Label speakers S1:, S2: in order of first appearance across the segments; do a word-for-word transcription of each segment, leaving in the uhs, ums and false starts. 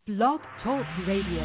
S1: Blog Talk Radio.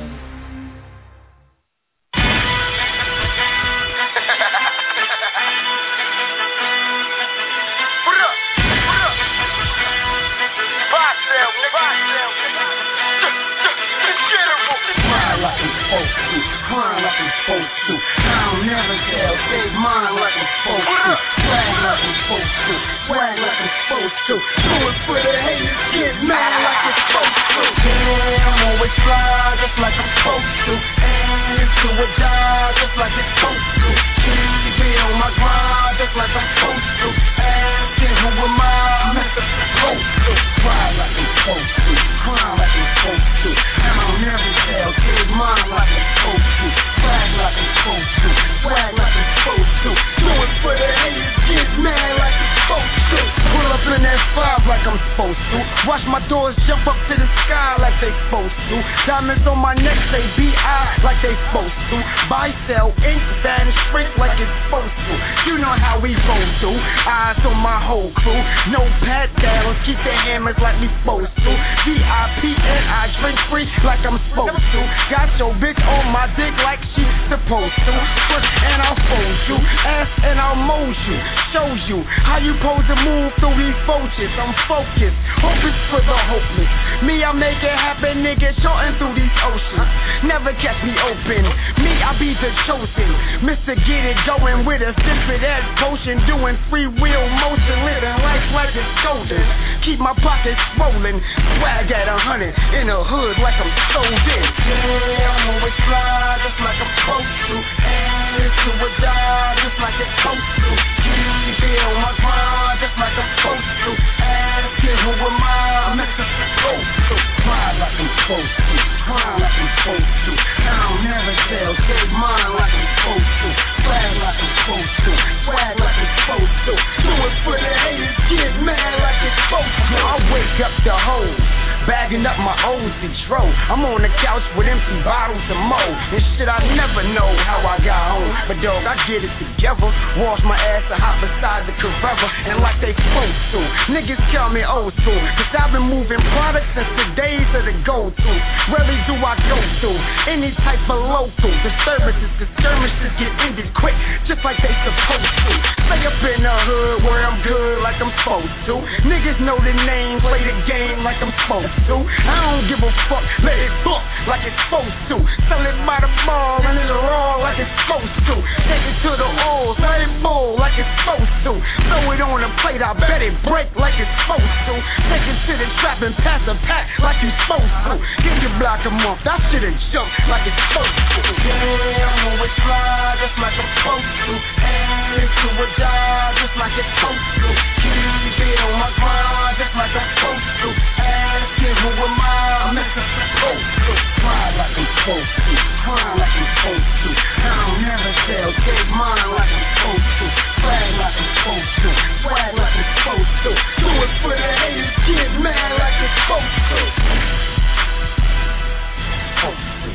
S2: Grind like I'm supposed to. I don't never tell, save mine like I'm supposed to. Swag like I'm supposed to. Swag like I'm supposed to. Do it for the haters, get mad like it's supposed to. Yeah, I'm always fly just like I'm supposed to. And into a die just like it's supposed to. Keep it on my grind just like I'm supposed to. Asking who am I? I'm Mister Supposed to. Cry like I'm supposed to. Grind like I'm supposed to. I don't never tell, save mine like I'm supposed to. Swag like I'm supposed to. Swag like I'm supposed to. Do it for the haters, get mad like it's supposed to. Pull up in that five like I'm supposed to. Watch my doors jump up to the sky like they supposed to. Diamonds on my neck say B I like they supposed to. Buy, sell, ink, vanish, shrink like it's supposed to. You know how we roll through. Eyes on my whole crew. No pat downs, keep the hammers like we supposed to. V I P and I drink free like I'm supposed to. Got your bitch on my dick like she's supposed to. Push and I'll fold you. Ass and I'll mold you. Shows you how you pose to move through these vultures. I'm focused. Hope is for the hopeless. Me, I make it happen, nigga. Shorting through these oceans. Never catch me open. Me, I be the chosen. Mister Get It Going with a sippin' ass potion. Doing free will motion. Living life like it's golden. Keep my pockets swollen. Swag at a hundred. In the hood like I'm sold in. Yeah, I'm always fly just like I'm supposed to. And into a die just like it's supposed to. Keep it on my grind just like I'm supposed to. Asking who am I? I'm Mister Supposed to. Cry like I'm supposed to. Cry like I'm supposed to. I don't never tell, save mine like I'm supposed to. Swag like I'm supposed to. Swag like I'm supposed to. Do it for the haters, get mad like it's supposed to. I wake up the hole. Bagging up my O's and dro. I'm on the couch with empty bottles of mo. And shit, I never know how I got home. But dog, I get it together. Wash my ass and hop beside the Carrera. And like they supposed to. Niggas call me old school. Cause I've been moving products since the days of the go-to. Rarely do I go through any type of local disturbances. Cause skirmishes get ended quick. Just like they supposed to. Stay up in the hood where I'm good like I'm supposed to. Niggas know the name, play the game like I'm supposed to. I don't give a fuck, let it book like it's supposed to. Sell it by the ball and it's raw like it's supposed to. Take it to the oils, let it bowl like it's supposed to. Throw it on the plate, I bet it break like it's supposed to. Take it to the trap and pass a pack like you supposed to. Give your block a month, I should've jumped like it's supposed to. Yeah, I'm always fly just like I'm supposed to. And into a die just like it's supposed to. Keep it on my grind just like I'm supposed to. Asking who am I? I'm Mister Supposed to. Cry like I'm supposed to. Cry like I'm supposed to. I don't never tell, save mine like I'm supposed to. Swag like I'm supposed to. Swag like I'm supposed to. Do it for the haters, get mad like it's supposed to. Supposed to.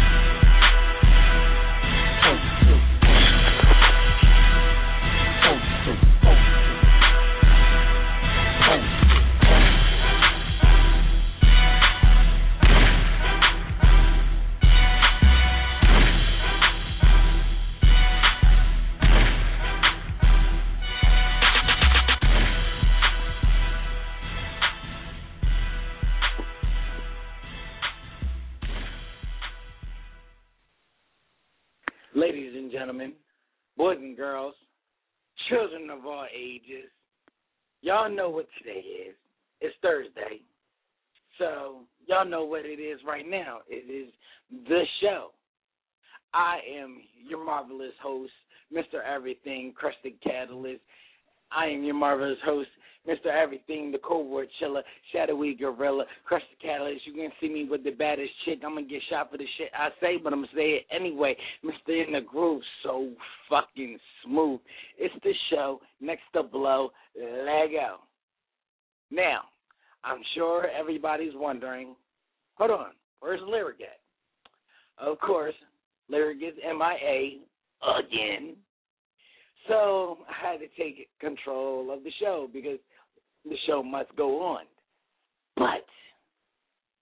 S3: Ladies and gentlemen, boys and girls, children of all ages, y'all know what today is. It's Thursday. So y'all know what it is right now. It is the show. I am your marvelous host, Mister Everything, Crusted Catalyst. I am your marvelous host, Mister Everything, the Covert Chiller, Shadowy Gorilla, Crusted Catalyst. You can see me with the baddest chick. I'm going to get shot for the shit I say, but I'm going to say it anyway. Mister In the Groove, so fucking smooth. It's the show, Next to Blow, Lego. Now, I'm sure everybody's wondering, hold on, where's Lyric at? Of course, Lyric is M I A again. So I had to take control of the show because the show must go on. But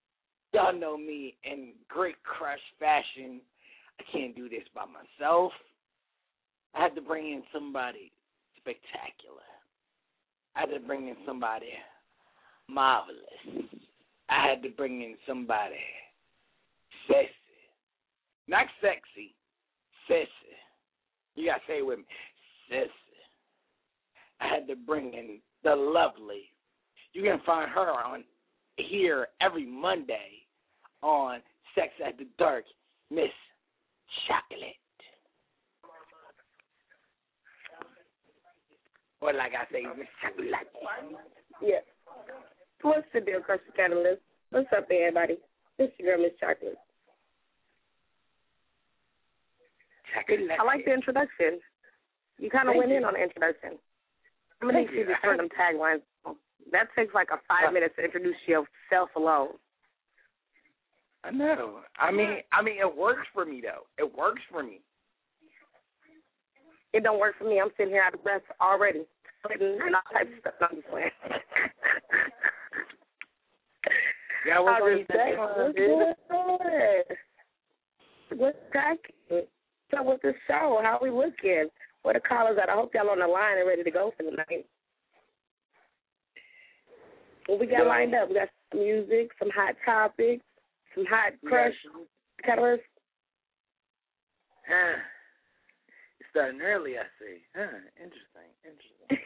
S3: Y'all know me in great crush fashion. I can't do this by myself. I had to bring in somebody spectacular. I had to bring in somebody marvelous. I had to bring in somebody sexy. Not sexy, sexy. You gotta say it with me. Sexy. I had to bring in the lovely. You can find her on here every Monday on Sex at the Dark, Miss Chocolate. Or like I say, Miss Chocolate.
S1: Yeah. What's the deal, Crush Catalyst? What's up, everybody? This is your girl, Miss Chocolate.
S3: Chocolate.
S1: I like the introduction. You kind of went you. in on the introduction. I'm going to need you to turn them taglines. That takes like a five minutes to introduce yourself alone.
S3: I know. I mean, I mean, it works for me though. It works for me.
S1: It don't work for me. I'm sitting here out of breath already, and all types of stuff. I'm just playing.
S3: Yeah, what's
S1: on good? What's cracking? So with the show, how we looking? Where the callers at? I hope y'all on the line and ready to go for the night. What we got yeah. lined up? We got some music, some hot topics, some hot crush catalysts.
S3: Huh. It's starting early, I see. Huh. Interesting. Interesting.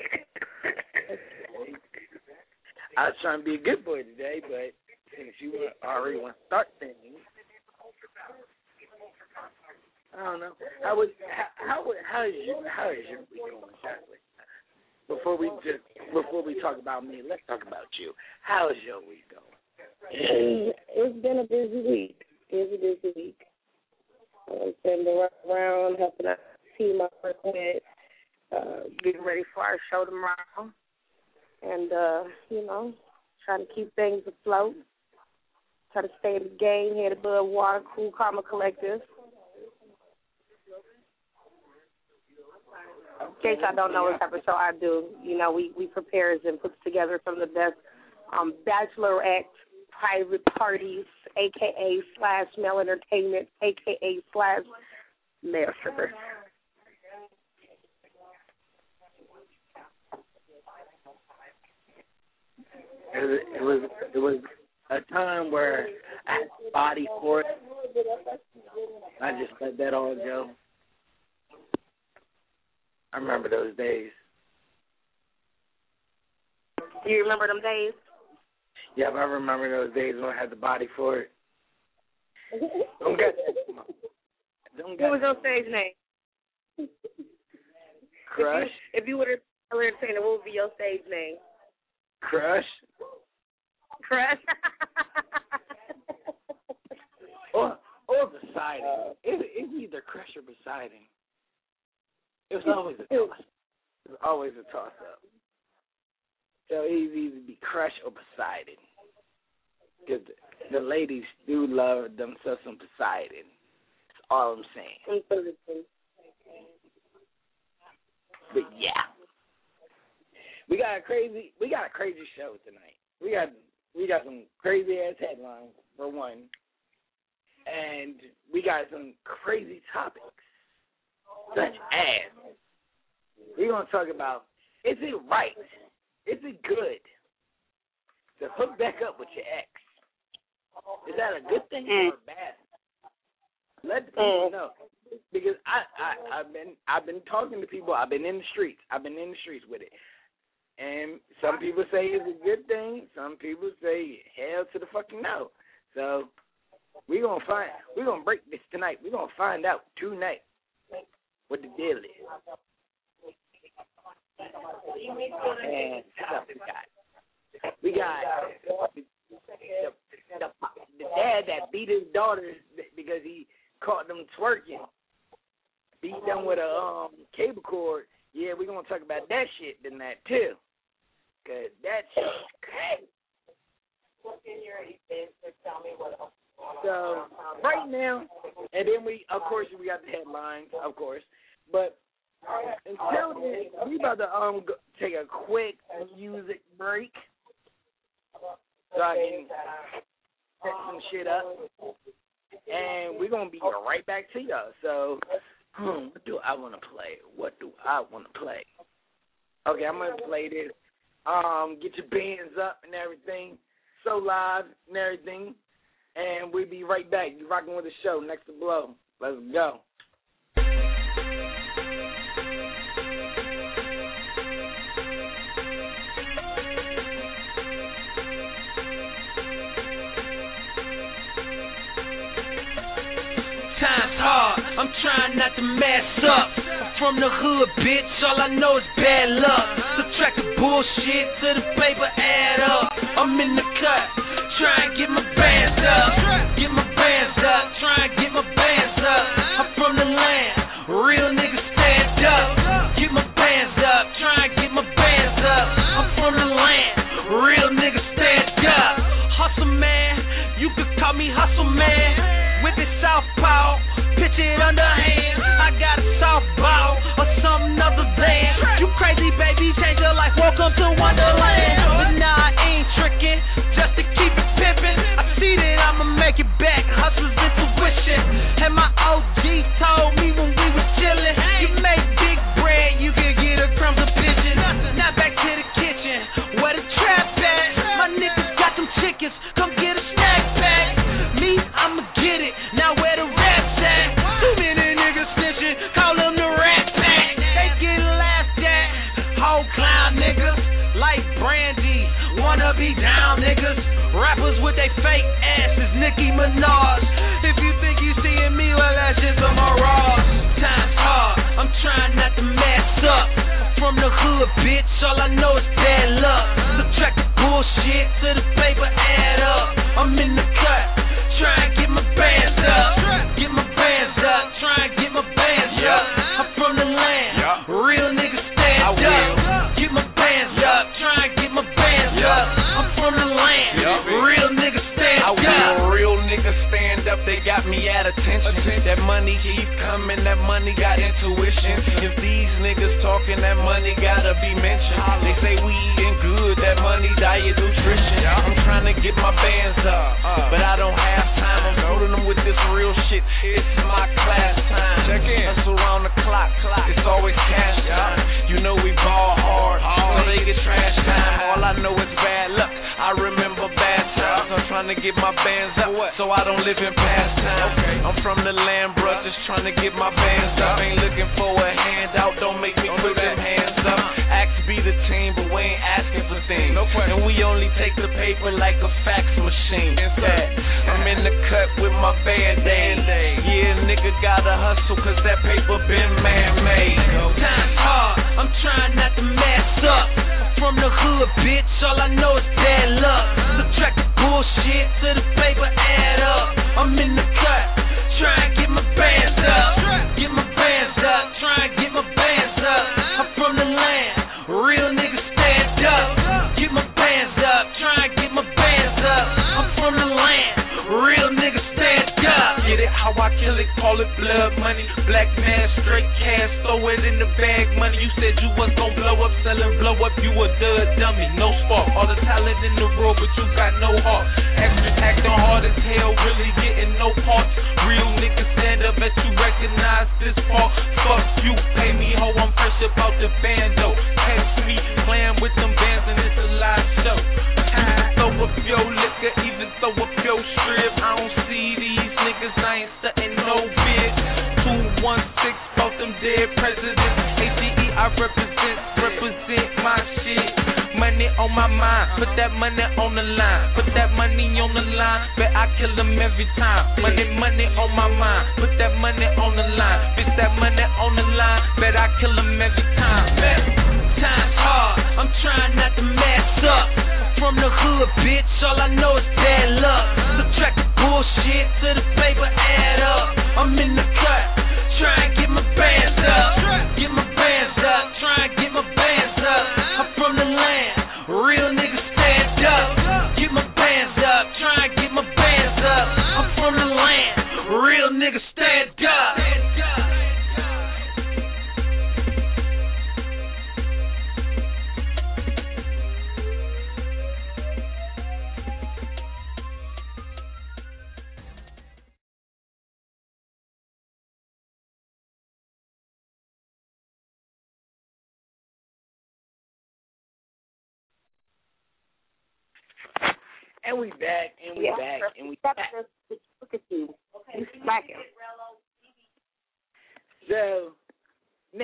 S3: I was trying to be a good boy today, but since you already want to start things, I don't know. How was how how, how is your how is your week going, Chocolate? Before we just before we talk about me, let's talk about you. How is your week going?
S1: It's been a busy week. Busy, busy week. I've been around helping out the team I work with, uh, getting ready for our show tomorrow, and uh, you know, trying to keep things afloat. Try to stay in the game, head above water, Cool Karma Collective. In case I don't know what type of show I do, you know, we, we prepares and puts together some of the best um, bachelorette private parties, a k a slash male entertainment, a k a slash male strippers.
S3: It was, it was it was a time where I had body for it. I just let that all go. I remember those days.
S1: Do you remember them days?
S3: Yeah, I remember those days when I had the body for it. Don't get Don't get
S1: What was your stage name?
S3: Crush.
S1: If you, if you were to entertain, what would be your stage name?
S3: Crush.
S1: Crush.
S3: or or Poseidon. Uh, it, it's either Crush or Poseidon. It was always a toss. It was always a toss up. So it would either be Crush or Poseidon. Because the, the ladies do love themselves some Poseidon. That's all I'm saying. But yeah. We got a crazy we got a crazy show tonight. We got we got some crazy ass headlines for one. And we got some crazy topics. Such as we're gonna talk about, is it right? Is it good to hook back up with your ex? Is that a good thing mm. or a bad thing? Let the people mm. know. Because I, I, I've been I've been talking to people, I've been in the streets. I've been in the streets with it. And some people say it's a good thing, some people say hell to the fucking no. So we're gonna find we're gonna break this tonight. We're gonna find out tonight what the deal is. And stuff we got. We got the, the, the dad that beat his daughter because he caught them twerking. Beat them with a um, cable cord. Yeah, we're going to talk about that shit tonight, too. Because that shit is crazy. So, right now, and then we, of course, we got the headlines, of course. But until then, we about to um go, take a quick music break. So I can set some shit up, and we're gonna be right back to y'all. So, hmm, what do I want to play? What do I want to play? Okay, I'm gonna play this. Um, get your bands up and everything, so live and everything, and we'll be right back. You rocking with the show, Next to Blow. Let's go.
S2: Time's hard, I'm trying not to mess up. From the hood, bitch, all I know is bad luck. Subtract the bullshit to the paper add up. I'm in the cut, try and get my bands up. Get my bands up, try and get my bands up. I'm from the land, real niggas stand up. Get my bands up, try and get my bands up. I'm from the land, real niggas stand up. Hustle man, you could call me hustle man. Whip it southpaw, pitch it underhand. I got a softball or something other than. You crazy baby, change your life, welcome to Wonderland. But nah, I ain't tricking, just to keep it pimpin'. I see that I'ma make it back, hustle's intuition. And my O Gs told me when we was chillin', you make big bread, you can get a crumbs of pigeon. Now back to the kitchen, where the trap at? My niggas got them chickens, come get a snack pack. Me, I'ma get it, now where the rap's at? Too many niggas snitching, call them the rat pack. They get laughed at, whole clown niggas, like Brandy, wanna be down niggas. Rappers with they fake asses, Nicki Minaj. If you think you seeing me, well that's just a mirage. Time's hard, I'm trying not to mess up. From the hood, bitch, all I know is bad luck. Subtract the bullshit to the paper add up. I'm in the cut, try and get my bands up. Get my bands up, try and get my bands up. I'm from the land, real niggas stand up. Get my bands up, try and get my bands up. I'm from the land, real niggas stand up.
S4: I will, real niggas stand up, they got me at attention. That money keep coming, that money got intuition. If these niggas talking, that money gotta be mentioned. They say we eating good, that money diet nutrition. I'm trying to get my bands up, but I don't have time. I'm fooling them with this real shit, it's my class time. Check in, hustle around the clock, it's always cash time. You know we ball hard, so they get trash time. All I know is bad luck, I remember bad times. I'm trying to get my bands up, so I don't live in past time. I'm from the land, bruh, just trying to get my bands up. Ain't looking for a handout, don't make me put them hands up. Ask be the team, but we ain't asking for things. And we only take the paper like a fax machine. I'm in the cut with my band-aid. Yeah, nigga gotta hustle, cause that paper been man-made.
S2: Time's hard, I'm trying not to mess up. From the hood, bitch, all I know is bad luck. Subtract the bullshit to the paper add up. I'm in the cut, try and get my bands up. Get my bands up, try and get my bands up. I'm from the land, real niggas stand up. Get my bands up, try and get my bands up. I'm from the land, real niggas stand up.
S4: Get it how I kill it, call it blood money. Black man, straight cash, throw it in the bag money. You said you was gon' blow up, sellin' blow up, you a dud dummy, no spark. All the talent in the world, but you got no heart. Extra acting hard as hell, really getting no parts. Real niggas stand up, bet you recognize this part. Fuck you, pay me ho, I'm fresh about the bando. Catch me playing with them bands and it's a live show. Throw up your liquor, even throw up your strip. I don't see these niggas, I ain't stuntin' no bitch. two one six, both them dead presidents. A C E, I represent, represent my shit. Money on my mind, put that money on the line. Put that money on the line, bet I kill them every time. Money, money on my mind, put that money on the line. Bitch, that money on the line, bet I kill them every time.
S2: Time's hard, I'm trying not to mess up. From the hood, bitch, all I know is bad luck. Subtract the bullshit to the paper add up. I'm in the cut, try and get my bands up. Get my bands up, try and get my bands up. I'm from the land, real niggas stand up. Get my bands up, try and get my bands up. I'm from the land, real niggas stand up.
S3: And we back, and we
S1: yeah.
S3: back, and we
S1: That's
S3: back.
S1: just, look at you. You slacking.
S3: So, now,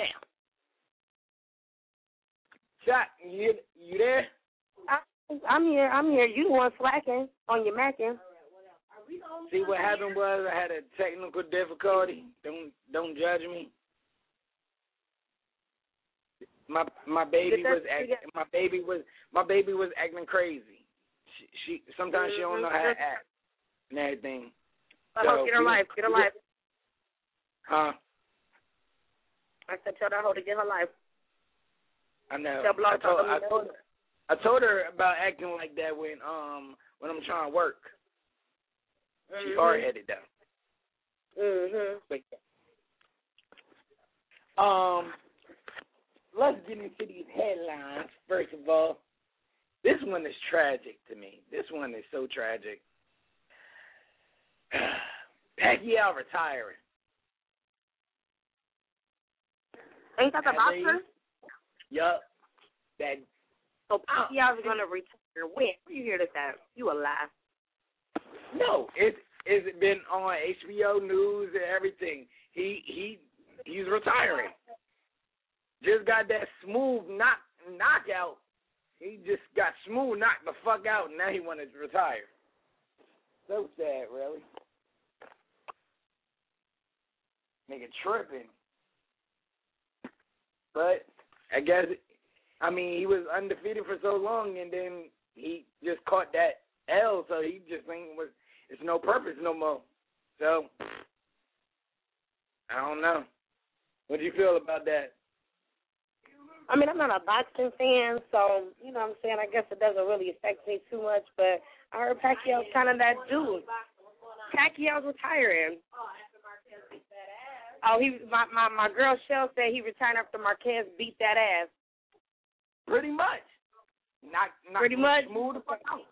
S3: Chuck, you, you there?
S1: I, I'm here. I'm here. You the one slacking on your macking.
S3: See, what happened was I had a technical difficulty. Don't don't judge me. My my baby was act, my baby was my baby was acting crazy. She, she sometimes she don't know how to act and everything.
S1: So, get her life. Get her life.
S3: Huh?
S1: I said, tell that hoe to get her life.
S3: I know.
S1: Tell
S3: I told,
S1: me
S3: I told her. I told her about acting like that when um when I'm trying to work.
S1: Mm-hmm.
S3: She's hard headed though.
S1: Mhm.
S3: But, um, let's get into these headlines. First of all, this one is tragic to me. This one is so tragic. Pacquiao retiring.
S1: Ain't that the boxer?
S3: Yup. That.
S1: So Pacquiao's gonna retire. When? Where you hear this at? You a lie.
S3: No, it's it's been on H B O News and everything. He he he's retiring. Just got that smooth knock knockout. He just got smooth knocked the fuck out, and now he wanted to retire. So sad, really. Nigga tripping. But I guess, I mean, he was undefeated for so long, and then he just caught that L, so he just think was it's no purpose no more. So I don't know. What do you feel about that?
S1: I mean, I'm not a boxing fan, so you know what I'm saying. I guess it doesn't really affect me too much. But I heard Pacquiao's kind of that dude. Pacquiao's retiring. Oh, he my my my girl Shell said he retired after Marquez beat that ass.
S3: Pretty much. Not not
S1: Pretty much.
S3: Smooth the fuck out.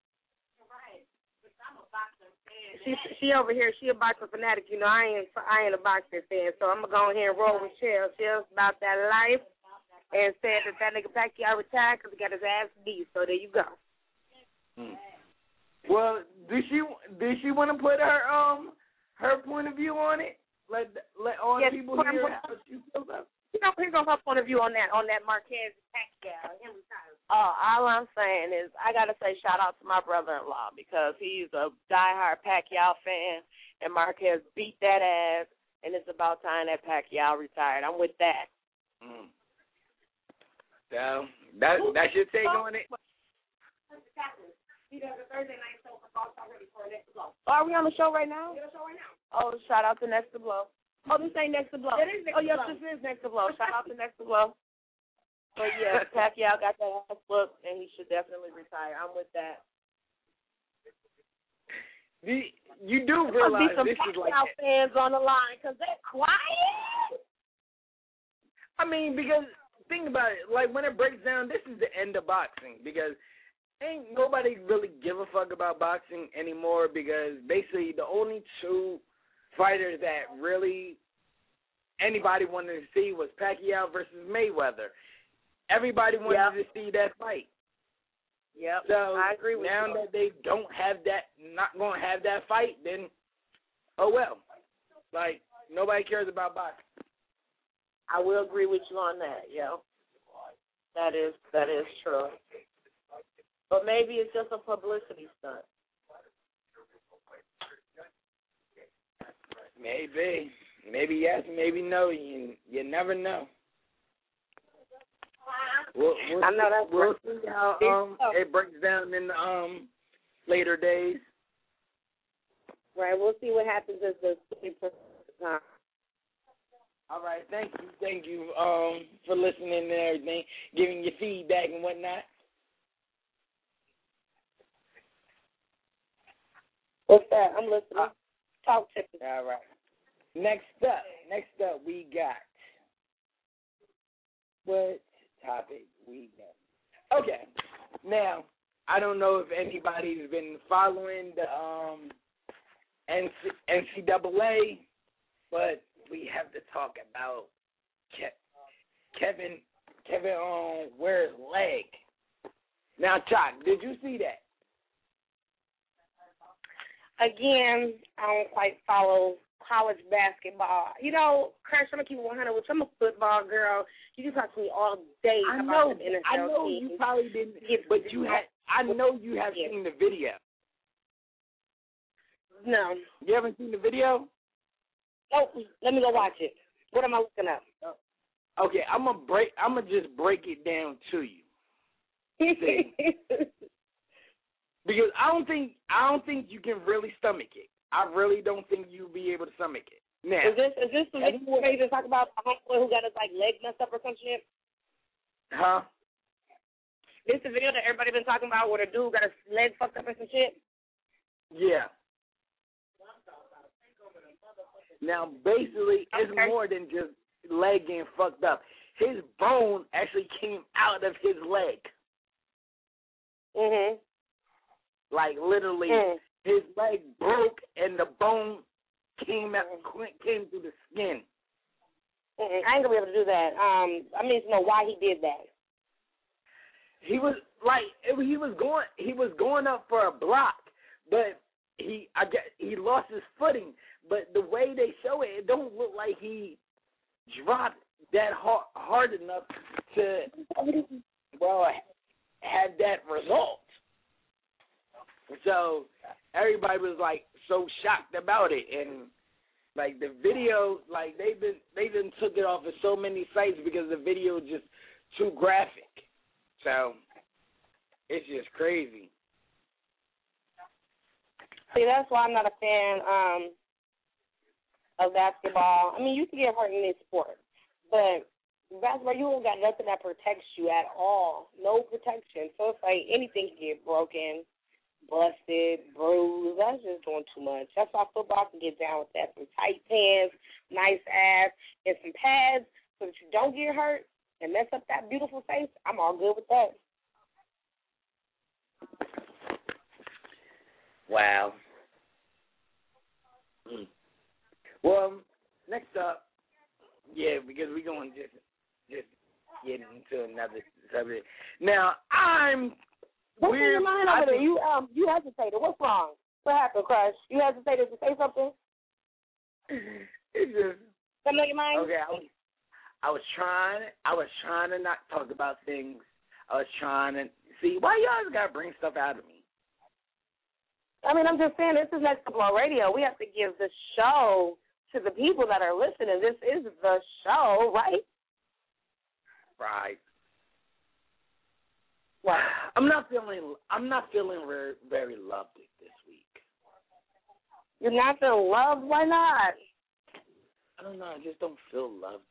S1: She she over here. She a boxing fanatic. You know, I ain't I ain't a boxing fan, so I'm gonna go ahead and roll with Shell. Shell's about that life, and said that that nigga Pacquiao retired because he got his ass beat. So there you go.
S3: Hmm. Well, did she did she want to put her um her point of view on it? Let let all
S1: yes,
S3: people hear how she feels about it.
S1: You know, here's her point of view on that on that Marquez Pacquiao. Uh, all I'm saying is I gotta say shout out to my brother-in-law because he's a diehard Pacquiao fan, and Marquez beat that ass, and it's about time that Pacquiao retired. I'm with that.
S3: Mm. So that that's your take on it.
S1: Oh, are we on the show right now? Oh, shout out to Next to Blow. Oh, this ain't Next to Blow. Oh, yes, this is Next to Blow. Shout out to Next to Blow. But, yeah, Pacquiao got that ass whooped, and he should definitely retire. I'm with that.
S3: The, you do realize
S1: some
S3: this is like
S1: Pacquiao fans on the line because they're quiet.
S3: I mean, because think about it. Like, when it breaks down, this is the end of boxing because ain't nobody really give a fuck about boxing anymore because basically the only two fighters that really anybody wanted to see was Pacquiao versus Mayweather. Everybody wanted
S1: yep.
S3: to see that fight.
S1: Yep.
S3: So
S1: I agree with
S3: now
S1: you.
S3: that they don't have that, not going to have that fight, then oh well. Like nobody cares about boxing.
S1: I will agree with you on that. Yo, that is that is true. But maybe it's just a publicity stunt.
S3: Maybe. Maybe yes, maybe no. You you never know. We'll, we'll
S1: I know that's
S3: we'll
S1: right.
S3: see how um, it breaks down in the um, later days.
S1: Right, we'll see what happens as the time.
S3: All right, thank you. Thank you um, for listening and everything, giving your feedback and whatnot.
S1: What's that? I'm listening.
S3: Uh,
S1: Talk to me.
S3: All right. Next up, next up, we got what topic we got? Okay. Now, I don't know if anybody's been following the um, N C double A, but we have to talk about Ke- Kevin Kevin um, Ware's leg. Now, Chuck, did you see that?
S1: again, I don't quite follow college basketball. You know, Crash, I'm going to keep it one hundred with you. I'm a football girl. You can talk to me all day
S3: I
S1: about
S3: know,
S1: the N F L
S3: I know
S1: team.
S3: you probably didn't, but you had, I know you have
S1: yeah.
S3: seen the video.
S1: No.
S3: You haven't seen the video?
S1: Oh, let me go watch it. What am I looking up?
S3: Okay, I'm gonna break. I'm gonna just break it down to you. Because I don't think I don't think you can really stomach it. I really don't think you'll be able to stomach it. Now,
S1: is this is this the video where you just talk about the homeboy who got his like leg messed up or some shit?
S3: Huh?
S1: This the video that everybody been talking about where the dude got his leg fucked up or some shit?
S3: Yeah. Now, basically, it's
S1: okay.
S3: more than just leg getting fucked up. His bone actually came out of his leg.
S1: Mhm.
S3: Like literally, mm. his leg broke and the bone came out, came through the skin.
S1: Mm-mm. I ain't gonna be able to do that. Um, I need to know why he did that.
S3: He was like, he was going, he was going up for a block, but he, I guess, he lost his footing. But the way they show it, it don't look like he dropped that hard, hard enough to, well, have that result. So everybody was like so shocked about it, and like the video, like they've been they been took it off of so many sites because the video is just too graphic. So it's just crazy.
S1: See, that's why I'm not a fan um, of basketball. I mean, you can get hurt in any sport, but basketball, you don't got nothing that protects you at all. No protection. So it's like anything can get broken, busted, bruised. That's just doing too much. That's why football can get down with that. Some tight pants, nice ass, and some pads so that you don't get hurt and mess up that beautiful face. I'm all good with that.
S3: Wow. Mm. Well, next up, yeah, because we're going to just, just get into another subject. Now, I'm
S1: What's
S3: weird.
S1: in your mind over there? You, um, you hesitated. What's wrong? What happened, Crush? You hesitated to say something?
S3: It's just.
S1: Something on your mind?
S3: Okay, I was, I was trying, I was trying to not talk about things. I was trying to, see, why you always got to bring stuff out of me?
S1: I mean, I'm just saying, this is Next Couple on Radio. We have to give the show to the people that are listening. This is the show, right?
S3: Right.
S1: What?
S3: I'm not feeling. I'm not feeling very, very loved this week.
S1: You're not feeling loved? Why not?
S3: I don't know. I just don't feel loved.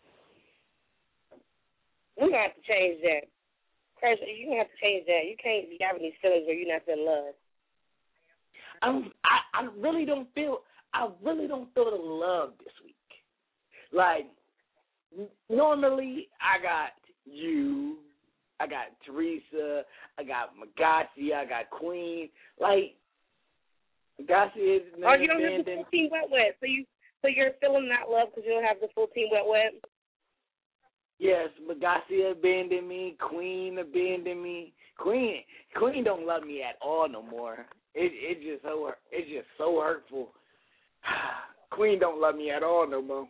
S1: We're gonna have to change that. Crash, you're gonna have to change that. You can't be having these feelings where you're not feeling loved.
S3: I don't. I, I really don't feel. I really don't feel the love this week. Like normally, I got you. I got Teresa. I got Magashi. I got Queen. Like Magashi is.
S1: Oh, you don't have the full team wet wet. So you, so you're feeling that love because you don't have the full team wet wet.
S3: Yes, Magashi abandoned me. Queen abandoned me. Queen, Queen don't love me at all no more. It it just so it's just so hurtful. Queen don't love me at all no more.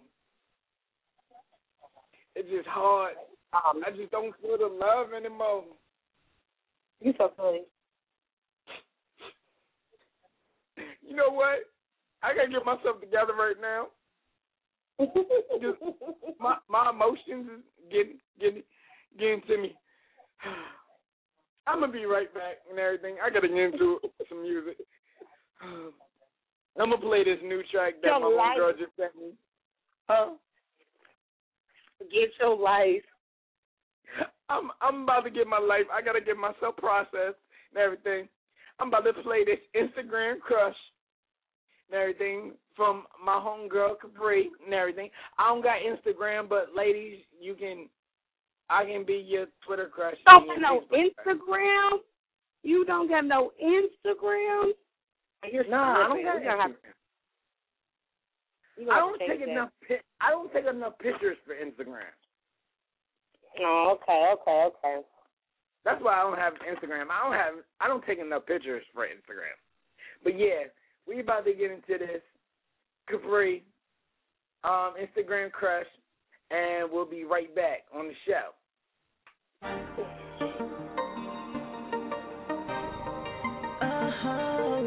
S3: It's just hard. Um, I just don't feel the love anymore.
S1: You so funny.
S3: You know what? I gotta get myself together right now. Just, my my emotions is getting getting getting to me. I'm gonna be right back and everything. I gotta get into some music. I'm gonna play this new track that
S1: your
S3: my
S1: life.
S3: homegirl just sent me.
S1: Huh? Get your life.
S3: I'm I'm about to get my life. I gotta get myself processed and everything. I'm about to play this Instagram crush and everything from my homegirl Capri and everything. I don't got Instagram, but ladies, you can. I can be your Twitter crush.
S1: Don't got no Instagram? Crush. You don't got no Instagram?
S3: No, nah, I don't got Instagram. I don't take
S1: that.
S3: enough. I don't take enough pictures for Instagram.
S1: Oh, okay, okay, okay.
S3: That's why I don't have Instagram. I don't have. I don't take enough pictures for Instagram. But yeah, we about to get into this Capri um, Instagram crush, and we'll be right back on the show.
S2: Uh-huh.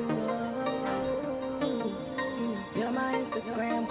S2: You're my Instagram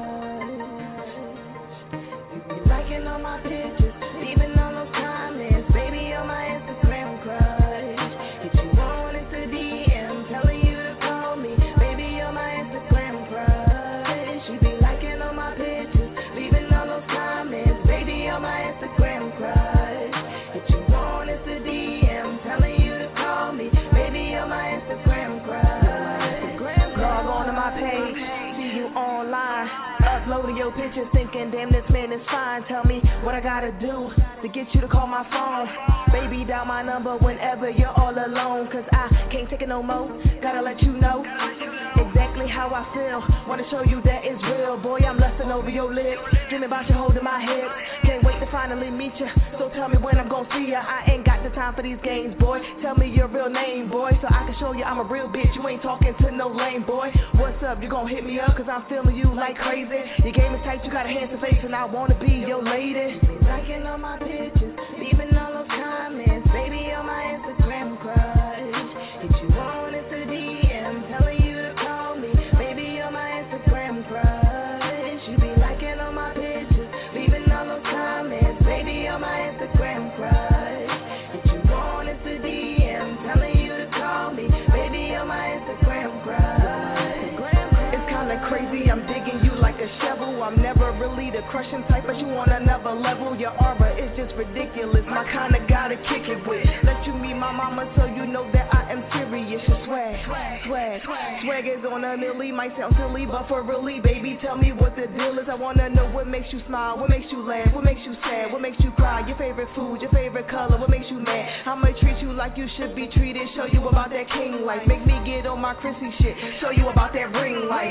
S2: crush. You be liking all my pictures, leaving all those comments. Baby, you're my Instagram crush. If you want it to D M, telling you to call me. Baby, you're my Instagram crush. You be liking all my pictures, leaving all those comments. Baby, you're my Instagram crush. If you want it to D M, telling you to call me. Baby, you're my Instagram crush. Log on to my page, see you online. Uploading your pictures, thinking, damn, this man is fine. Tell me what I gotta do to get you to call my phone. Baby, dial my number whenever you're all alone. Cause I can't take it no more, gotta let you know exactly how I feel. Wanna show you that it's real. Boy, I'm lusting over your lips, dreaming about you holding my head. Can't wait to finally meet you, so tell me when I'm gonna see ya. I ain't got the time for these games, boy. Tell me your real name, boy, so I can show you I'm a real bitch. You ain't talking to no lame boy. What's up, you gonna hit me up, cause I'm feeling you like crazy. Your game is tight, you got a handsome face, and I wanna be your lady. Liking all my pictures, leaving all those comments. Baby, you're my Instagram crush. If you want it to D M, telling you to call me. Baby, you're my Instagram crush. You be liking all my pictures, leaving all those comments. Baby, you're my Instagram crush. If you want it to D M, telling you to call me. Baby, you're my Instagram crush. It's kinda crazy, I'm digging you like a shovel. I'm never really the crushing type, but you on another level. Your aura is just ridiculous, my kinda gotta kick it with. Let you meet my mama so you know that I am serious. Your swag, swag, swag is on a milli. Might sound silly, but for really, baby, tell me what the deal is. I wanna know what makes you smile, what makes you laugh, what makes you sad, what makes you cry. Your favorite food, your favorite color, what makes you mad. I'ma treat you like you should be treated. Show you about that king life. Make me get on my Chrissy shit. Show you about that ring life.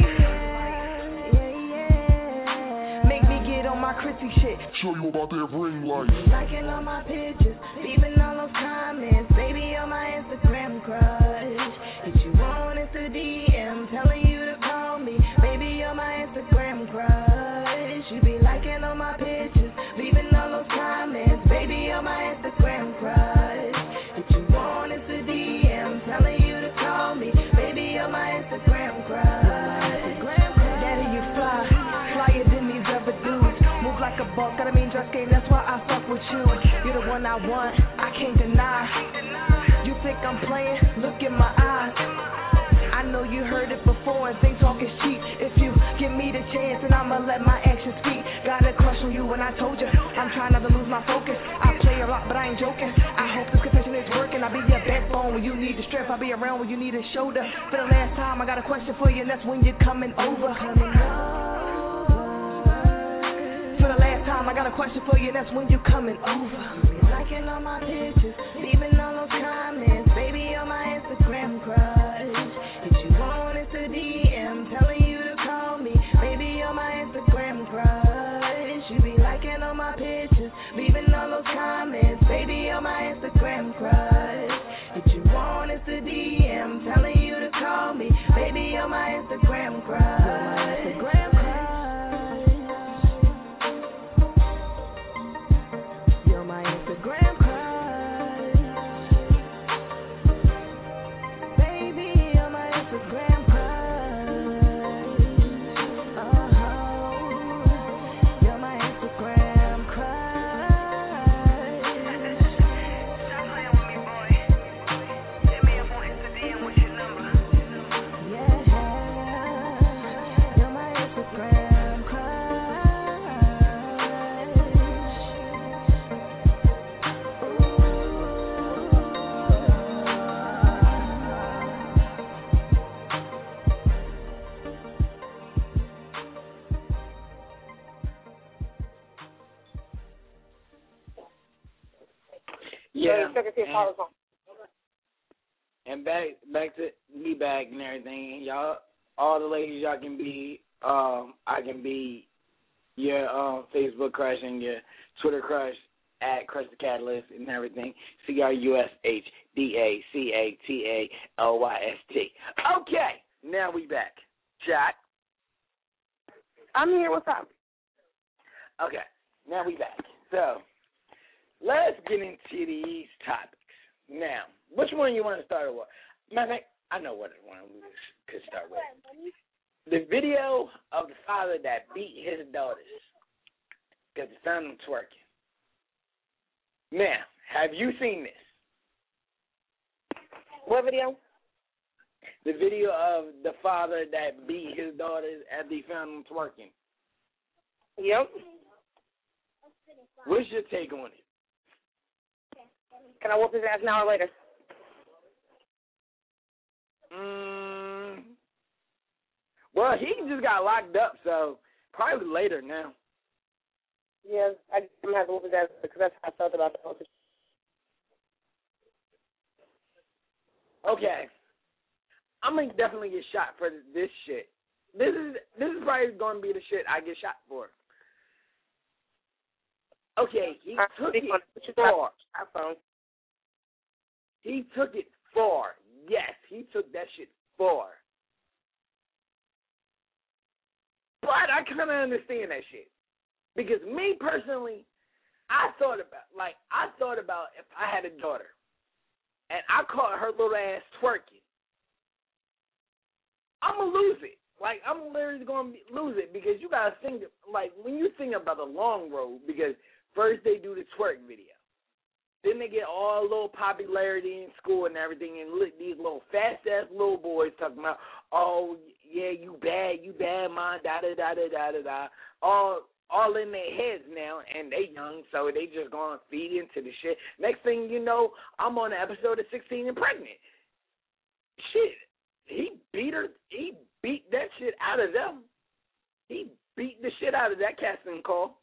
S2: Make me get on my Chrissy shit.
S5: Show you about that ring life.
S2: Liking all my pictures, leaving all those comments. Baby, you're my Instagram crush. If you want it to D M, telling you to call me. Baby, you're my Instagram crush. You be liking all my pictures, leaving all those comments. Baby, you're my Instagram crush. If you want it to D M, telling you to call me. Baby, you're my Instagram crush. Daddy, you fly, flyer than these other dudes. Move like a buck, got a mean dress game, that's why I fuck with you. You're the one I want, I can't deny. You think I'm playing? Look in my eyes. I know you heard it before and think talk is cheap. If you give me the chance, then I'ma let my actions speak. Got a crush on you when I told you I'm trying not to lose my focus. I play a lot, but I ain't joking. I hope this confession is working. I'll be your backbone when you need the strength. I'll be around when you need a shoulder. For the last time, I got a question for you, and that's when you're coming over. For the last time, I got a question for you, and that's when you're coming over. Liking all my pictures, leaving all those comments. Baby, you're my Instagram crush. If you want it to D M, telling you to call me. Baby, you're my Instagram crush. You be liking all my pictures, leaving all those comments. Baby, you're my Instagram crush. If you want it to D M, telling you to call me. Baby, you're my Instagram crush. Instagram crush. You're my Instagram crush. Baby, you're my Instagram crush. Uh-huh. You're my Instagram crush. Stop playing with me, boy. Hit me up on Insta D M with your number. Yeah, you're my Instagram
S3: Yeah,
S1: So you
S3: and, and back back to me back and everything. Y'all, all the ladies, y'all can be. Um, I can be your um, Facebook crush and your Twitter crush at Crush the Catalyst and everything. C R U S H D A C A T A L Y S T. Okay, now we back. Jack.
S1: I'm here. What's up?
S3: Okay, now we back. So, let's get into these topics. Now, which one you want to start with? Matter of fact, I know what one we could start with. The video of the father that beat his daughters because he found them twerking. Now, have you seen this?
S1: What video?
S3: The video of the father that beat his daughters after he found them twerking.
S1: Yep.
S3: What's your take on it?
S1: Can I whoop his ass an hour later?
S3: Mm, well, he just got locked up, so probably later now.
S1: Yeah, I, I'm going to have to whoop his ass because that's how I felt about the whole situation.
S3: Okay. I'm going to definitely get shot for this shit. This is this is probably going to be the shit I get shot for. Okay, he
S1: I
S3: took
S1: it
S3: it far.
S1: iPhone.
S3: He took it far. Yes, he took that shit far. But I kind of understand that shit. Because me personally, I thought about, like, I thought about if I had a daughter and I caught her little ass twerking, I'm going to lose it. Like, I'm literally going to lose it because you got to think, like, when you think about the long road, because first they do the twerk video. Then they get all a little popularity in school and everything, and look, these little fast-ass little boys talking about, oh, yeah, you bad, you bad, man, da-da-da-da-da-da-da, all, all in their heads now, and they young, so they just going to feed into the shit. Next thing you know, I'm on an episode of sixteen and Pregnant. Shit, he beat her, he beat that shit out of them. He beat the shit out of that casting call.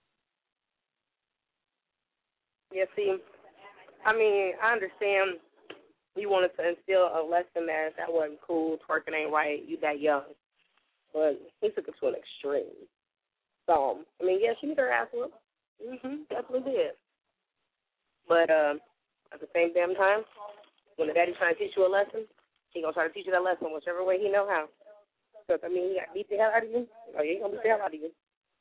S1: Yeah, see, I mean, I understand you wanted to instill a lesson that that wasn't cool, twerking ain't right, you that young. But he took it to an extreme. So, I mean, yeah, she beat her ass whooped. Mm-hmm, definitely did. But uh, at the same damn time, when the daddy's trying to teach you a lesson, he going to try to teach you that lesson whichever way he know how. So, I mean, he got to beat the hell out of you. Oh, yeah, he going to beat the hell out of you.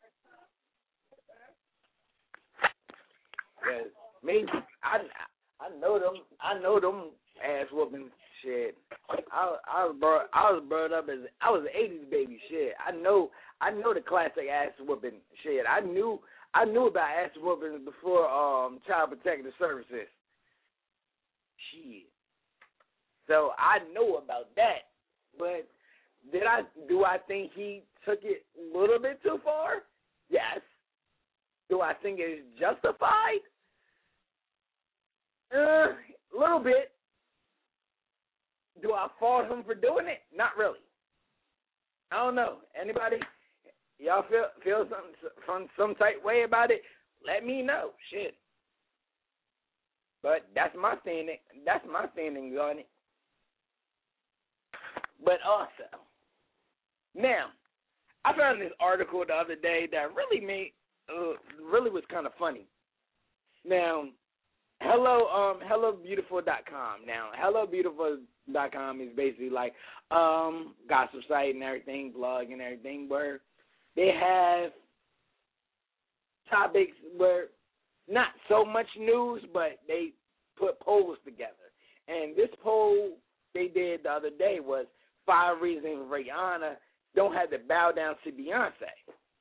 S3: Yeah. Me, I, I know them. I know them ass whooping shit. I, I was brought. I was brought up as I was an eighties baby shit. I know. I know the classic ass whooping shit. I knew. I knew about ass whooping before um Child Protective Services. Shit. So I know about that. But did I? Do I think he took it a little bit too far? Yes. Do I think it's justified? Uh, a little bit. Do I fault him for doing it? Not really. I don't know. Anybody? Y'all feel feel some some some type way about it? Let me know. Shit. But that's my standing. That's my standing on it. But also, now, I found this article the other day that really made uh, really was kind of funny. Now. Hello, um, hello beautiful dot com. Now, hello beautiful dot com is basically like um gossip site and everything, blog and everything, where they have topics where not so much news, but they put polls together. And this poll they did the other day was five reasons Rihanna don't have to bow down to Beyonce.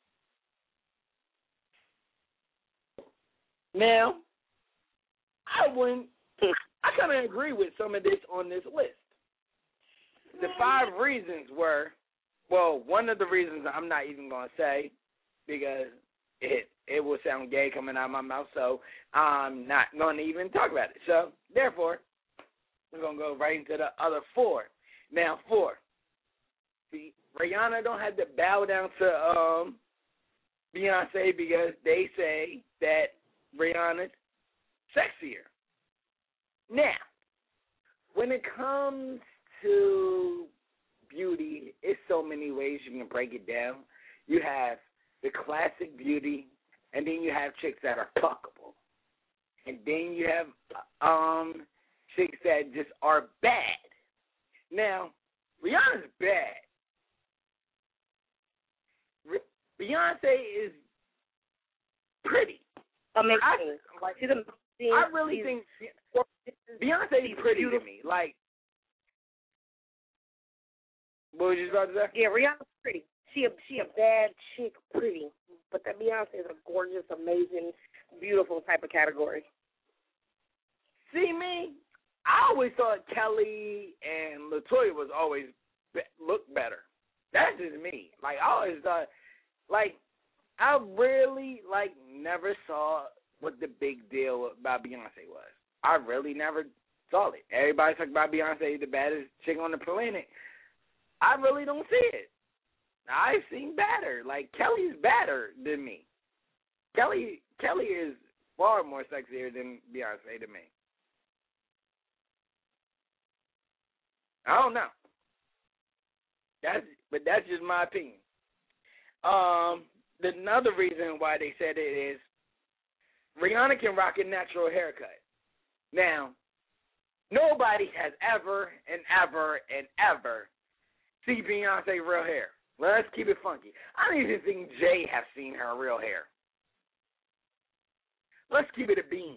S3: Now, I wouldn't, I kind of agree with some of this on this list. The five reasons were, well, one of the reasons I'm not even going to say because it it will sound gay coming out of my mouth, so I'm not going to even talk about it. So, therefore, we're going to go right into the other four. Now, four. See, Rihanna don't have to bow down to um, Beyonce because they say that Rihanna's sexier. Now, when it comes to beauty, it's so many ways you can break it down. You have the classic beauty, and then you have chicks that are fuckable. And then you have um, chicks that just are bad. Now, Rihanna's bad. Beyonce is pretty.
S1: Amazing.
S3: I,
S1: like, she's amazing.
S3: I really
S1: she's,
S3: think Beyonce is pretty
S1: beautiful.
S3: to me. Like, what was you about to say?
S1: Yeah, Rihanna's pretty. She a she a bad chick, pretty. But that Beyonce is a gorgeous, amazing, beautiful type of category.
S3: See me, I always thought Kelly and LaToya was always be- look better. That's just me. Like I always thought, like I really like never saw what the big deal about Beyonce was. I really never saw it. Everybody talk about Beyonce, the baddest chick on the planet. I really don't see it. I've seen better. Like Kelly's better than me. Kelly Kelly is far more sexier than Beyonce to me. I don't know. That's but that's just my opinion. Um, the another reason why they said it is Rihanna can rock a natural haircut. Now, nobody has ever and ever and ever seen Beyonce real hair. Let's keep it funky. I don't even think Jay has seen her real hair. Let's keep it a bean.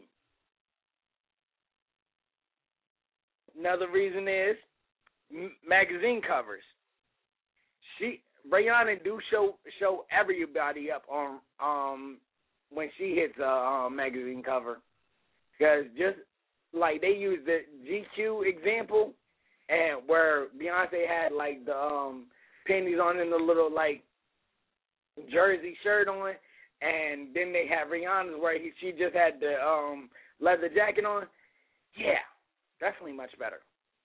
S3: Another reason is m- magazine covers. She Rihanna do show show everybody up on um when she hits a um, magazine cover, because just like they use the G Q example, and where Beyonce had like the um panties on and the little like jersey shirt on, and then they had Rihanna's where he, she just had the um leather jacket on. Yeah, definitely much better.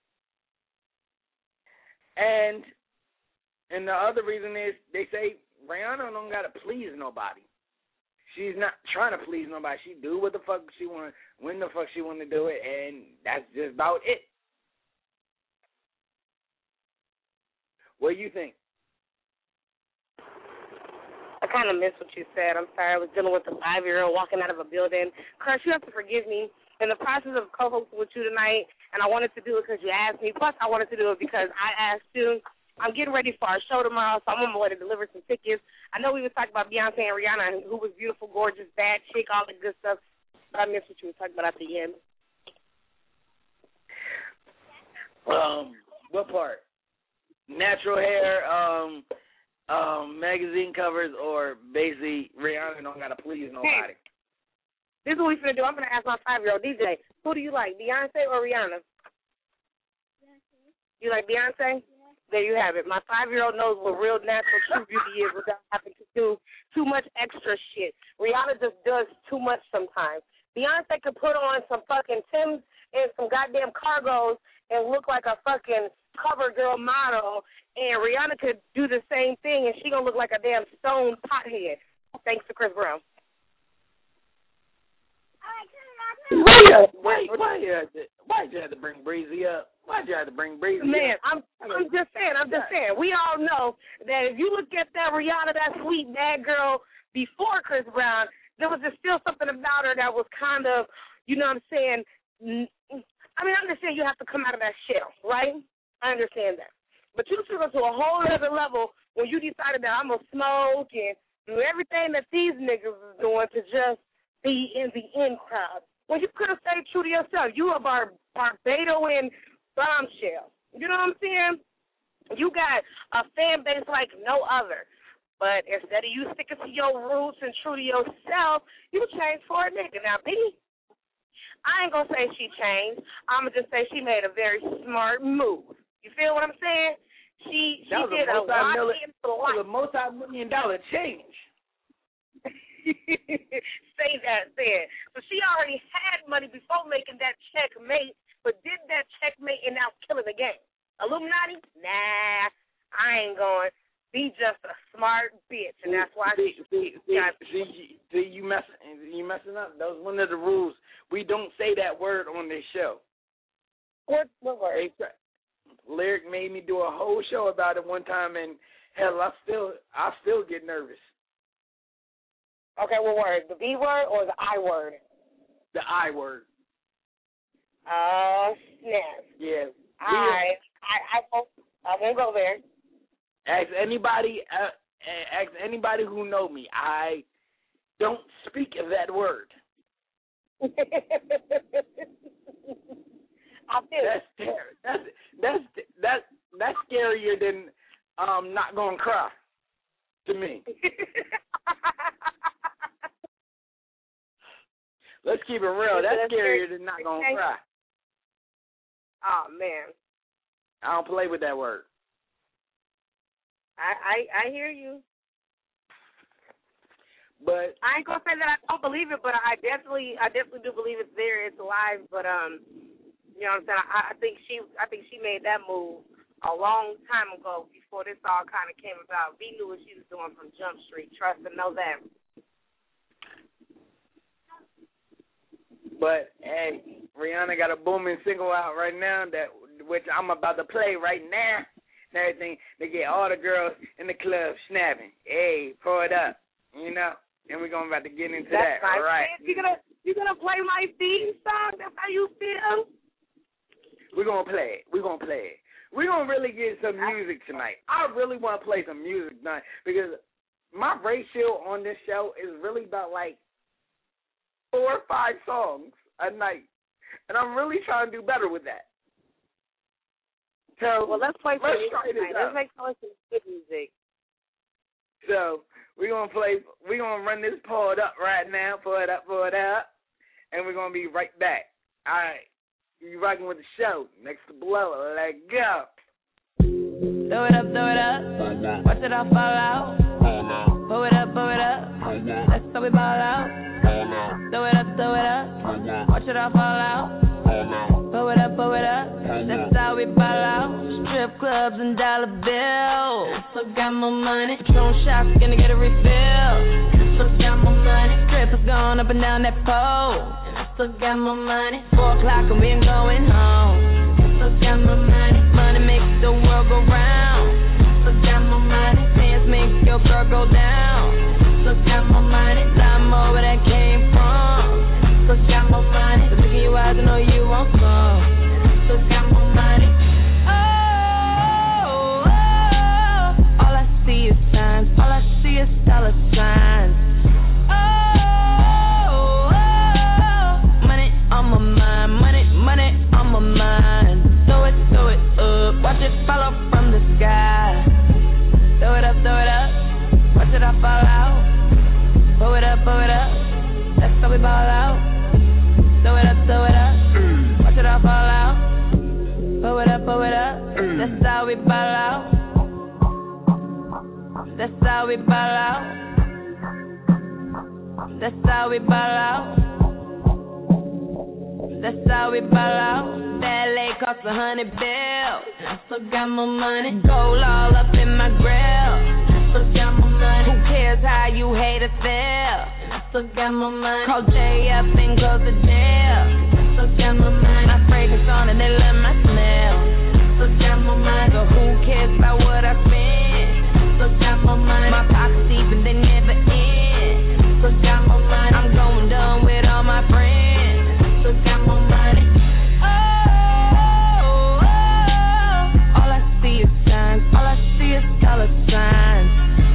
S3: And and the other reason is they say Rihanna don't gotta please nobody. She's not trying to please nobody. She do what the fuck she want, when the fuck she want to do it, and that's just about it. What do you think?
S1: I kind of missed what you said. I'm sorry. I was dealing with a five-year-old walking out of a building. Crush, you have to forgive me. In the process of co-hosting with you tonight, and I wanted to do it because you asked me, plus I wanted to do it because I asked you. I'm getting ready for our show tomorrow, so I'm on my way to deliver some tickets. I know we were talking about Beyonce and Rihanna, who was beautiful, gorgeous, bad chick, all the good stuff, but I missed what you were talking about at the end.
S3: Um, what part? Natural hair, um, um, magazine covers, or basically Rihanna don't gotta please nobody.
S1: This is what we're going to do. I'm going to ask my five-year-old D J, who do you like, Beyonce or Rihanna? Beyonce. You like Beyonce? Yeah. There you have it. My five-year-old knows what real natural true beauty is without having to do too much extra shit. Rihanna just does too much sometimes. Beyonce could put on some fucking Timbs and some goddamn cargos and look like a fucking cover girl model, and Rihanna could do the same thing, and she going to look like a damn stone pothead. Thanks to Chris Brown.
S3: Why you why why you had to why you had to bring Breezy up? Why'd you have to bring Breezy
S1: Man,
S3: up?
S1: I'm I'm just saying, I'm just saying. We all know that if you look at that Rihanna, that sweet bad girl before Chris Brown, there was just still something about her that was kind of, you know what I'm saying? I mean, I understand you have to come out of that shell, right? I understand that. But you took us to a whole other level when you decided that I'm going to smoke and do everything that these niggas is doing to just be in the in crowd. Well, you could have stayed true to yourself. You a Bar- Barbadian bombshell. You know what I'm saying? You got a fan base like no other. But instead of you sticking to your roots and true to yourself, you changed for a nigga. Now, B, I ain't going to say she changed. I'm going to just say she made a very smart move. You feel what I'm saying? She she
S3: that was
S1: did a,
S3: a
S1: lot
S3: multi-million,
S1: into life.
S3: that was a multi-million dollar change.
S1: Say that then. So she already had money before making that checkmate, but did that checkmate and now killing the game. Illuminati? Nah, I ain't going. Be just a smart bitch, and that's why
S3: see,
S1: she
S3: see, see,
S1: got
S3: see, see, you messing, you messing up. That was one of the rules. We don't say that word on this show.
S1: What, what word?
S3: They, Lyric made me do a whole show about it one time, and hell, I still, I still get nervous.
S1: Okay, what word? The B word or the I word?
S3: The I word.
S1: Oh, snap.
S3: Yeah.
S1: All right. I, I, I won't go there.
S3: Ask anybody. Uh, ask anybody who know me. I don't speak that word.
S1: I feel
S3: That's ter- that's that's that's that's scarier than um not gonna cry to me. Let's keep it real. That's scarier than not gonna cry.
S1: Oh man,
S3: I don't play with that word.
S1: I I, I hear you.
S3: But
S1: I ain't gonna say that I don't believe it, but I definitely I definitely do believe it's there. It's alive. But um, you know what I'm saying? I, I think she I think she made that move a long time ago before this all kind of came about. V knew what she was doing from Jump Street. Trust and know that.
S3: But hey, Rihanna got a booming single out right now that which I'm about to play right now. And everything, they get all the girls in the club snapping. Hey, pour it up, you know. And we're going about to get into
S1: That's
S3: that.
S1: Nice.
S3: All right.
S1: You gonna you gonna play my theme song? That's how you feel?
S3: We're gonna play it. We're gonna play it. We're gonna really get some music tonight. I really want to play some music tonight because my ratio on this show is really about like four or five songs a night, and I'm really trying to do better with that. So
S1: well, let's play some
S3: let's
S1: music
S3: try this
S1: tonight.
S3: out.
S1: Let's make some good music.
S3: So we're gonna play. We're gonna run this pull it up right now. Pull it up, pull it up, and we're gonna be right back. All right, you rocking with the show. Next to blow. Let go.
S6: Throw it up, throw it up. Watch it all fall out. Pull it up, pull it up. That's how we ball out. Throw it up, throw it up. Watch it all fall out. Pull it up, pull it up. That's how we ball out. Strip clubs and dollar bills. So got more money. Patron shots, gonna get a refill. So got more money. Strippers going up and down that pole. So got more money. Four o'clock and we ain't going home. So got more money. Money makes the world go round. So got more money. Dance makes your girl go down. So got more money. Time more where that came from. So got more money. So look in your eyes, I know you want some. So got more money. Oh, oh, all I see is signs. All I see is dollar signs. Oh, oh, money on my mind. Money, money on my mind. Throw it, throw it up. Watch it fall off from the sky. Throw it up, throw it up. Watch it all fall out. Pull it up, pull it up. That's how we ball out. Throw it up, throw it up. Watch it all fall out. Pull it up, pull it up. That's how we ball out. That's how we ball out. That's how we ball out. That's how we ball out. That lay cost a hundred bills. I still got more money. Gold all up in my grill. I still got more money. Who cares how you hate or feel? I still got more money. Call Jay up and close the deal. I still got more money. My fragrance on and they love my smell. I still got more money. So who cares about what I spend? I still got more money. My pockets deep and they never end. I still got more money. I'm going dumb with all my friends. I still got more money. Oh, oh, all I see is signs. All I see is dollar signs.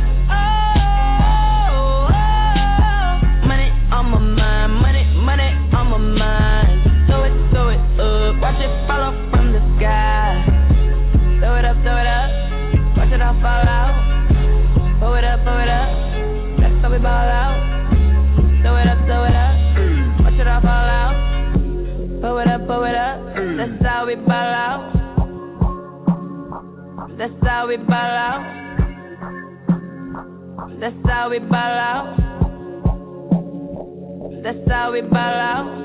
S6: Oh, oh, money on my mind. Money, money on my mind. Throw it, throw it up. Watch it fall off from the sky. Throw it up, throw it up. Watch it all fall out. Pull it up, pull it up. That's how we ball out. Throw it up, throw it up. Watch it all fall out. Pull it up, pull it up. That's how we ball out. That's how we ball out. That's how we ball out. That's how we ball out.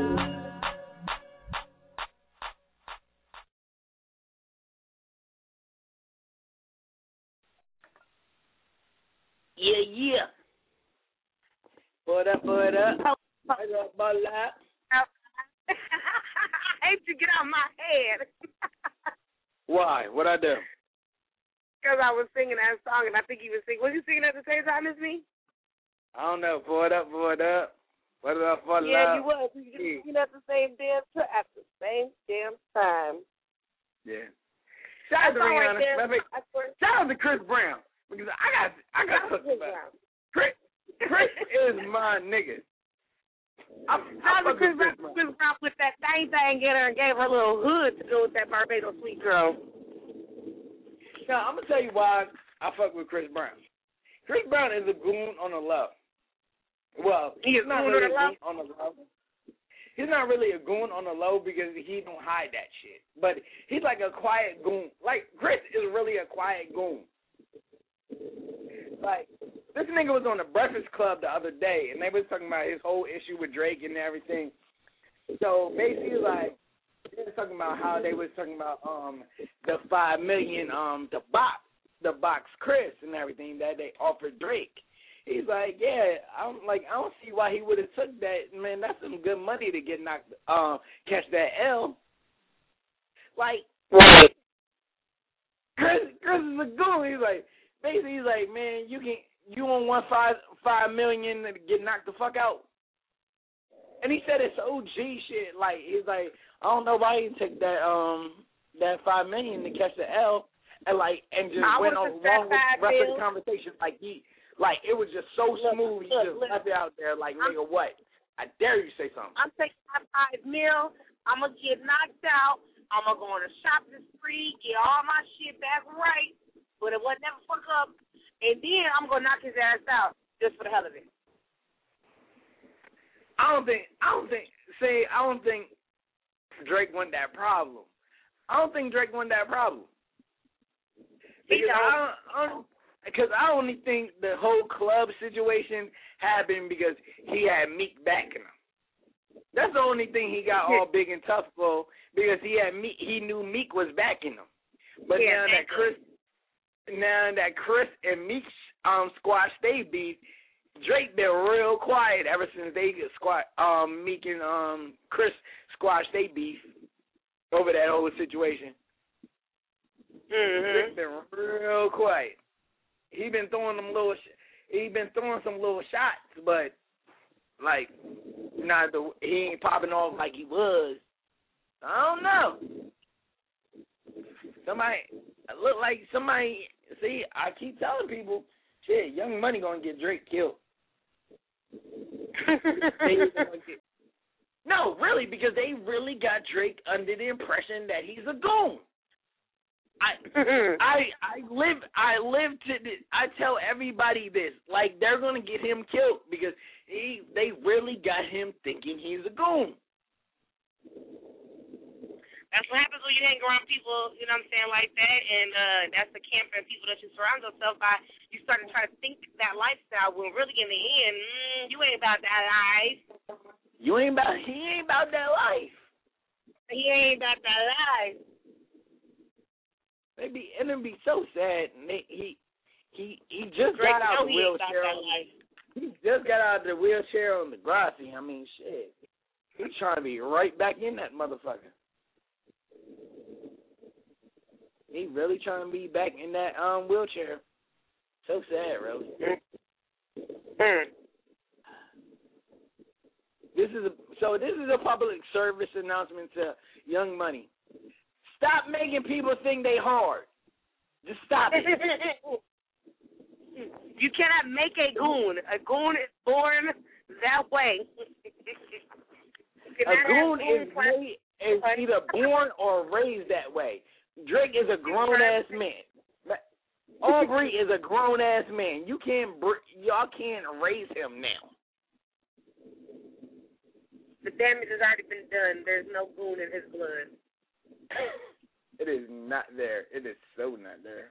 S3: Yeah, yeah. Put up, put up. Put up, put up.
S1: I hate to get out of my head.
S3: Why? What'd I do?
S1: Because I was singing that song, and I think he was singing. Was he singing at the same time as me?
S3: I don't know. Pour it up, pour it up. Put it up, put it
S1: Yeah,
S3: up.
S1: you was. You were singing at the same damn t- at the same damn time.
S3: Yeah. Shout out to
S1: Right
S3: Rihanna.
S1: there.
S3: Matter of fact, shout out to Chris Brown because I got I got something about Chris. Chris is my nigga. I,
S1: Shout
S3: I
S1: out to Chris Brown. Chris Brown put that same thing in her and gave her a little hood to do with that Barbados sweet girl.
S3: Now I'm gonna tell you why I fuck with Chris Brown. Chris Brown is a goon on the low. Well, he's not really a goon on the low. He's not really a goon on the low because he don't hide that shit. But he's like a quiet goon. Like, Chris is really a quiet goon. Like, this nigga was on the Breakfast Club the other day, and they was talking about his whole issue with Drake and everything. So, basically, like, they was talking about how they was talking about um the five million, um the box, the box Chris and everything that they offered Drake. He's like, yeah, I'm like, I don't see why he would have took that. Man, that's some good money to get knocked, uh, catch that L. Like,
S1: right.
S3: Chris, Chris is a goon. He's like, basically, he's like, man, you can, you don't want five, five million to get knocked the fuck out. And he said it's O G shit. Like, he's like, I don't know why he took that, um, that five million to catch the L, and like, and just
S1: I
S3: went on wrong with the rest of the conversation. Like he. Like, it was just so smooth, he just left it out there like, nigga, what? I dare you say something.
S1: I'm taking my five mil. I'm going to get knocked out. I'm going to go on a shopping spree, get all my shit back right, but it wasn't never fuck up. And then I'm going to knock his ass out just for the hell of it.
S3: I don't think, I don't think, see, I don't think Drake won that problem. I don't think Drake won that problem. Because I don't, I don't Because I only think the whole club situation happened because he had Meek backing him. That's the only thing he got all big and tough for, because he had Meek, he knew Meek was backing him. But yeah, now that Chris, now that Chris and Meek um squashed they beef, Drake been real quiet ever since they squat um Meek and um Chris squashed they beef over that whole situation.
S1: Mm-hmm.
S3: Drake been real quiet. He been throwing them little, sh- he been throwing some little shots, but like, not the he ain't popping off like he was. I don't know. Somebody look like somebody. See, I keep telling people, shit, Young Money gonna get Drake killed. get, no, really, because they really got Drake under the impression that he's a goon. I I I live I live to this. I tell everybody this, like they're gonna get him killed because he they really got him thinking he's a goon.
S1: That's what happens when you hang around people, you know what I'm saying, like that, and uh, that's the camp and people that you surround yourself by. You start to try to think that lifestyle when really in the end, mm, you ain't about that life.
S3: You ain't about he ain't about that life.
S1: He ain't about that life.
S3: It'd be, it'd be so sad. And they, he he he just Drake got out of the wheelchair. On, he just got out of the wheelchair on the Degrassi. I mean, shit. He's trying to be right back in that motherfucker. He really trying to be back in that um wheelchair. So sad, really. This is a, so. This is a public service announcement to Young Money. Stop making people think they hard. Just stop it.
S1: You cannot make a goon. A goon is born that way.
S3: A goon is, made, is either born or raised that way. Drake is a grown-ass man. Aubrey is a grown-ass man. You can't, y'all can't raise him now.
S1: The damage has already been done. There's no goon in his blood.
S3: It is not there. It is so not there.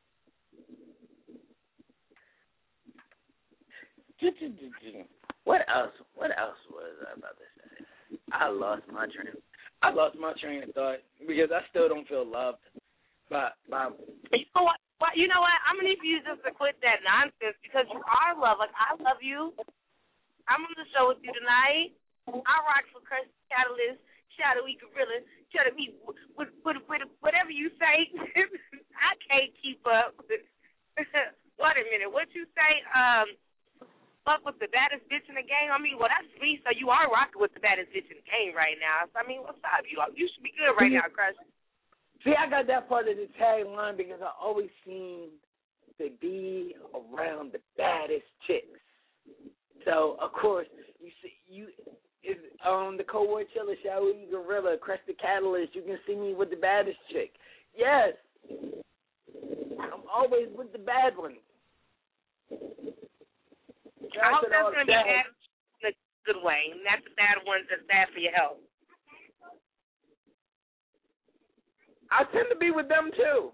S3: What else? What else was I about to say? I lost my train. I lost my train of thought because I still don't feel loved by by.
S1: You know what? Well, you know what? I'm gonna need you just to quit that nonsense because you are loved. Like I love you. I'm on the show with you tonight. I rock for Chris Catalyst. Shadowy Gorilla, try to be with, with, with, whatever you say. I can't keep up. Wait a minute, what you say? Um, fuck with the baddest bitch in the game. I mean, well, that's me. So you are rocking with the baddest bitch in the game right now. So I mean, what's up? You you should be good right now, Crush.
S3: See, I got that part of the tagline because I always seem to be around the baddest chicks. So, of course, you see, you is on the Cold Chiller Show, Gorilla, Crush the Catalyst, you can see me with the baddest chick. Yes. I'm always with the bad ones.
S7: I hope that's going to be bad in a good way, not the bad ones that's bad for your health.
S3: I tend to be with them, too.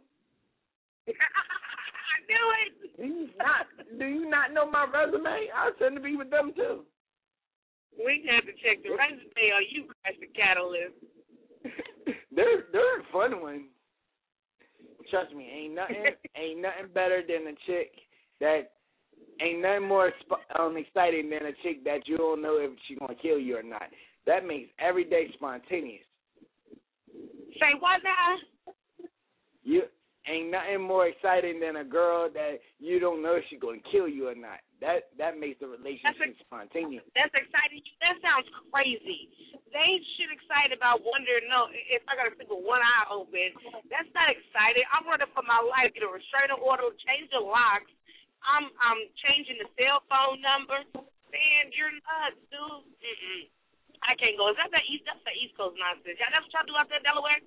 S7: I knew it.
S3: Do you not, do you not know my resume? I tend to be with them, too.
S7: We have to check the resume or you Crush the Catalyst.
S3: they're, they're a fun one. Trust me, ain't nothing ain't nothing better than a chick that ain't nothing more um, exciting than a chick that you don't know if she's gonna kill you or not. That makes every day spontaneous.
S7: Say what now?
S3: You ain't nothing more exciting than a girl that you don't know if she's gonna kill you or not. That that makes the relationship
S7: that's
S3: spontaneous.
S7: That's exciting. That sounds crazy. They ain't shit excited about wondering, no, if I got to sleep with one eye open. That's not exciting. I'm running for my life. Get a restraining order, change the locks. I'm I'm changing the cell phone number. Man, you're nuts, dude. Mm-mm. I can't go. Is that the East? That's the East Coast nonsense. Y'all, that's what y'all do out there in Delaware?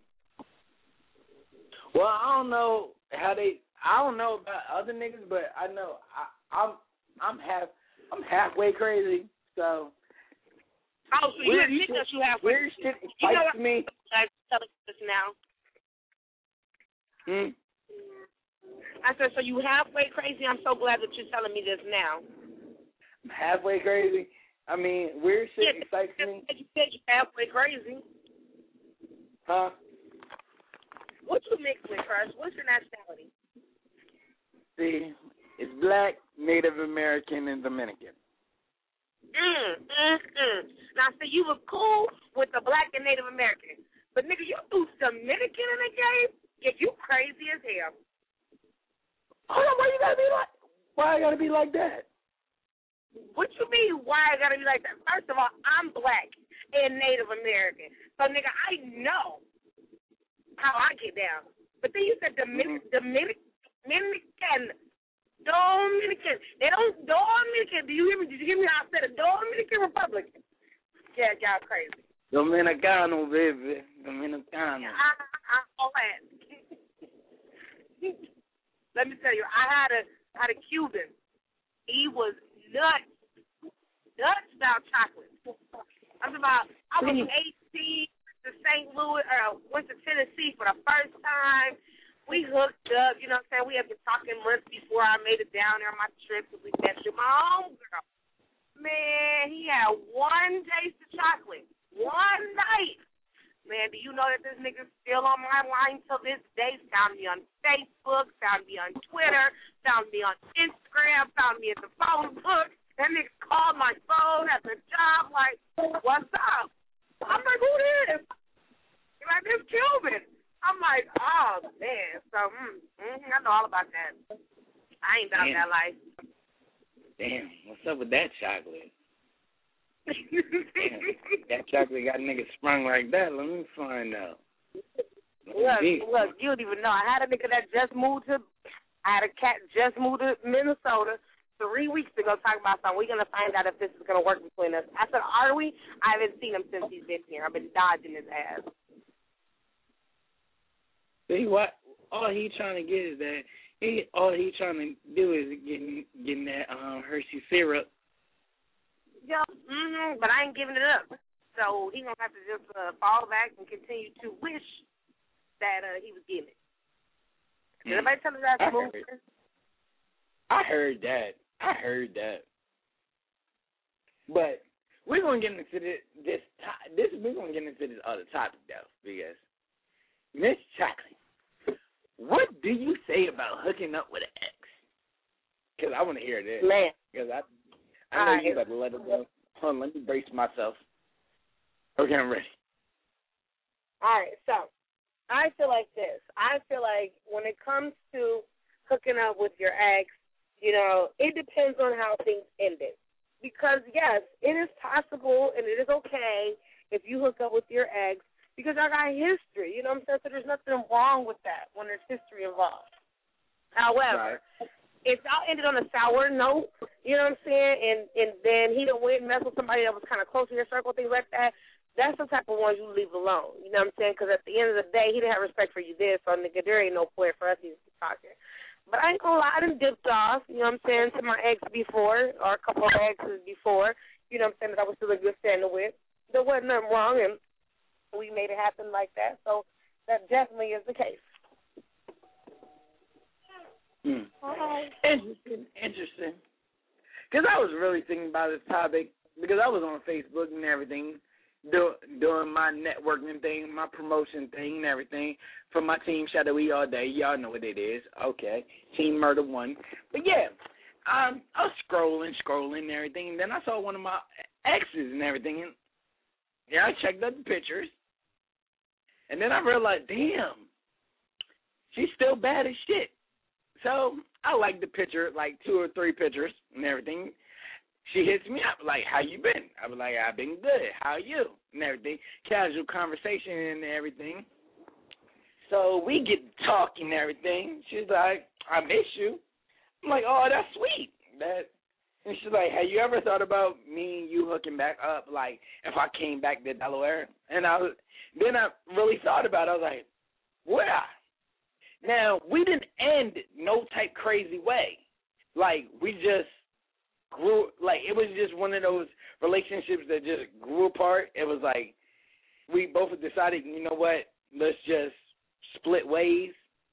S3: Well, I don't know how they. I don't know about other niggas, but I know I, I'm I'm half I'm halfway crazy. So.
S7: Oh, so you admit that you have
S3: weird shit excites
S7: you know
S3: me.
S7: I'm telling you this now.
S3: Hmm.
S7: I said, so you halfway crazy? I'm so glad that you're telling me this now.
S3: I'm halfway crazy. I mean, weird shit
S7: yeah,
S3: excites me.
S7: You said you're halfway crazy.
S3: Huh?
S7: What you mix with, Crush? What's your nationality?
S3: See, it's black, Native American, and Dominican.
S7: Mm, mm, mm. Now, see, you were cool with the black and Native American. But, nigga, you threw Dominican in the game? Yeah, you crazy as hell.
S3: Hold on, why you gotta be like, why I gotta be like that?
S7: What you mean, why I gotta be like that? First of all, I'm black and Native American. So, nigga, I know how I get down. But then you said Dominican, mm-hmm. Dominican, Dominican. Dominican. They don't Dominican. Do you hear me? Did you hear me? I said a Dominican Republic. Yeah, y'all crazy.
S3: Dominicano, baby. Dominicano.
S7: Yeah, I, I, all that. Let me tell you, I had a had a Cuban. He was nuts, nuts about chocolate. I was about. I was eighteen. To Saint Louis. Uh, went to Tennessee for the first time. We hooked up, you know what I'm saying? We had been talking months before I made it down there on my trip because we tested my own girl. Man, he had one taste of chocolate. One night. Man, do you know that this nigga's still on my line till this day? Found me on Facebook, found me on Twitter, found me on Instagram, found me at the phone book. That nigga called my phone at the job like, what's up? I'm like, who this? He's like, this Cuban. I'm like, oh, man. So, mm, mm, I know all about that. I ain't about
S3: Damn.
S7: that life.
S3: Damn, what's up with that chocolate? Damn, that chocolate got niggas sprung like that. Let me find out.
S7: Look, look, you don't even know. I had a nigga that just moved to, I had a cat just moved to Minnesota three weeks ago talking about something. We're going to find out if this is going to work between us. I said, are we? I haven't seen him since he's been here. I've been dodging his ass.
S3: See what? All he trying to get is that he. All he trying to do is getting getting that um Hershey syrup.
S7: Yeah, mhm. But I ain't giving it up. So he gonna have to just uh, fall back and continue to wish that uh, he was getting it. Did anybody tell us that
S3: I
S7: move?
S3: heard, I heard that. I heard that. But we're gonna get into this. This, this we're gonna get into this other topic though, because Miss Chocolate. What do you say about hooking up with an ex? Because I want to hear this.
S7: Man.
S3: Because I, I know
S7: right.
S3: you about to let it go. Hold on, let me brace myself. Okay, I'm ready.
S7: All right, so I feel like this. I feel like when it comes to hooking up with your ex, you know, it depends on how things ended. Because, yes, it is possible and it is okay if you hook up with your ex
S1: because I got history. You know what I'm saying? So there's nothing wrong with that when there's history involved. However, right. if y'all ended on a sour note, you know what I'm saying, and and then he done went and messed with somebody that was kind of close to your circle, things like that, that's the type of ones you leave alone. You know what I'm saying? Because at the end of the day, he didn't have respect for you then, so nigga, there ain't no point for us to be talking. But I ain't gonna lie, I done dipped off, you know what I'm saying, to my ex before, or a couple of exes before, you know what I'm saying, that I was still in good standing with. There wasn't nothing wrong, and we made it happen like that, so that definitely is the case.
S3: Hmm. Interesting, interesting. Because I was really thinking about this topic, because I was on Facebook and everything, do, doing my networking thing, my promotion thing and everything for my team, Shadow E all day. Y'all know what it is. Okay. Team Murder One. But, yeah, um, I was scrolling, scrolling and everything, and then I saw one of my exes and everything, and yeah, I checked out the pictures, and then I realized, damn, she's still bad as shit. So I liked the picture, like two or three pictures and everything. She hits me up, like, how you been? I was like, I've been good. How are you? And everything. Casual conversation and everything. So we get talking and everything. She's like, I miss you. I'm like, oh, that's sweet. That. And she's like, have you ever thought about me and you hooking back up, like, if I came back to Delaware? And I was, then I really thought about it. I was like, would I? Now, we didn't end no type crazy way. Like, we just grew, like, it was just one of those relationships that just grew apart. It was like, we both decided, you know what, let's just split ways.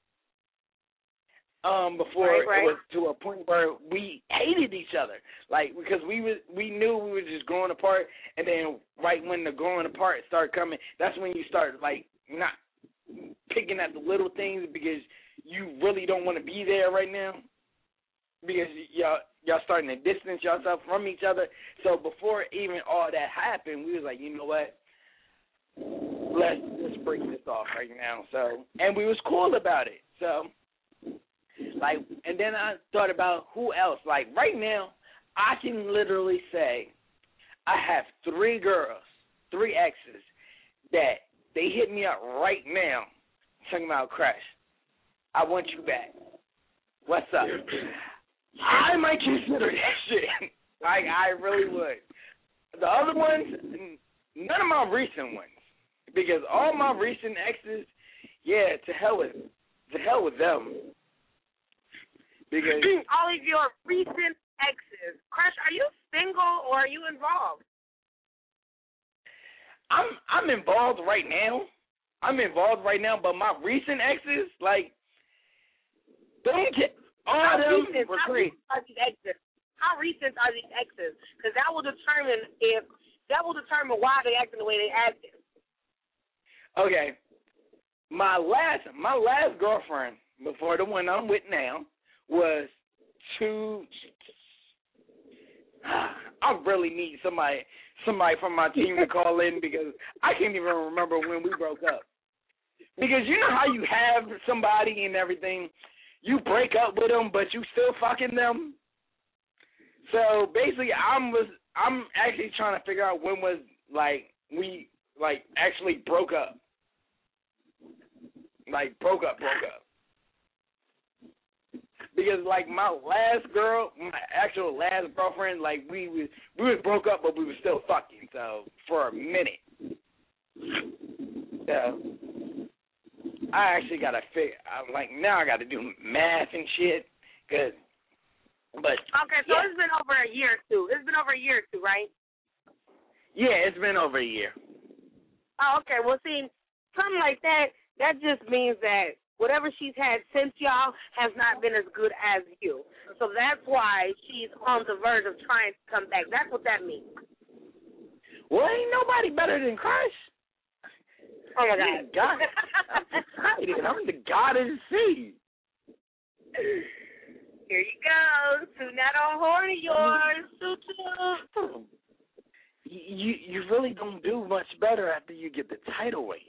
S3: Um, before
S1: right, right.
S3: it was to a point where we hated each other, like, because we was, we knew we were just growing apart, and then right when the growing apart started coming, that's when you start, like, not picking at the little things because you really don't want to be there right now, because y'all y'all starting to distance yourself from each other. So before even all that happened, we was like, you know what, let's just break this off right now. So, and we was cool about it. So, like, and then I thought about who else. Like, right now, I can literally say I have three girls, three exes, that they hit me up right now talking about, Crush, I want you back. What's up? I might consider that shit. Like, I really would. The other ones, none of my recent ones. Because all my recent exes, yeah, to hell with, to hell with them. Because
S7: all of your recent exes. Crush, are you single or are you involved?
S3: I'm I'm involved right now. I'm involved right now, but my recent exes, like, don't get all
S7: how
S3: of them
S7: recent,
S3: were
S7: how
S3: great.
S7: recent are these exes? How recent are these exes? Because that will determine if that will determine why they acting the way they acted. Okay,
S3: my last my last girlfriend before the one I'm with now was two. I really need somebody somebody from my team to call in because I can't even remember when we broke up. Because you know how you have somebody and everything, you break up with them, but you still fucking them. So basically, I'm was I'm actually trying to figure out when was like we like actually broke up, like broke up, broke up. Because like my last girl, my actual last girlfriend, like we was we was broke up, but we were still fucking. So for a minute, so I actually gotta figure. I'm like now I got to do math and shit. Cause, but
S7: okay, so
S3: yeah.
S7: It's been over a year or two. It's been over a year or two, right?
S3: Yeah, it's been over a year.
S1: Oh, okay. Well, see, something like that, that just means that whatever she's had since y'all has not been as good as you. So that's why she's on the verge of trying to come back. That's what that means.
S3: Well, ain't nobody better than Crush.
S1: Oh, my
S3: God.
S1: God.
S3: I'm excited. I'm the god of the sea.
S7: Here you go. Tune that on horn of yours. Toot, toot.
S3: You, you really don't do much better after you get the tidal wave.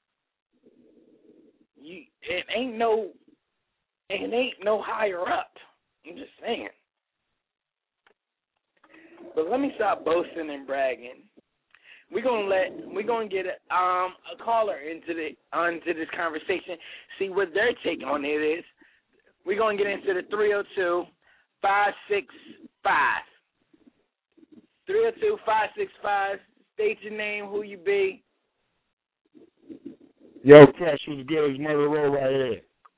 S3: You, it ain't no, it ain't no higher up. I'm just saying. But let me stop boasting and bragging. we're gonna let we're gonna get a, um a caller into the onto this conversation, see what their take on it is. We're gonna get into the three oh two, five six five. three oh two, five six five. State your name, who you be.
S8: Yo, Crush, what's good? It's Murder Row right here.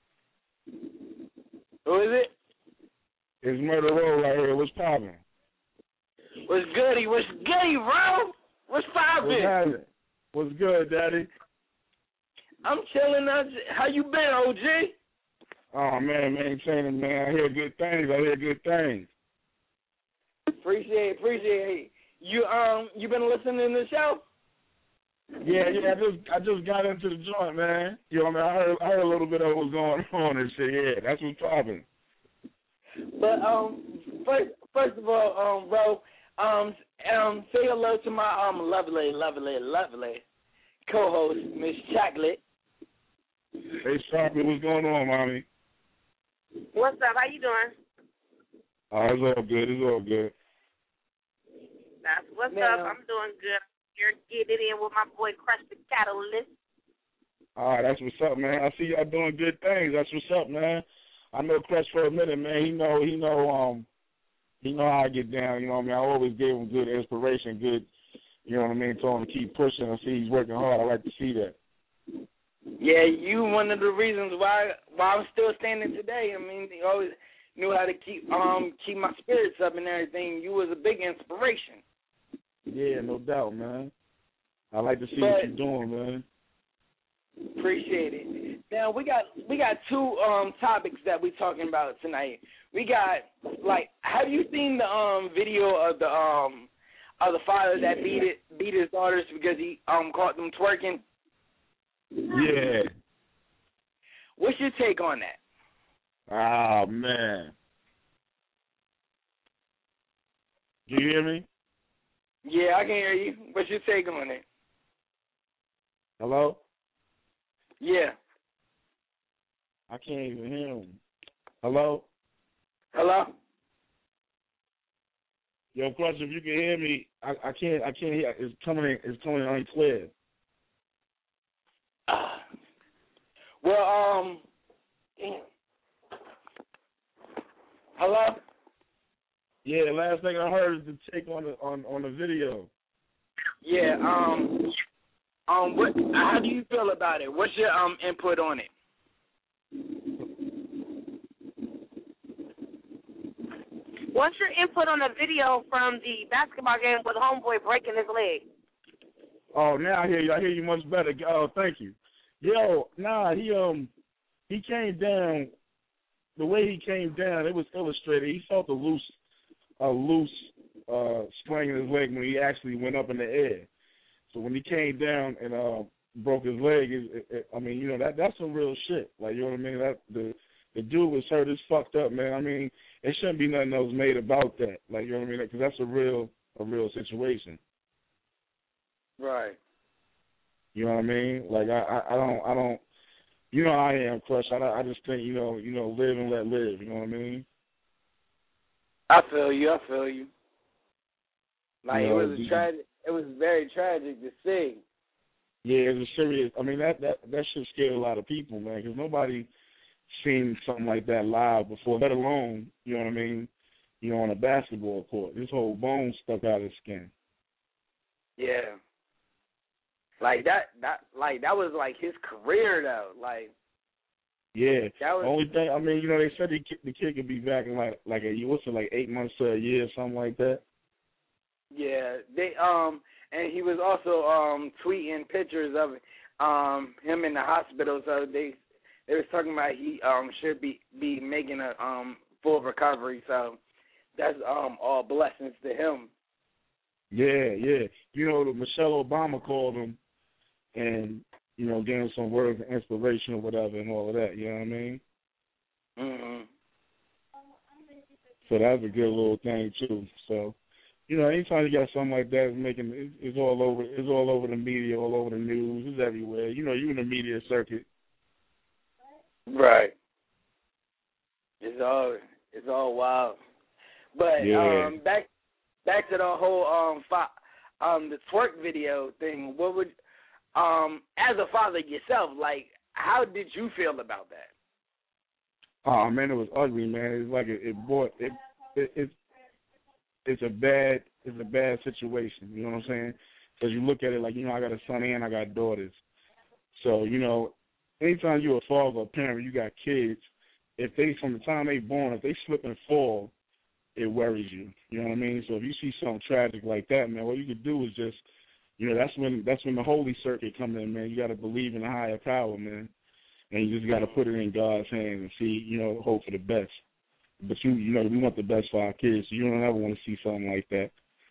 S3: Who is it?
S8: It's Murder Row right here. What's poppin'?
S3: What's goody? What's goody, bro? What's poppin'?
S8: What's happening? What's good, Daddy?
S3: I'm chilling. How you been, O G?
S8: Oh, man, maintaining, man. I hear good things. I hear good things.
S3: Appreciate it, appreciate it. You um you been listening to the show?
S8: Yeah, yeah, I just I just got into the joint, man. You know what I mean? I heard I heard a little bit of what was going on and shit, yeah. That's what's popping.
S3: But um first first of all, um, bro, um um say hello to my um lovely, lovely, lovely co host, Miss Chocolate.
S8: Hey Chocolate, what's going on, mommy?
S7: What's up? How you doing?
S8: Oh, it's all good, it's all good.
S7: That's what's
S3: now,
S7: up. I'm doing good. You're getting it in with my boy Crush the Catalyst.
S8: All right, that's what's up, man. I see y'all doing good things. That's what's up, man. I know Crush for a minute, man. He know, he know, um, he know how I get down. You know what I mean? I always gave him good inspiration, good. You know what I mean? Told him to keep pushing. I see he's working hard. I like to see that.
S3: Yeah, you one of the reasons why why I'm still standing today. I mean, you always knew how to keep um keep my spirits up and everything. You was a big inspiration.
S8: Yeah, no doubt, man. I like to see
S3: but,
S8: what you're doing, man.
S3: Appreciate it. Now we got we got two um topics that we talking about tonight. We got like, have you seen the um video of the um of the father that beat it beat his daughters because he um caught them twerking?
S8: Yeah.
S3: What's your take on that?
S8: Ah, man. Do you hear me?
S3: Yeah, I can hear you. What's your take on it?
S8: Hello?
S3: Yeah.
S8: I can't even hear him. Hello?
S3: Hello?
S8: Yo, Crush, if you can hear me, I, I can't I can't hear. It's coming in, it's coming in unclear.
S3: Uh, well, um, damn. Hello?
S8: Yeah, last thing I heard is the take on the on, on the video.
S3: Yeah, um um what how do you feel about it? What's your um input on it?
S7: What's your input on the video from the basketball game with homeboy breaking his leg?
S8: Oh, now I hear you. I hear you much better. Oh, thank you. Yo, nah, he um he came down. The way he came down, it was illustrated. He felt a loose, a loose uh, spring in his leg when he actually went up in the air. So when he came down and uh, broke his leg, it, it, I mean, you know, that that's some real shit. Like, you know what I mean? That the the dude was hurt as fucked up, man. I mean, it shouldn't be nothing else made about that. Like, you know what I mean? Because that's a real a real situation.
S3: Right.
S8: You know what I mean? Like, I, I, I don't I don't. You know how I am, Crush. I, I just think, you know, you know, live and let live. You know what I mean?
S3: I feel you. I feel you. Like,
S8: you know,
S3: it was a tragic. It was very tragic to see.
S8: Yeah, it was serious. I mean, that that that shit scared a lot of people, man, because nobody seen something like that live before, let alone, you know what I mean, you know, on a basketball court. His whole bone stuck out of his skin.
S3: Yeah. Like that, that, like that was like his career though. Like,
S8: yeah.
S3: That was,
S8: the only thing, I mean, you know, they said the kid, the kid could be back in like like a what's it, like eight months to a year, something like that.
S3: Yeah, they um, and he was also um tweeting pictures of um him in the hospital. So they they was talking about he um should be be making a um full recovery. So that's um all blessings to him.
S8: Yeah, yeah. You know, Michelle Obama called him and, you know, gave him some words of inspiration or whatever and all of that. You know what I mean?
S3: Mhm.
S8: So that's a good little thing too. So, you know, anytime you got something like that, it's making it's all over. It's all over the media, all over the news. It's everywhere. You know, you in the media circuit.
S3: Right. It's all it's all wild. But
S8: yeah.
S3: um, back back to the whole um fa- um, the twerk video thing, what would, um, as a father yourself, like, how did you feel about that?
S8: Oh man, it was ugly, man. It's like it, it brought it, it. It's it's a bad it's a bad situation. You know what I'm saying? Because you look at it like, you know, I got a son and I got daughters. So you know, anytime you're a father or parent, you got kids. If they from the time they born, if they slip and fall, it worries you. You know what I mean? So if you see something tragic like that, man, what you could do is just, you know, that's when that's when the Holy Circuit comes in, man. You got to believe in a higher power, man. And you just got to put it in God's hands and see, you know, hope for the best. But, you you know, we want the best for our kids, so you don't ever want to see something like that.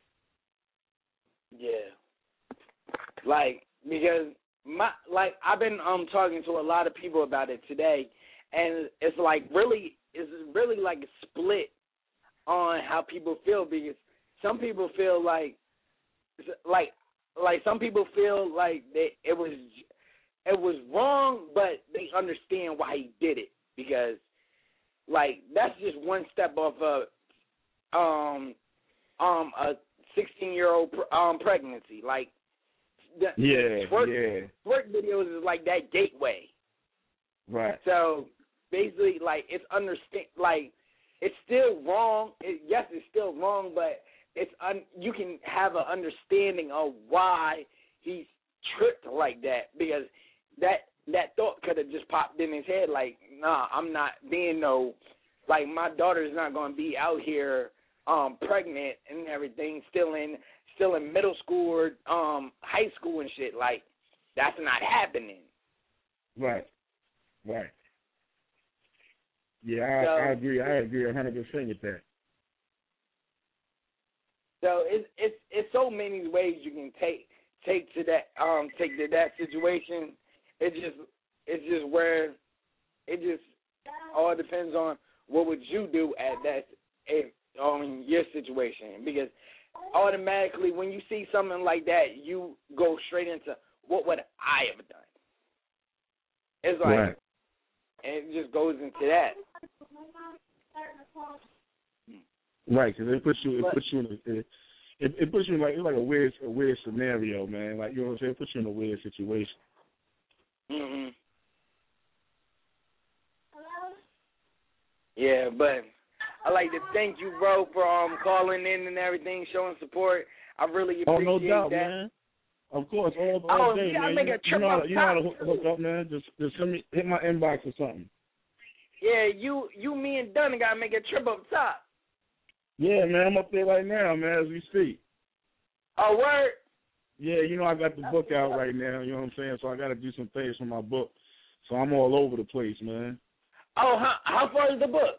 S3: Yeah. Like, because, my like, I've been um talking to a lot of people about it today, and it's like really, it's really like a split on how people feel, because some people feel like, like, like some people feel like that it was it was wrong, but they understand why he did it, because, like, that's just one step of a um um a sixteen year old um pregnancy. Like, the,
S8: yeah,
S3: twerk,
S8: yeah,
S3: twerk videos is like that gateway.
S8: Right.
S3: So basically, like, it's understand like it's still wrong. It, yes, it's still wrong, but it's un, you can have an understanding of why he's tripped like that, because that that thought could have just popped in his head, like, nah, I'm not being no, like, my daughter's not going to be out here um, pregnant and everything, still in still in middle school or um, high school and shit. Like, that's not happening.
S8: Right, right. Yeah, I,
S3: so,
S8: I agree. I agree one hundred percent with that.
S3: So it's it's it's so many ways you can take take to that um take to that situation. It just it's just where it just all depends on what would you do at that if on your situation, because automatically when you see something like that, you go straight into what would I have done. It's like,
S8: right.
S3: and it just goes into that.
S8: Right, because it puts you it
S3: but,
S8: puts you in a, it, it, it puts you in like it's like a weird a weird scenario, man. Like, you know what I'm saying? It puts you in a weird situation.
S3: Mhm. Yeah, but I like to thank you, bro, for um calling in and everything, showing support. I really appreciate
S8: oh, no doubt,
S3: that.
S8: man. Of course, all, all
S3: oh,
S8: day,
S3: yeah,
S8: man.
S3: Make
S8: you,
S3: a
S8: you
S3: trip
S8: know how
S3: up
S8: to, you know how to hook,
S3: top,
S8: hook up, man. Just just send me hit my inbox or something.
S3: Yeah, you you me and Dunn gotta make a trip up top.
S8: Yeah, man, I'm up there right now, man, as we speak.
S3: Oh, word?
S8: Yeah, you know I got the book out right now, you know what I'm saying? So I got to do some things for my book. So I'm all over the place, man.
S3: Oh, how, how far is the book?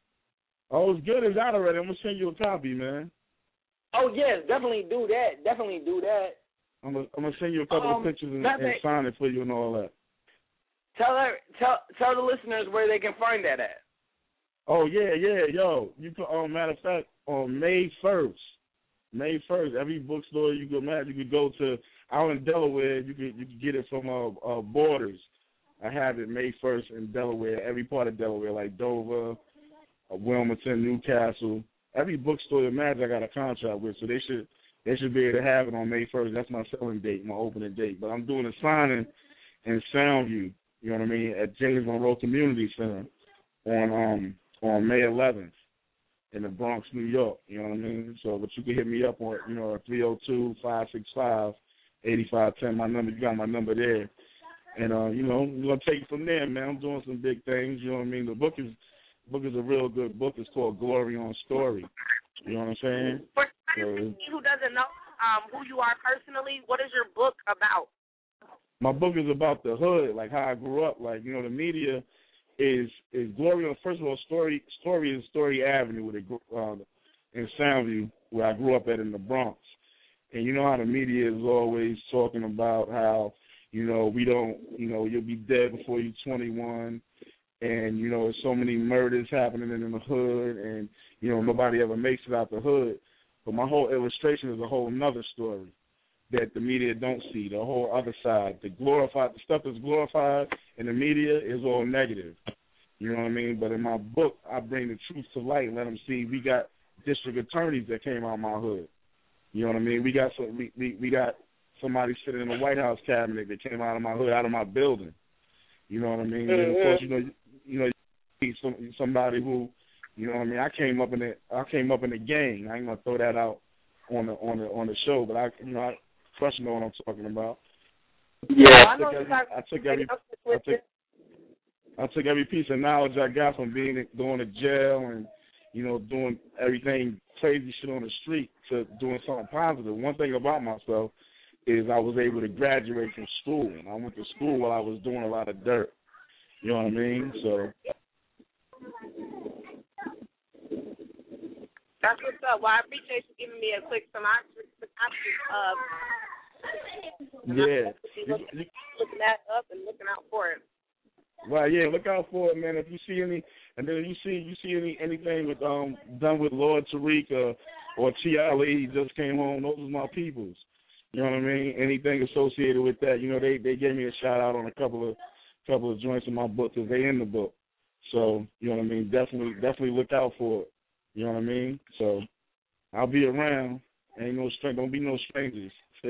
S8: Oh, it's good. It's out already. I'm going to send you a copy, man.
S3: Oh, yes, definitely do that. Definitely do that.
S8: I'm going I'm to send you a couple
S3: um,
S8: of pictures and, and sign it for you and all that.
S3: Tell her, tell tell the listeners where they can find that at.
S8: Oh, yeah, yeah, yo. You can, oh, matter of fact, on May first, May first, every bookstore you go, man, you could go to out in Delaware. You could you could get it from uh, uh, Borders. I have it May first in Delaware, every part of Delaware, like Dover, uh, Wilmington, Newcastle. Every bookstore in Magic I got a contract with, so they should they should be able to have it on May first. That's my selling date, my opening date. But I'm doing a signing in Soundview, you know what I mean, at James Monroe Community Center on um on May eleventh. In the Bronx, New York, you know what I mean? So, but you can hit me up on, you know, three oh two, five six five, eight five one zero, my number, you got my number there. And, uh, you know, we're going to take it from there, man. I'm doing some big things, you know what I mean? The book is the book is a real good book. It's called Glory on Story. You know what I'm saying?
S7: For somebody
S8: so,
S7: who doesn't know um, who you are personally, what is your book about?
S8: My book is about the hood, like how I grew up. Like, you know, the media is is Glory on, first of all, Story Story is Story Avenue with it, uh, in Soundview, where I grew up at in the Bronx. And you know how the media is always talking about how, you know, we don't, you know, you'll be dead before you're twenty-one, and, you know, there's so many murders happening in the hood, and, you know, nobody ever makes it out the hood. But my whole illustration is a whole nother story that the media don't see, the whole other side. The glorified, the stuff that's glorified in the media is all negative. You know what I mean? But in my book, I bring the truth to light and let them see we got district attorneys that came out of my hood. You know what I mean? We got some, we, we, we got somebody sitting in the White House cabinet that came out of my hood, out of my building. You know what I mean? Mm-hmm. And of course, you know, you, you know, you need some, somebody who, you know what I mean? I came up in the, I came up in the gang. I ain't gonna throw that out on the on the on the show, but I, you know, I trust you know what I'm talking about.
S1: Yeah,
S8: I took every, I took every, I took, I took every piece of knowledge I got from being going to jail and, you know, doing everything crazy shit on the street to doing something positive. One thing about myself is I was able to graduate from school. And I went to school while I was doing a lot of dirt. You know what I mean? So.
S7: That's what's up. Well, I appreciate you giving me a quick synopsis. Uh,
S8: yeah.
S7: looking, looking that up and looking out for it.
S8: Well, yeah, look out for it, man. If you see any, and then you see you see any anything with um done with Lord Tariq uh, or T L E, he just came home. Those are my peoples. You know what I mean? Anything associated with that, you know, they they gave me a shout out on a couple of couple of joints in my book because they in the book. So you know what I mean? Definitely definitely look out for it. You know what I mean? So I'll be around. Ain't no str- don't be no strangers.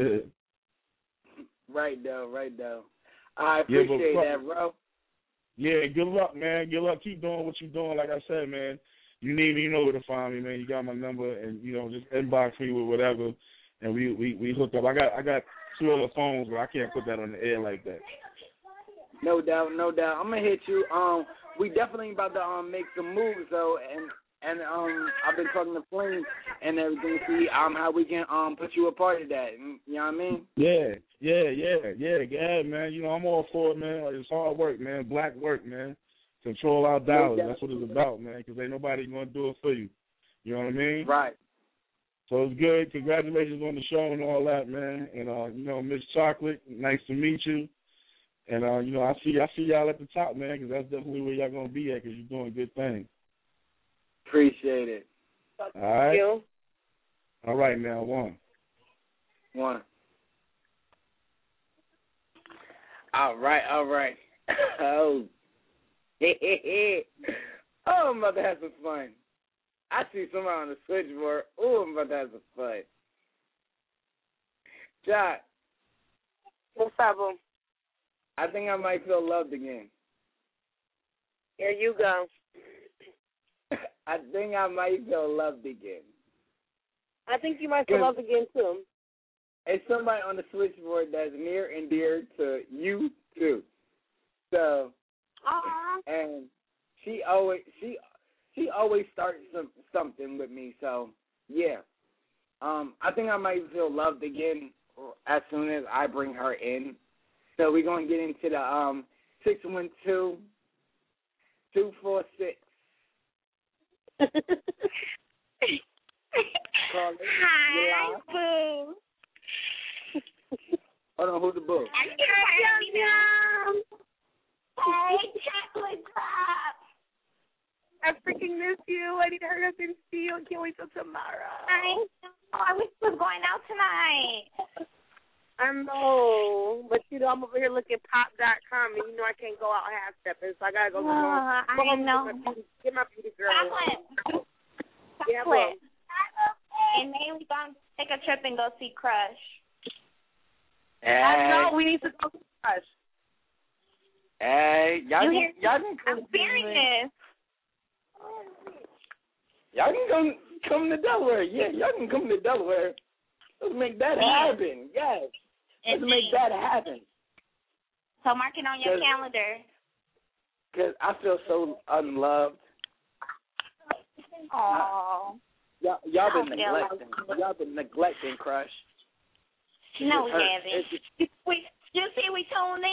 S3: Right though, right though. I appreciate yeah, that, bro.
S8: Yeah, good luck, man. Good luck. Keep doing what you're doing. Like I said, man, you need me, you know where to find me, man. You got my number, and you know, just inbox me with whatever, and we we we hook up. I got I got two other phones, but I can't put that on the air like that.
S3: No doubt, no doubt. I'm gonna hit you. Um, we definitely about to um make some moves though, and and um I've been talking to Flame and everything. See um how we can um put you a part of that. You know what I mean?
S8: Yeah, yeah, yeah, yeah. Yeah, man. You know I'm all for it, man. It's hard work, man. Black work, man. Control our dollars. That's what it's about, man. Because ain't nobody gonna do it for you. You know what I mean?
S3: Right.
S8: So it's good. Congratulations on the show and all that, man. And uh, you know, Miss Chocolate, nice to meet you. And uh, you know, I see I see y'all at the top, man, because that's definitely where y'all gonna be at, because you're doing good things.
S3: Appreciate it.
S8: All right. You. All right, now one.
S3: One. All right, all right. Oh, oh, I'm about to have some fun. I see somebody on the switchboard. Oh, I'm about to have some fun. Jack.
S1: What's up, boo?
S3: I think I might feel loved again.
S1: Here you go.
S3: I think I might feel loved again.
S1: I think you might feel loved again, too.
S3: It's somebody on the switchboard that's near and dear to you, too. So, uh-huh. and she always she she always starts some, something with me. So, yeah. Um, I think I might feel loved again as soon as I bring her in. So we're going to get into the um, six one two, two four six.
S9: Hi, boo.
S3: Hold on, who's the boo?
S9: Hey, chocolate drop.
S7: I freaking miss you. I need to hurry up and see you. I can't wait till tomorrow.
S9: I know. I wish we was going out tonight.
S7: I know, but you know I'm over here looking pop dot com, and you know I can't go out half stepping, so I gotta go.
S9: Uh,
S7: home.
S9: I
S7: home
S9: know.
S7: Get my, get my beauty girl.
S9: Chocolate.
S7: Yeah,
S9: Chocolate. And then we gonna take a trip and go see Crush.
S3: Hey.
S7: I know we need to go see Crush.
S3: Hey, y'all
S9: you
S3: can y'all can come.
S9: I'm serious.
S3: Y'all can come come to Delaware. Yeah, y'all can come to Delaware. Let's make that happen. Yes. Let's make that happen.
S9: So mark it on your
S3: Cause,
S9: calendar.
S3: Because I feel so unloved.
S9: Aww.
S3: Y'all, y'all been neglecting. Y'all been neglecting Crush.
S9: No, we haven't. We, you see we tuned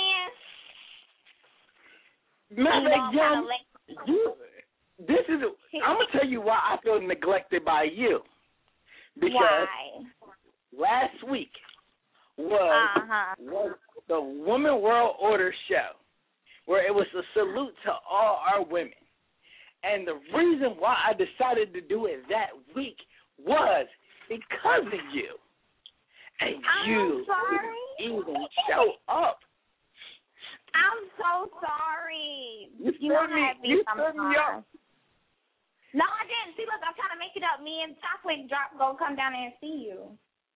S9: in?
S3: Matter of young, you, this is, I'm going to tell you why I feel neglected by you. Because
S9: why?
S3: Last week was,
S9: uh-huh.
S3: was the Woman World Order show, where it was a salute to all our women. And the reason why I decided to do it that week was because of you. And
S9: I'm
S3: you
S9: sorry.
S3: didn't even show up.
S9: I'm so sorry.
S3: You,
S9: you know
S3: me,
S9: how it
S3: you
S9: sometimes.
S3: me up.
S9: No, I didn't. See, look, I'm trying to make it up. Me and Chocolate Drop gonna come down there and see you.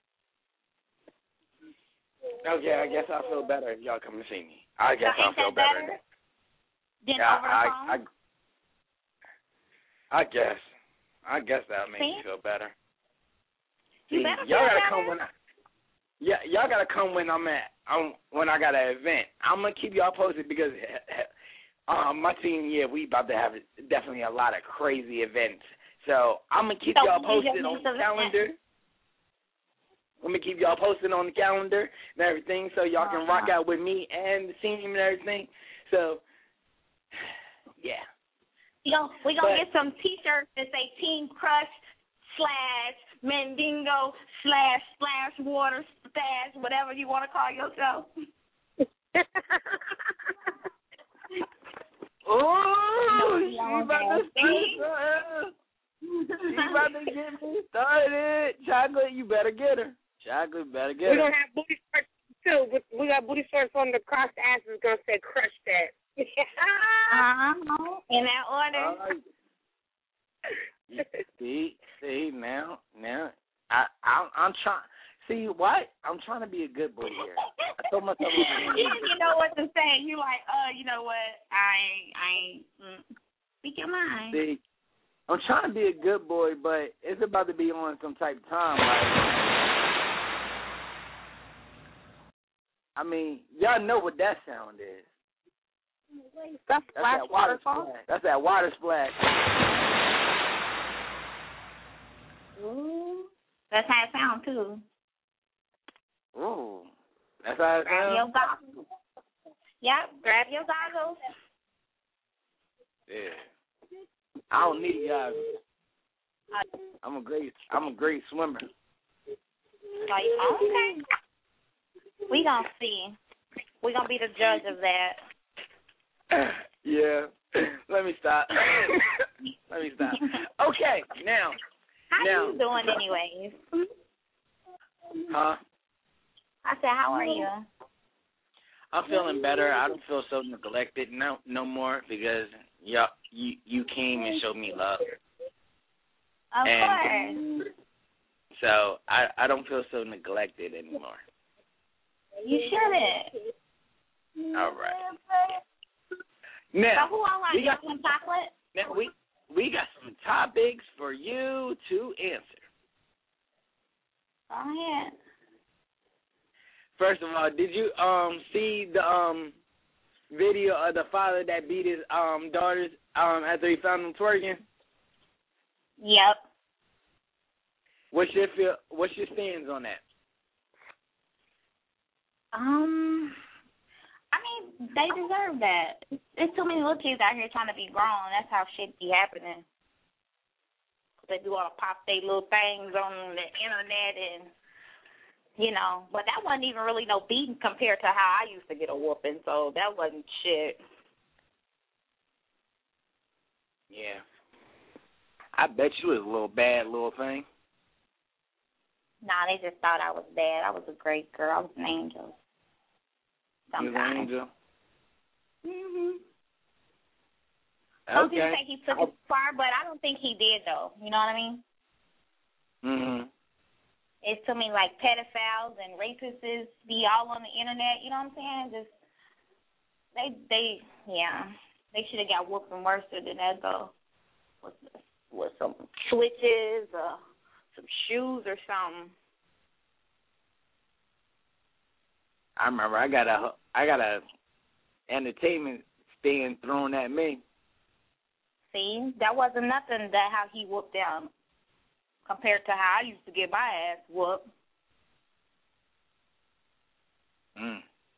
S3: Okay, I guess I'll feel better if y'all come to see me. I guess
S9: so
S3: I'll feel better.
S9: better than
S3: yeah,
S9: over the
S3: I,
S9: phone?
S3: I, I guess. I guess that'll make
S9: see?
S3: me feel better.
S9: You
S3: See,
S9: better
S3: y'all
S9: feel
S3: gotta
S9: better.
S3: come when I, yeah, y'all gotta come when I'm at um when I got an event. I'm gonna keep y'all posted because um my senior year we about to have definitely a lot of crazy events. So I'm gonna keep
S9: so
S3: y'all posted on the
S9: event.
S3: calendar. I'm gonna keep y'all posted on the calendar and everything, so y'all can rock out with me and the senior and everything. So yeah.
S9: We gonna we gonna
S3: But-
S9: get some T-shirts that say Team Crush slash Mandingo slash Splash Water Stash, whatever you want to call yourself.
S3: Oh,
S9: No,
S3: she
S9: no,
S3: about
S9: no.
S3: to start. She about to get me started. Chocolate, you better get her. Chocolate, better get
S1: We're
S3: her.
S1: going to have booty shorts, too. We- We got booty shorts on the crossed asses going to say crush that.
S9: Uh-huh. In that order.
S3: Uh, see, see, now, now, I, I, I'm trying. See what? I'm trying to be a good boy here. I told myself.
S9: You didn't know what to say. You like, uh, you know what? I ain't, I ain't. Mm. Speak your mind.
S3: See, I'm trying to be a good boy, but it's about to be on some type of time. Like, I mean, y'all know what that sound is.
S1: That's,
S3: That's that water
S1: waterfall.
S3: splash. That's that water splash.
S9: Ooh. That's how it sounds, too.
S3: Ooh, that's how it
S9: Grab your
S3: sounds.
S9: goggles. Yep, grab your goggles.
S3: Yeah. I don't need goggles. I'm a great. I'm a great swimmer.
S9: Like, okay. We gonna see. We gonna be the judge of that.
S3: Yeah. Let me stop. Let me stop. Okay, now.
S9: How
S3: now,
S9: you doing, anyways?
S3: Huh?
S9: I said, how are you?
S3: I'm feeling better. I don't feel so neglected no no more because y'all you you came and showed me love.
S9: Of
S3: And
S9: course.
S3: So I I don't feel so neglected anymore.
S9: You shouldn't.
S3: All right. Now,
S9: So who I like?
S3: we got
S9: some chocolate?
S3: now we we got some topics for you to answer.
S9: Go ahead.
S3: First of all, did you um see the um video of the father that beat his um daughters um after he found them twerking?
S9: Yep.
S3: What's your feel? What's your stance on that?
S9: Um, I mean, they deserve that. There's too many little kids out here trying to be grown. That's how shit be happening. They do all pop their little things on the internet and, you know, but that wasn't even really no beating compared to how I used to get a whooping, so that wasn't shit.
S3: Yeah. I bet you was a little bad little thing.
S9: Nah, they just thought I was bad. I was a great girl. I was an angel.
S3: You was an angel.
S9: Mhm. Some people
S3: Okay.
S9: think he took it far, but I don't think he did, though. You know what I mean?
S3: Mhm.
S9: It's to me like pedophiles and rapists be all on the internet. You know what I'm saying? Just they, they, yeah, they should have got whooping worse than that though. With, with some switches or some shoes or something.
S3: I remember I got a I got a entertainment stand thrown at me.
S9: See, that wasn't nothing that how he whooped down compared to how I used to get my ass whooped.
S3: Mm.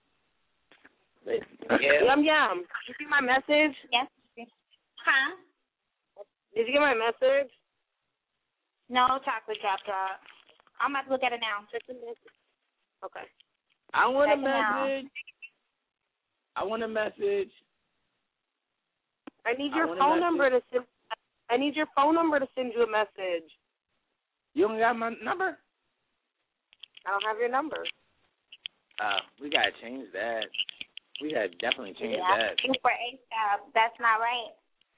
S1: Yeah. Yum Yum. Did you see my message?
S9: Yes. Huh?
S1: Did you get my message?
S9: No, chocolate drop drop. I'm about to look at it now.
S1: Check the message. Okay.
S3: I want
S9: Check
S3: a
S9: it out.
S3: message. I want a message.
S1: I need
S3: I
S1: your
S3: want a
S1: phone
S3: message.
S1: number to send. I need your phone number to send you a message.
S3: You don't got my number?
S1: I don't have your number.
S3: Uh, we gotta change that. We gotta definitely change
S9: Yeah,
S3: that.
S9: super ASAP. That's not right.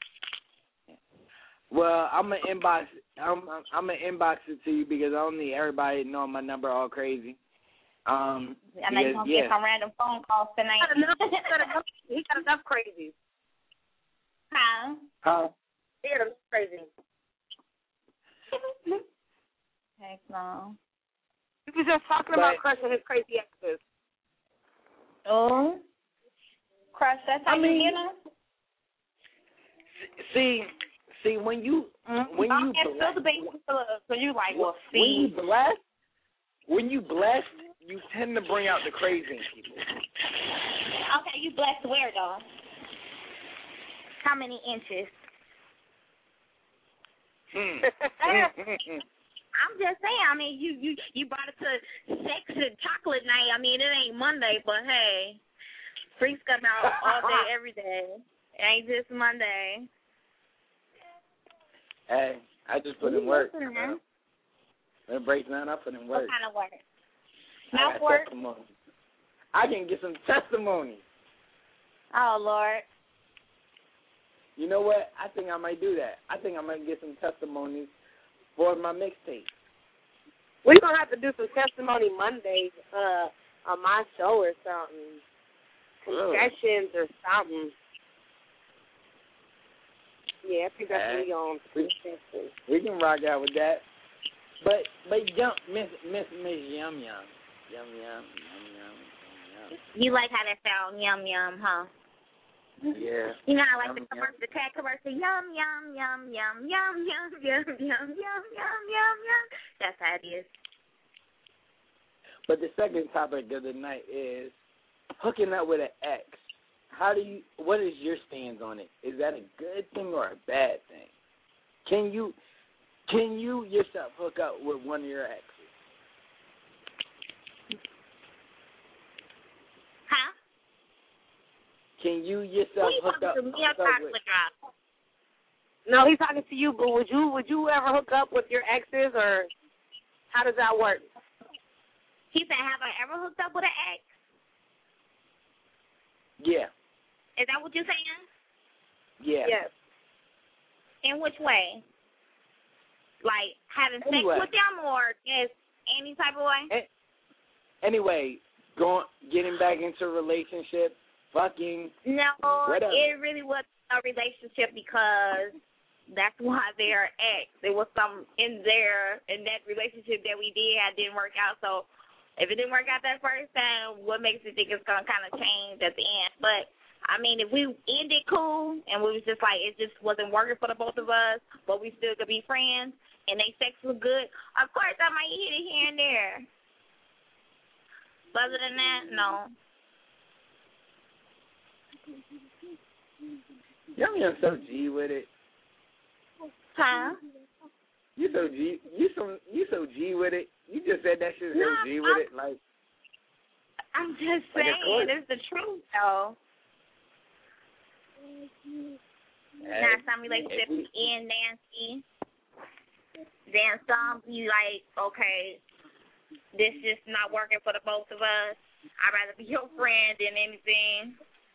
S3: Well, I'm gonna inbox. I'm I'm gonna inbox it to you because I don't need everybody knowing my number all crazy. Um,
S9: I know you're going to
S3: yeah.
S9: get some random phone calls tonight.
S7: He got enough, he got enough, he got enough crazy.
S9: Huh?
S3: Huh?
S7: He got enough crazy.
S9: Heck no.
S7: He was just talking
S3: But,
S7: about crushing his crazy exes.
S9: Oh. Crush, that's how
S3: I mean,
S9: you get them?
S3: See, see, when you when you
S9: blessed, the baby so you like, well,
S3: when you
S9: see.
S3: blessed, when you blessed, you tend to bring out the crazy in people.
S9: Okay, you blessed where though? How many inches?
S3: Hmm.
S9: I'm just saying. I mean, you you you brought it to sex and chocolate night. I mean, it ain't Monday, but hey, freaks come out all day, every day. It ain't just Monday.
S3: Hey, I just put in work.
S9: Listen,
S3: Uh, when it breaks down, I put in work.
S9: What kind of work?
S3: I
S9: Mouth
S3: got
S9: work?
S3: testimony. I can get some testimony.
S9: Oh, Lord.
S3: You know what? I think I might do that. I think I might get some testimonies for my mixtape.
S7: We're going to have to do some testimony Mondays uh, on my show or something. Confessions or something. Yeah, I think that's
S3: Hey,
S7: really on.
S3: We, we can rock out with that. But, but yum, Miss, Miss, Miss Yum Yum. Yum Yum, Yum Yum, Yum Yum.
S9: You like how that sound, yum, yum, huh?
S3: Yeah.
S9: You know how I like
S3: Yum,
S9: the commercial, the cat commercial, yum, yum, yum, yum, yum, yum, yum, yum, yum, yum, yum, yum. That's how it is.
S3: But the second topic of the night is hooking up with an ex. How do you? What is your stance on it? Is that a good thing or a bad thing? Can you, can you yourself hook up with one of your exes?
S9: Huh?
S3: Can you yourself
S9: Who you
S3: hook up?
S9: talking to me or
S3: hook up with,
S9: chocolate drop?
S7: No, he's talking to you, but would you would you ever hook up with your exes, or how does that work?
S9: He said, have I ever hooked up with an ex?
S3: Yeah.
S9: Is that what you're saying?
S3: Yeah.
S7: Yes.
S9: In which way? Like having sex
S3: Anyway.
S9: with them or just any type of way?
S3: A- Anyway, going getting back into a relationship, fucking.
S9: No,
S3: Whatever.
S9: it really was a relationship because that's why they're ex. There was some in there in that relationship that we did that didn't work out. So if it didn't work out that first time, what makes you think it's gonna kind of change at the end? But I mean, if we ended cool and we was just like it just wasn't working for the both of us, but we still could be friends and they sex was good, of course I might hit it here and there. But other than that, no.
S3: Yum Yum so G with it.
S9: Huh?
S3: You so G. You so you so G with it. You just said that shit so
S9: No,
S3: G with
S9: I'm-
S3: it, like.
S9: I'm just
S3: Like, of
S9: saying,
S3: course.
S9: it's the truth, though.
S3: Hey,
S9: Now, some relationships
S3: if we-
S9: end nasty. Then some be like, okay, this just not working for the both of us. I'd rather be your friend than anything.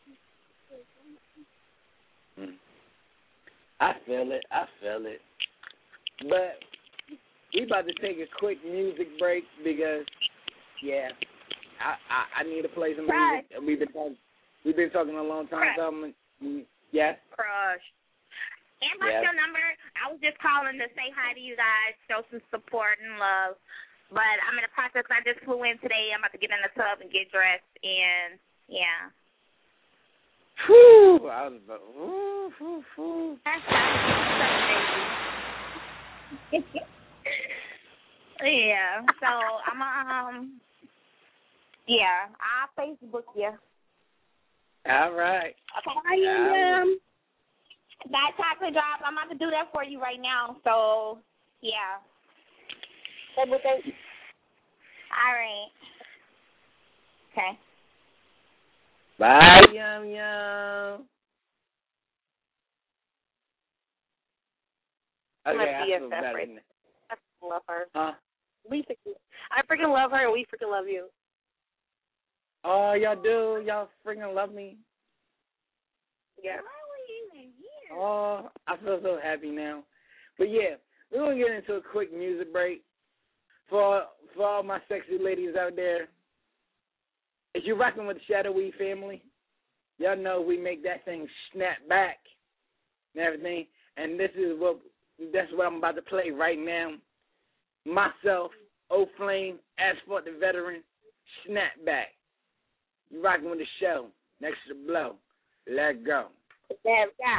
S3: Mm. I feel it. I feel it. But we about to take a quick music break because, yeah, I I, I need to play some
S9: Right.
S3: music. We've been talking. We've been talking a long time.
S9: Right.
S3: So I'm, mm, yes.
S9: Crush. And what's
S3: Yeah.
S9: your number? I was just calling to say hi to you guys, show some support and love. But I'm in the process. I just flew in today. I'm about to get in the tub and get dressed. And, yeah.
S3: Whew. I was about. Whew, whew, whew.
S9: Yeah. So, I'm, um, yeah, I'll Facebook you.
S3: All right.
S9: Okay.
S3: I
S9: Um, that chocolate drop, I'm about to do that for you right now. So, yeah. All right. Okay.
S3: Bye, Yum Yum.
S7: I'm
S3: Okay,
S7: a
S3: I
S7: B F
S3: feel
S7: F
S3: better
S7: right
S3: now.
S7: I freaking love her.
S3: Huh?
S7: We freaking, I freaking love her, and we freaking love you.
S3: Oh, y'all do? Y'all freaking love me?
S7: Yeah.
S3: Oh, I feel so happy now. But yeah, we're gonna get into a quick music break. For for all my sexy ladies out there, if you're rocking with the Shadowy family, y'all know we make that thing snap back and everything. And this is what that's what I'm about to play right now. Myself, O-Flame, Asphalt the Veteran, snap back. You rocking with the show next to the blow. Let go.
S1: Damn God.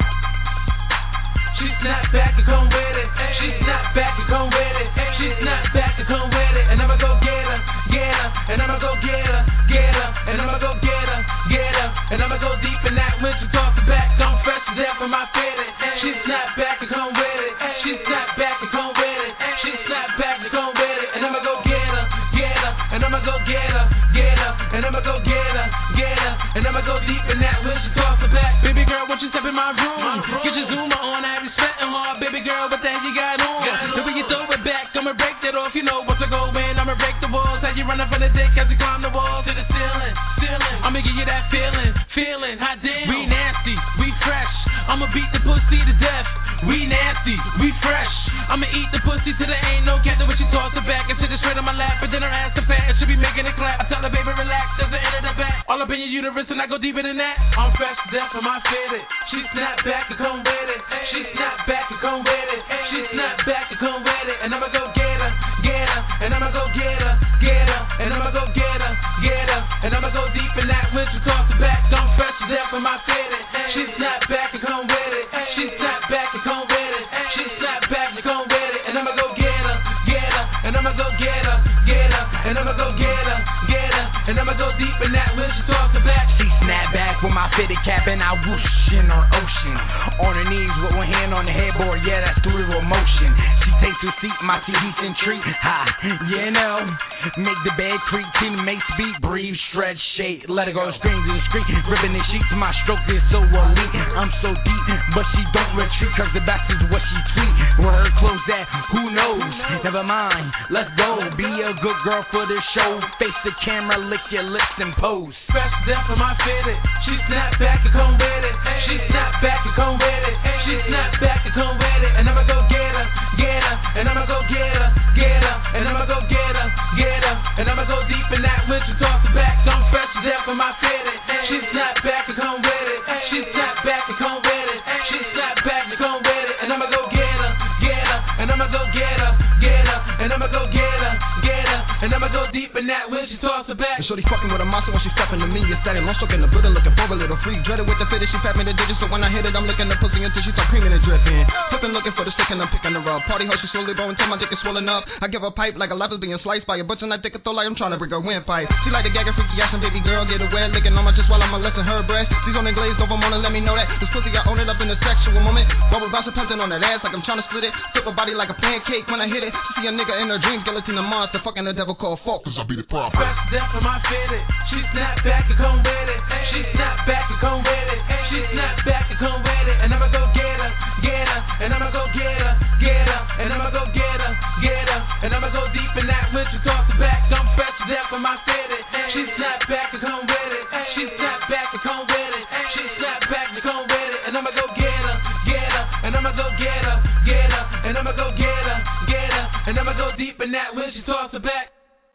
S4: She snap back and come with it. She snap back and come with it. She snap back and come with it. And I'ma go get her, get her. And I'ma go get her, get her. And I'ma go get her, get her. And I'ma go deep in that when she talks back. Don't fresh to death for my fitted. She snap back and come with it. She snap back and come with it. She snap back and come with it. And I'ma go get her, get her. And I'ma go get her, get her. And I'ma go get her, get her. And I'ma go deep in that when she talks back. Baby girl, won't you step in my room? Get your Zoomer on, I have you sweating hard. Baby girl, what the hell you got on? The way you throw it back, I'ma break that off. You know what's a go in, I'ma break the walls. How you running from the dick as you climb the walls to the ceiling, ceiling. I'ma give you that feeling, feeling. Hot damn. We nasty, we fresh. I'ma beat the pussy to death. We nasty, we fresh. I'ma eat the pussy till there ain't no cat. When she toss it back and sit it straight on my lap, and then her ass to fat and she be making it clap. I tell her, baby, relax, there's an end of the back. All up in your uterus and I go deeper than that. I'm fresh to death for my fitted. She snap back and come with it. She snap back and come with it. She snap back and come with it. And I'ma go get her, get her. And I'ma go get her, get her. And I'ma go get her, get her. And I'ma go deep in that when she toss it back. I'm fresh to death for my fitted. She snap back and come with it. She snap back and come with it. She snap back and come with it. And I'ma go get her, get her. And I'ma go get her, get her. And I'ma go get her, get her. And I'ma go deep in that when she toss it back.
S10: She snap back with my fitted cap and I whoosh in her ocean. On her knees with one hand on the headboard, yeah, that's through the motion. She takes her seat, my T V's in treat. Ha, you know. Make the bed creak, teammates beat, breathe, stretch, shake. Let her go, screams and scream. Ripping the sheets, my stroke is so elite. I'm so deep, but she don't retreat, cause the back is what she tweet. Where her clothes at, who knows? Never mind, let's go. Be a good girl for the show. Face the camera, lick your lips and pose.
S4: Fresh death for my fitted. She snap back and come with it. She snap back and come with it. She snap back and come with it. And I'ma go get her, get her. And I'ma go get her, get her. And I'ma go get her, get her. And I'ma go deep in that when she talks back. I'm fresh death for my fitted. She snap back and come with it. She snap back and come with it. She snap back and come with it. And I'ma go get her, get her. And I'ma go get her, get her. And I'ma go get her, get her. And I'ma go deep in that when she talks back.
S11: And shorty fucking with a monster when she stepping to me. It's that I'm stuck in the building looking for a little free. Dreaded with the fitted, she pat me the digits. So when I hit it, I'm licking the pussy until she start creaming and dripping. Flipping looking for the stick and I'm picking her up. Party hoe, she slowly bowing till my dick is swollen up. I give her pipe like a lapis being sliced by a butcher and I dick it though like I'm trying to bring her windpipe. She like the gag and freaky ass and baby girl get away licking on my just while I'm molesting her breast. These on the glazed over morning, let me know that this pussy I own it up in a sexual moment. While we're about to punching on that ass like I'm trying to split it. Flip her body like a pancake when I hit it. She see a nigga in her dreams, guillotine a monster, fucking the devil called fault. Cause I be the problem.
S4: Fresh death for my fitted. She snap back and come with it. She snap back and come with it. She snap back and come with it. And I'ma go get her, get her. And I'ma go get her, get her. And I'ma go get her, get her. And I'ma go deep in that when she talks back. I'm fresh death for my fitted. She snap back and come with it. She snap back and come with it. She snap back and come with it. And I'ma go get her, get her. And I'ma go get her, get her. And I'ma go get her, get her. And I'ma go deep in that when she talks back.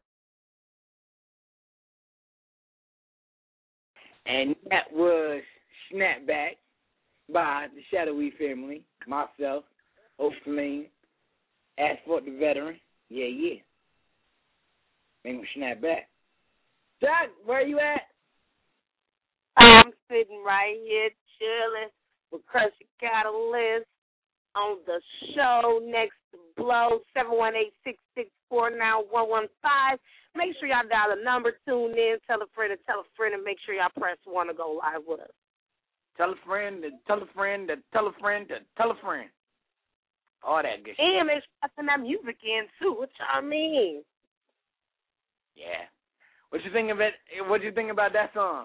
S3: And that was Snapback by the Shadowy family, myself, O-Flame, Asphalt the Veteran. Yeah, yeah. Make him snap back. Doug, where you at?
S1: I'm sitting right here chilling with Crush Catalyst on the show next to Blow, seven one eight, six six four, nine one one five. Make sure y'all dial the number, tune in, tell a friend, and tell a friend, and make sure y'all press one to go live with us.
S3: Tell a friend, to tell a friend, to tell a friend, to tell a friend. All that good shit.
S1: And make sure y'all send that music in, too. What y'all mean?
S3: Yeah. What you think of it? What you think about that song?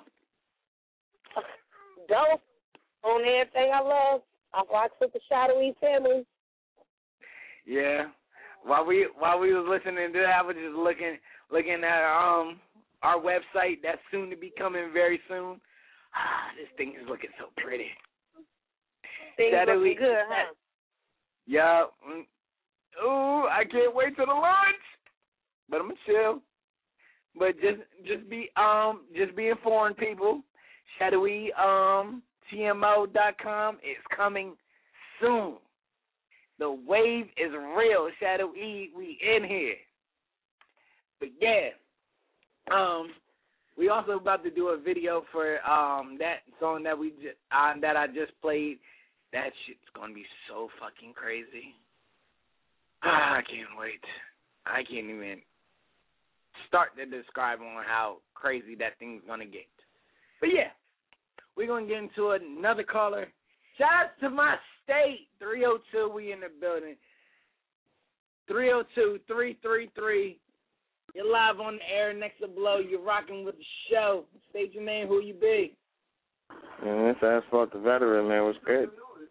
S1: Dope. On everything I love. I rock with the Shadowy family.
S3: Yeah. While we while we was listening to that, I was just looking looking at um our website that's soon to be coming very soon. Ah, this thing is looking so pretty.
S1: Things
S3: Shadowy,
S1: looking good, huh?
S3: Yeah. Ooh, I can't wait till the launch. But I'm gonna chill. but just just be um just be informed, people. Shadowy um T M O dot com is coming soon. The wave is real. Shadowy, we in here. But yeah, um, we also about to do a video for um that song that we just uh, that I just played. That shit's gonna be so fucking crazy. Ah, I can't wait. I can't even start to describe on how crazy that thing's gonna get. But yeah, we're gonna get into another caller. Shout out to my state, three oh two. We in the building. three oh two, three three three. You're live on the air next to Blow. You're rocking with the show. State your name, who you be.
S12: Man, it's Asphalt the Veteran, man. What's good?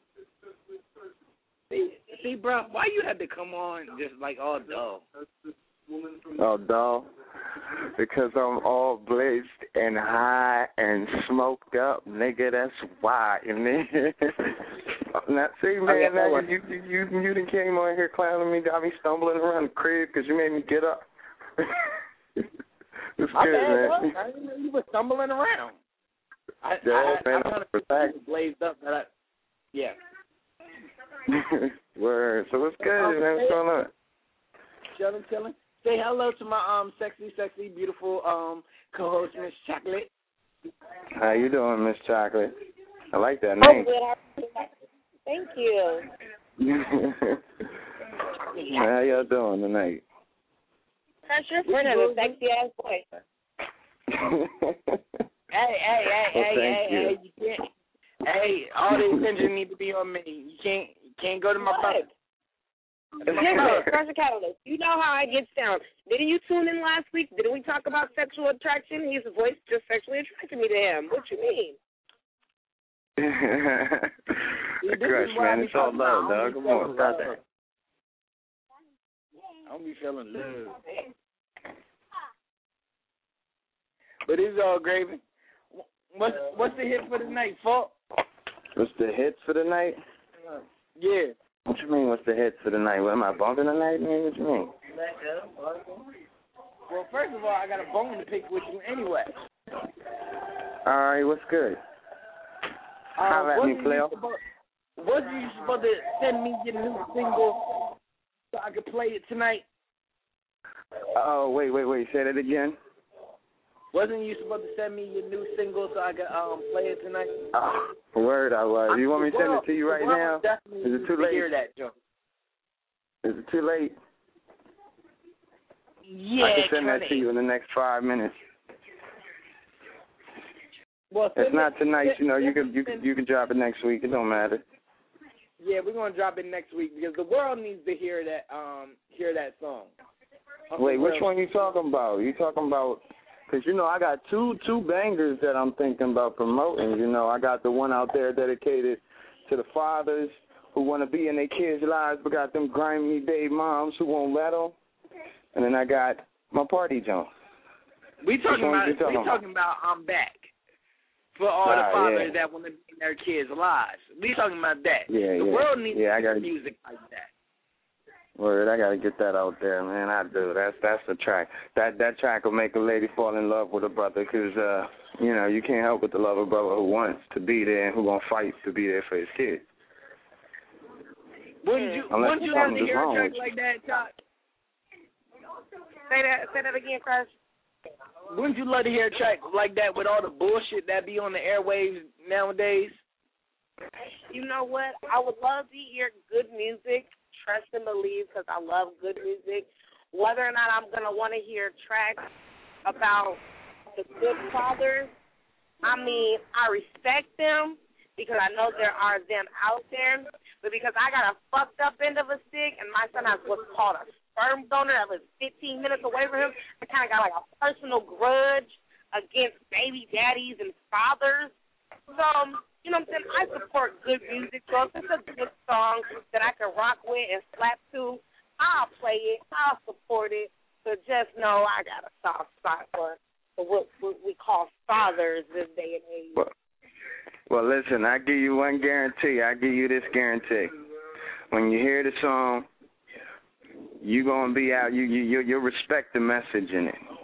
S3: See, see, bro, why you had to come on just like all dull?
S12: Oh, dull? Because I'm all blazed and high and smoked up, nigga. That's why. And then, now, see, man, okay, now you, you, you, you done came on here clowning me, got me stumbling around the crib because you made me get up. It's good,
S3: My bad,
S12: man.
S3: Bro. I didn't know you were stumbling around. I,
S12: yeah,
S3: I,
S12: man,
S3: I, I kind of blazed up, but I, yeah.
S12: Word. So what's good, um, man? What's going on?
S3: Chilling, chilling. Say hello to my um sexy, sexy, beautiful um co-host, Miss Chocolate.
S12: How you doing, Miss Chocolate? I like that name.
S1: Oh, good. Thank you.
S12: How y'all doing tonight?
S1: That's your friend has a sexy ass voice.
S3: Hey, hey, hey,
S12: well,
S3: hey, hey,
S12: you.
S3: hey, you can't. Hey, all the attention need to be on me. You can't, you can't go to my brother.
S1: Nigga, Pressure Catalyst, you know how I get down. Didn't you tune in last week? Didn't we talk about sexual attraction? His voice just sexually attracted me to him. What you mean?
S12: The crush, man. It's all love, dog. Come on, stop that.
S3: I don't be feeling love. But it's all gravy. What's what's the hit for the night, Folk?
S12: What's the hit for the night?
S3: Yeah.
S12: What you mean, what's the hit for the night? What, am I bumping tonight, man? What you mean?
S3: Well, first of all, I got a bone to pick with you anyway.
S12: All right, what's good?
S3: Uh,
S12: Holla at me, player.
S3: Wasn't you supposed to send me your new single so I could play it tonight?
S12: Oh, wait, wait, wait. Say that again.
S3: Wasn't you supposed to send me your new single so I could um play it tonight?
S12: Oh, word, I was. You want me to send it to you right now? Is it too late?
S3: Hear that, Joe.
S12: Is it too late?
S3: Yeah,
S12: I can send
S3: kinda.
S12: that to you in the next five minutes.
S3: Well,
S12: it's not
S3: it,
S12: tonight,
S3: send,
S12: you know. You can you can you can drop it next week. It don't matter.
S3: Yeah, we're gonna drop it next week because the world needs to hear that um hear that song.
S12: Wait, which one you talking about? You talking about? Because, you know, I got two two bangers that I'm thinking about promoting. You know, I got the one out there dedicated to the fathers who want to be in their kids' lives but got them grimy baby moms who won't let them. And then I got my party jump.
S3: We talking about we talking, talking about I'm back for all ah, the fathers yeah. that want to be in their kids' lives. We talking about that.
S12: Yeah,
S3: the
S12: yeah.
S3: world needs
S12: yeah, I gotta,
S3: music like that.
S12: Word, I gotta get that out there, man. I do. That's that's the track. That that track will make a lady fall in love with a brother, cause uh, you know, you can't help but to love a brother who wants to be there and who gonna fight to be there for his kids.
S3: Wouldn't you? Wouldn't you love to hear a track like that, Chuck?
S1: Say that. Say that again, Crush.
S3: Wouldn't you love to hear a track like that with all the bullshit that be on the airwaves nowadays?
S1: You know what? I would love to hear good music. Trust and believe, because I love good music. Whether or not I'm going to want to hear tracks about the good fathers, I mean, I respect them because I know there are them out there. But because I got a fucked up end of a stick and my son has what's called a sperm donor that lives fifteen minutes away from him, I kind of got like a personal grudge against baby daddies and fathers. So, you know what I'm saying? I support good music, so if it's a good song that I can rock with and slap to, I'll play it, I'll support it. But just know I got a soft spot for, for what, what we call fathers this day and age.
S12: Well, well, listen, I give you one guarantee. I give you this guarantee. When you hear the song, you're going to be out, you, you, you, you'll respect the message in it.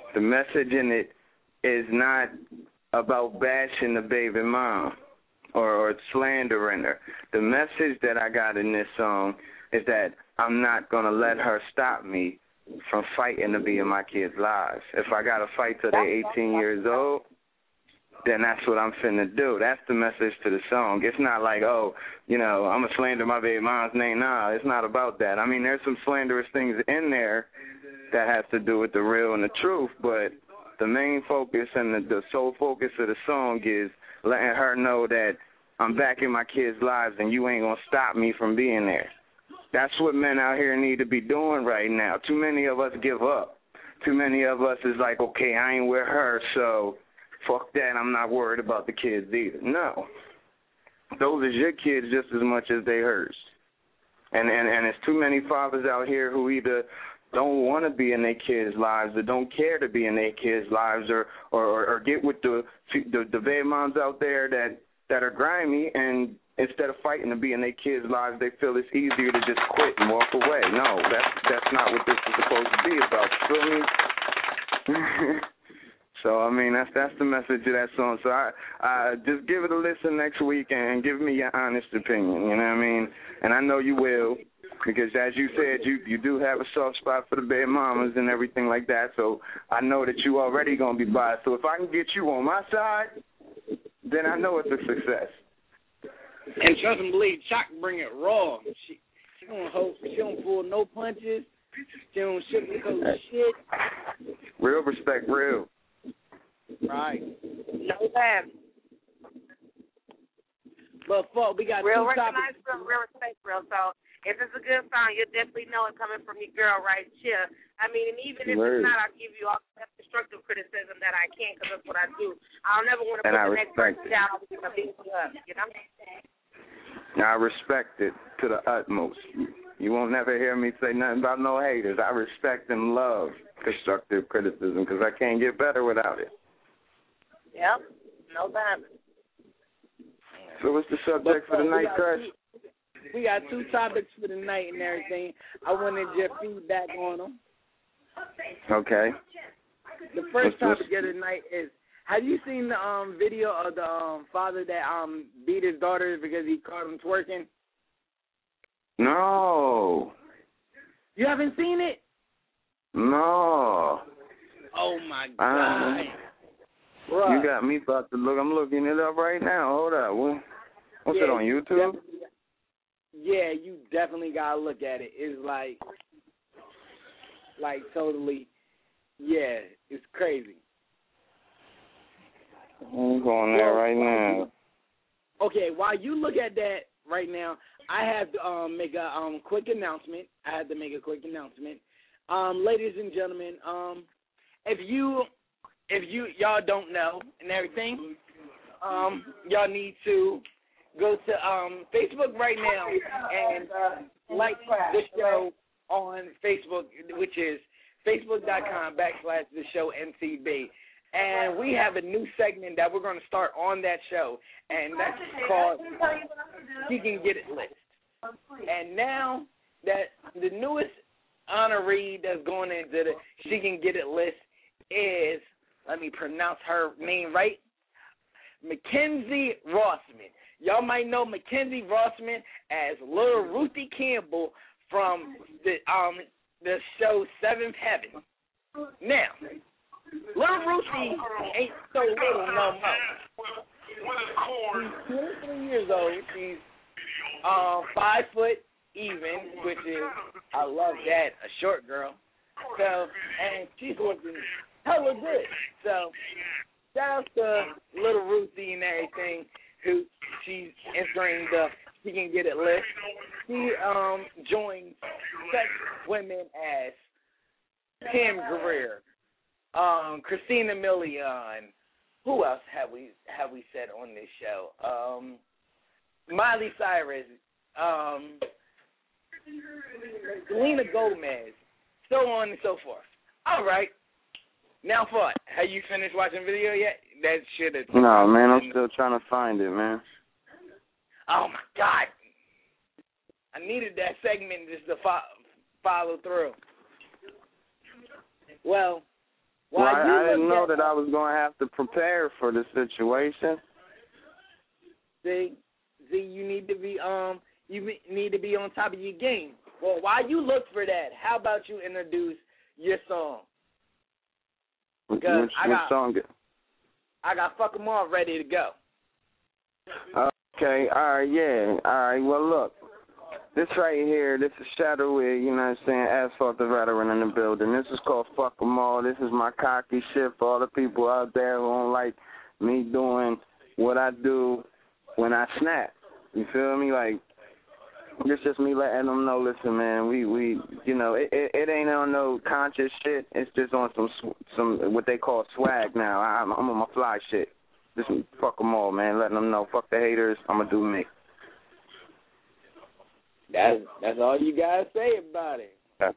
S12: The message in it is not about bashing the baby mom or, or slandering her. The message that I got in this song is that I'm not going to let her stop me from fighting to be in my kids' lives. If I got to fight till they're eighteen years old, then that's what I'm finna do. That's the message to the song. It's not like, oh, you know, I'm going to slander my baby mom's name. Nah, it's not about that. I mean, there's some slanderous things in there that has to do with the real and the truth, but the main focus and the, the sole focus of the song is letting her know that I'm back in my kids' lives and you ain't going to stop me from being there. That's what men out here need to be doing right now. Too many of us give up. Too many of us is like, okay, I ain't with her, so fuck that, I'm not worried about the kids either. No. Those are your kids just as much as they hers. And and, and there's too many fathers out here who either don't want to be in their kids' lives or don't care to be in their kids' lives or, or, or, or get with the, the the baby moms out there that, that are grimy, and instead of fighting to be in their kids' lives, they feel it's easier to just quit and walk away. No, that's that's not what this is supposed to be about. You feel me? So, I mean, that's that's the message of that song. So, I, I just give it a listen next week and give me your honest opinion, you know what I mean? And I know you will, because as you said, you, you do have a soft spot for the baby mamas and everything like that, so I know that you already going to be biased. So if I can get you on my side, then I know it's a success.
S3: And trust and believe, Shock bring it raw. She, she don't hold, she don't pull no punches. She don't sugarcoat shit.
S12: Real respect, real.
S3: Right.
S7: No bad.
S3: But fuck, we got
S7: real
S3: two
S7: recognize,
S3: topics.
S7: real, real respect, real. So if it's a good song, you'll definitely know it coming from your girl right here. I mean, and even if
S12: Word.
S7: it's not, I'll give you all the constructive criticism that I can, because that's what I do. I'll never want to put
S12: And I
S7: the next
S12: respect
S7: person
S12: it.
S7: down. I'm going to beat you up, you know?
S12: I respect it to the utmost. You won't never hear me say nothing about no haters. I respect and love constructive criticism because I can't get better without it.
S7: Yep, no bad.
S12: So what's the subject
S3: But,
S12: for the
S3: uh, we
S12: night,
S3: got
S12: Crush?
S3: two- We got two topics for the night and everything. I wanted your feedback on them.
S12: Okay.
S3: The first
S12: What's
S3: topic of the night is, have you seen the um video of the um father that um beat his daughter because he caught him twerking?
S12: No.
S3: You haven't seen it?
S12: No.
S3: Oh my
S12: Uh,
S3: god. Bruh.
S12: You got me about to look. I'm looking it up right now. Hold up. What, what's
S3: Yeah,
S12: it on
S3: you
S12: YouTube?
S3: definitely- Yeah, you definitely gotta look at it. It's like, like totally, yeah, it's crazy.
S12: I'm going there
S3: Well,
S12: right now.
S3: Okay, while you look at that right now, I have to um, make a um, quick announcement. I have to make a quick announcement, um, ladies and gentlemen. Um, if you, if you y'all don't know and everything, um, y'all need to go to um, Facebook right now and uh, like the show on Facebook, which is facebook.com backslash the show M T B. And we have a new segment that we're going to start on that show, and that's called She Can Get It List. And now that the newest honoree that's going into the She Can Get It List is, let me pronounce her name right, Mackenzie Rossman. Y'all might know Mackenzie Rossman as Little Ruthie Campbell from the um the show Seventh Heaven. Now, Little Ruthie ain't so little no more. She's twenty-three years old. She's uh, five foot even, which is, I love that, a short girl. So, and she's looking hella good. So, shout out to Little Ruthie and everything, who she's entering the She Can Get It list. She um joined such women as Pam Grier, um, Christina Milian. Who else have we have we said on this show? Um, Miley Cyrus, um, Selena Gomez, so on and so forth. All right. Now, what? Have you finished watching video yet? That shit is.
S12: No, man, I'm still trying to find it, man.
S3: Oh my God! I needed that segment just to fo- follow through. Well,
S12: Well,
S3: Why
S12: I,
S3: you
S12: I didn't
S3: look
S12: know
S3: at-
S12: that I was going to have to prepare for the situation.
S3: See, see, you need to be um, you be- need to be on top of your game. Well, while you look for that, how about you introduce your song?
S12: Which,
S3: Because
S12: which,
S3: I
S12: which
S3: got,
S12: song?
S3: I got fuck 'em all ready to go.
S12: Okay, all right, yeah. All right, well, look. This right here, this is Shadow Wig, you know what I'm saying? Asphalt the Veteran in the building. This is called Fuck 'em All. This is my cocky shit for all the people out there who don't like me doing what I do when I snap. You feel me? Like, it's just me letting them know, listen, man, we, we you know, it, it, it ain't on no conscious shit. It's just on some, some what they call swag now. I'm, I'm on my fly shit. Just fuck them all, man. Letting them know, fuck the haters. I'm going to do me.
S3: That's that's all you gotta say about it.
S12: Yeah.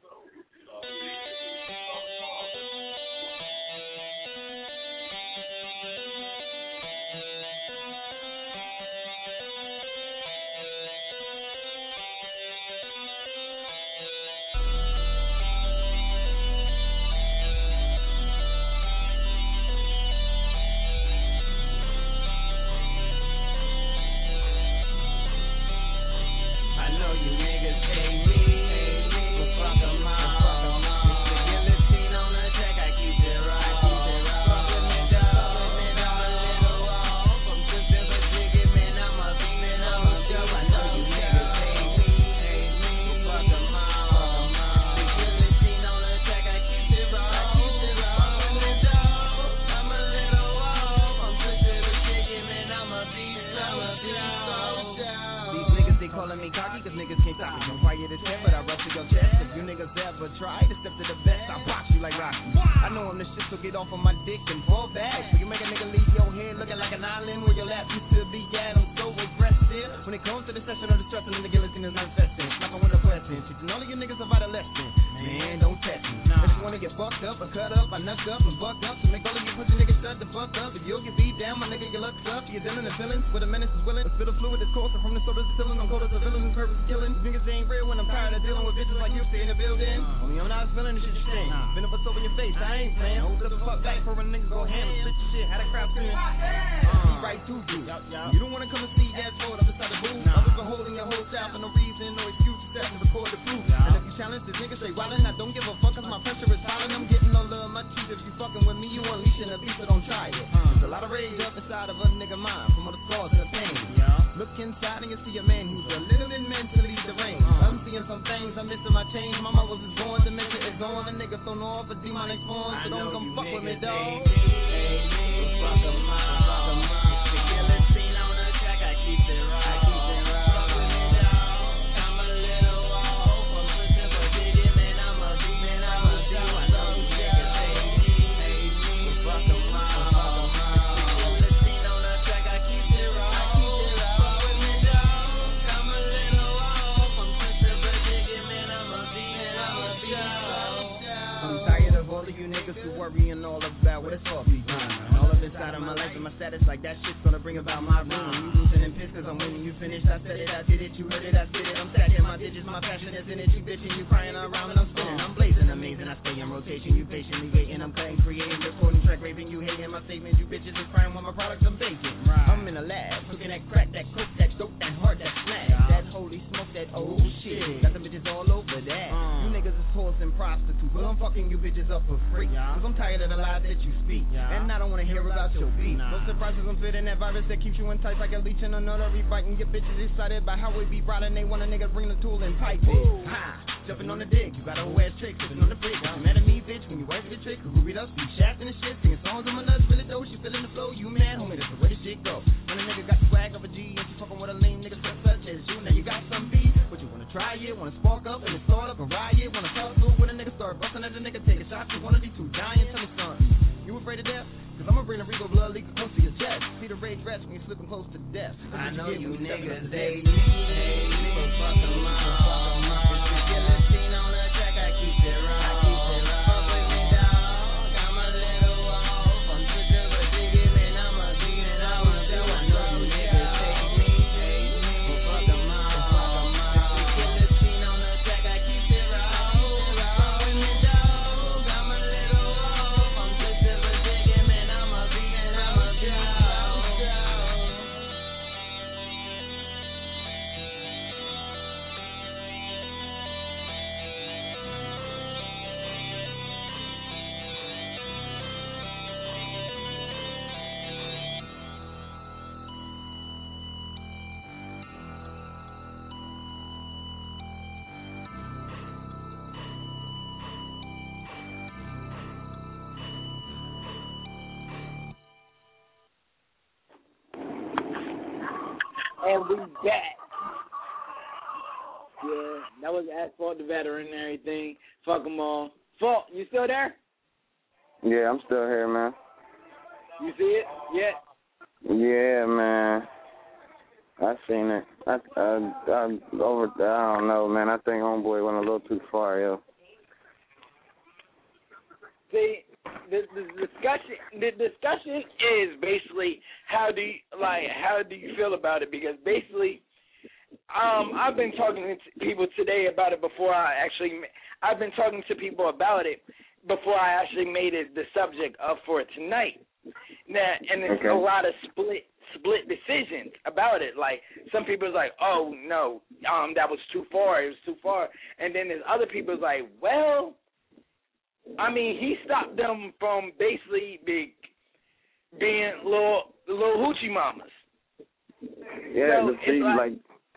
S3: And we back. Yeah, that was Asphalt the Veteran and everything. Fuck them all. Fault, you still there?
S12: Yeah, I'm still here, man.
S3: You see it? Yeah.
S12: Yeah, man. I seen it. I, I, I over. I don't know, man. I think homeboy went a little too far, yo.
S3: See, the, the discussion, the discussion is basically how do you like how do you feel about it? Because basically, um, I've been talking to people today about it before I actually. I've been talking to people about it before I actually made it the subject of for tonight. Now, and there's
S12: okay.
S3: a lot of split split decisions about it. Like some people's like, oh no, um, that was too far. It was too far. And then there's other people's like, well. I mean, he stopped them from basically be, being little little hoochie mamas.
S12: Yeah,
S3: so
S12: but see,
S3: like,
S12: like,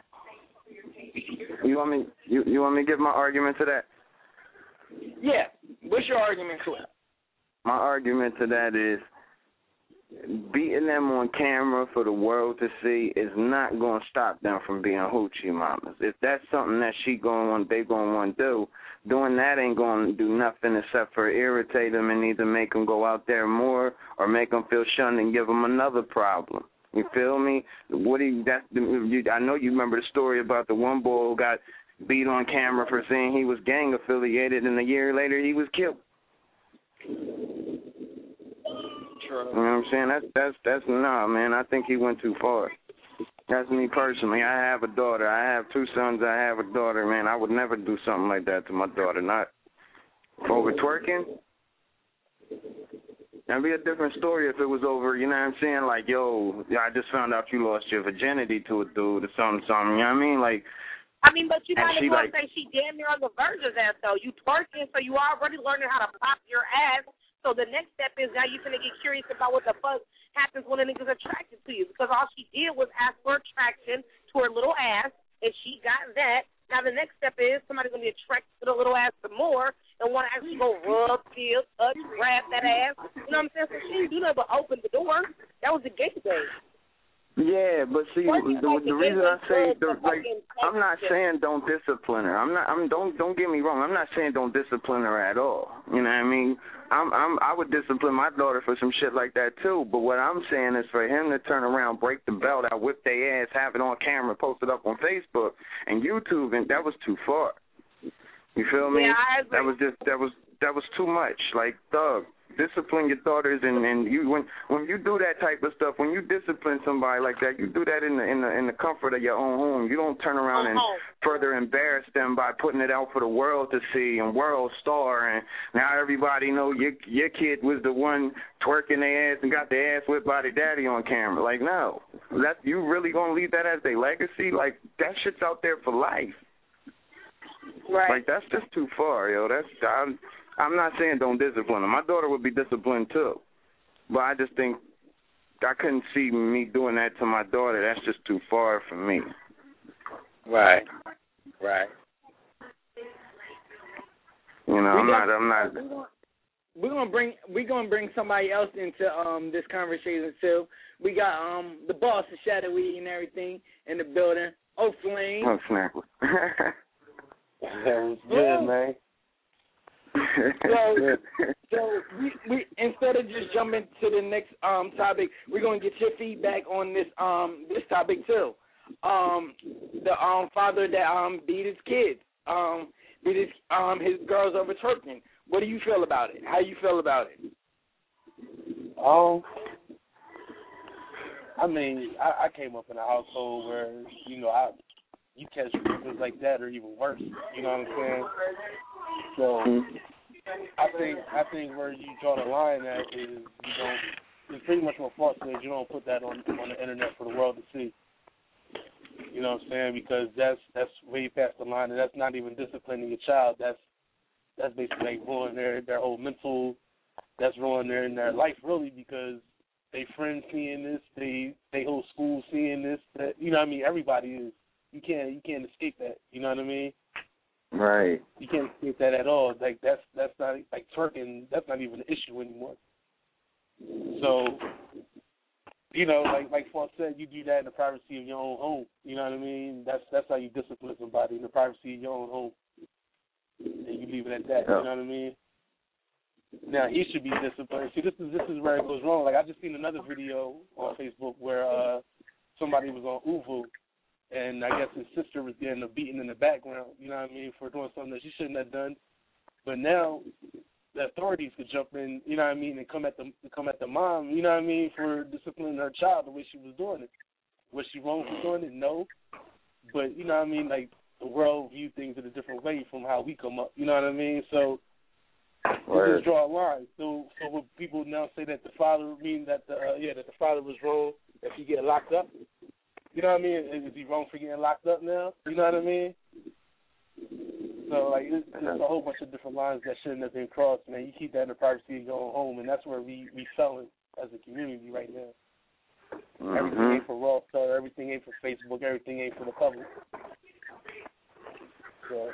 S12: you want me you you want me to give my argument to that?
S3: Yeah. What's your argument to it?
S12: My argument to that is beating them on camera for the world to see is not going to stop them from being hoochie mamas. If that's something that she going want, they going to want to do, doing that ain't going to do nothing except for irritate them and either make them go out there more or make them feel shunned and give them another problem. You feel me? What do you, that's the, you, I know you remember the story about the one boy who got beat on camera for saying he was gang affiliated, and a year later he was killed.
S3: True.
S12: You know what I'm saying? That's that's that's nah, man. I think he went too far. That's me personally. I have a daughter. I have two sons. I have a daughter, man. I would never do something like that to my daughter. Not over twerking. That'd be a different story if it was over, you know what I'm saying? Like, yo, I just found out you lost your virginity to a dude or something, something. You know what I mean? Like,
S7: I mean, but you might as well
S12: like,
S7: say she damn near on the verge of that, though. You twerking, so you already learning how to pop your ass. So the next step is now you're going to get curious about what the fuck happens when a nigga's attracted to you. Because all she did was ask for attraction to her little ass, and she got that. Now the next step is somebody's going to be attracted to the little ass some more and want to actually go rub, feel, touch, grab that ass. You know what I'm saying? So she didn't do nothing but open the door. That was the gateway.
S12: Yeah, but see, the, the reason I say, the, like, I'm not saying don't discipline her. I'm not. I'm don't don't get me wrong. I'm not saying don't discipline her at all. You know what I mean? I'm I'm I would discipline my daughter for some shit like that too. But what I'm saying is for him to turn around, break the belt out, whip their ass, have it on camera, post it up on Facebook and YouTube, and that was too far. You feel me?
S7: Yeah, I agree.
S12: That was just that was that was too much. Like, thug. Discipline your daughters, and, and you when when you do that type of stuff, when you discipline somebody like that, you do that in the in the in the comfort of your own home. You don't turn around and further embarrass them by putting it out for the world to see and world star, and now everybody know your your kid was the one twerking their ass and got their ass whipped by their daddy on camera. Like, no, that you really gonna leave that as their legacy? Like, that shit's out there for life.
S7: Right.
S12: Like, that's just too far, yo. That's I'm, I'm not saying don't discipline her. My daughter would be disciplined too, but I just think I couldn't see me doing that to my daughter. That's just too far for me.
S3: Right. Right.
S12: You know, I'm not. I'm not.
S3: We're gonna bring we're gonna bring somebody else into um this conversation too. We got um the boss of Shadowy and everything in the building. Oh, Flame.
S12: Oh, snack.
S13: That was good, man.
S3: so, so we, we instead of just jumping to the next um topic, we're gonna get your feedback on this um this topic too. Um, the um father that um beat his kids, um beat his um his girls over twerking. What do you feel about it? How you feel about it?
S13: Um, I mean, I, I came up in a household where you know I. You catch things like that or even worse, you know what I'm saying? So I think I think where you draw the line at is you don't it's pretty much what Fox says, you don't put that on on the internet for the world to see. You know what I'm saying? Because that's that's way past the line, and that's not even disciplining your child. That's that's basically like ruining their, their whole mental that's ruining their their life really, because they friends seeing this, they they whole school seeing this, that you know what I mean, everybody is. You can't you can't escape that. You know what I mean?
S12: Right.
S13: You can't escape that at all. Like that's that's not like twerking. That's not even an issue anymore. So you know, like like Falk said, you do that in the privacy of your own home. You know what I mean? That's that's how you discipline somebody, in the privacy of your own home. And you leave it at that. Yeah. You know what I mean? Now he should be disciplined. See, this is this is where it goes wrong. Like I just seen another video on Facebook where uh, somebody was on Uvu, and I guess his sister was getting a beating in the background. You know what I mean, for doing something that she shouldn't have done. But now the authorities could jump in. You know what I mean, and come at the come at the mom. You know what I mean, for disciplining her child the way she was doing it. Was she wrong for doing it? No. But you know what I mean, like the world view things in a different way from how we come up. You know what I mean? So. We just draw a line. So, so when people now say that the father mean that the uh, yeah that the father was wrong if he get locked up, you know what I mean? Is he wrong for getting locked up now? You know what I mean? So like it's, it's a whole bunch of different lines that shouldn't have been crossed. Man, you keep that in the privacy of your own home, and that's where we we failing as a community right now. Mm-hmm. Everything ain't for Raw Star, everything ain't for Facebook, everything ain't for the public. So.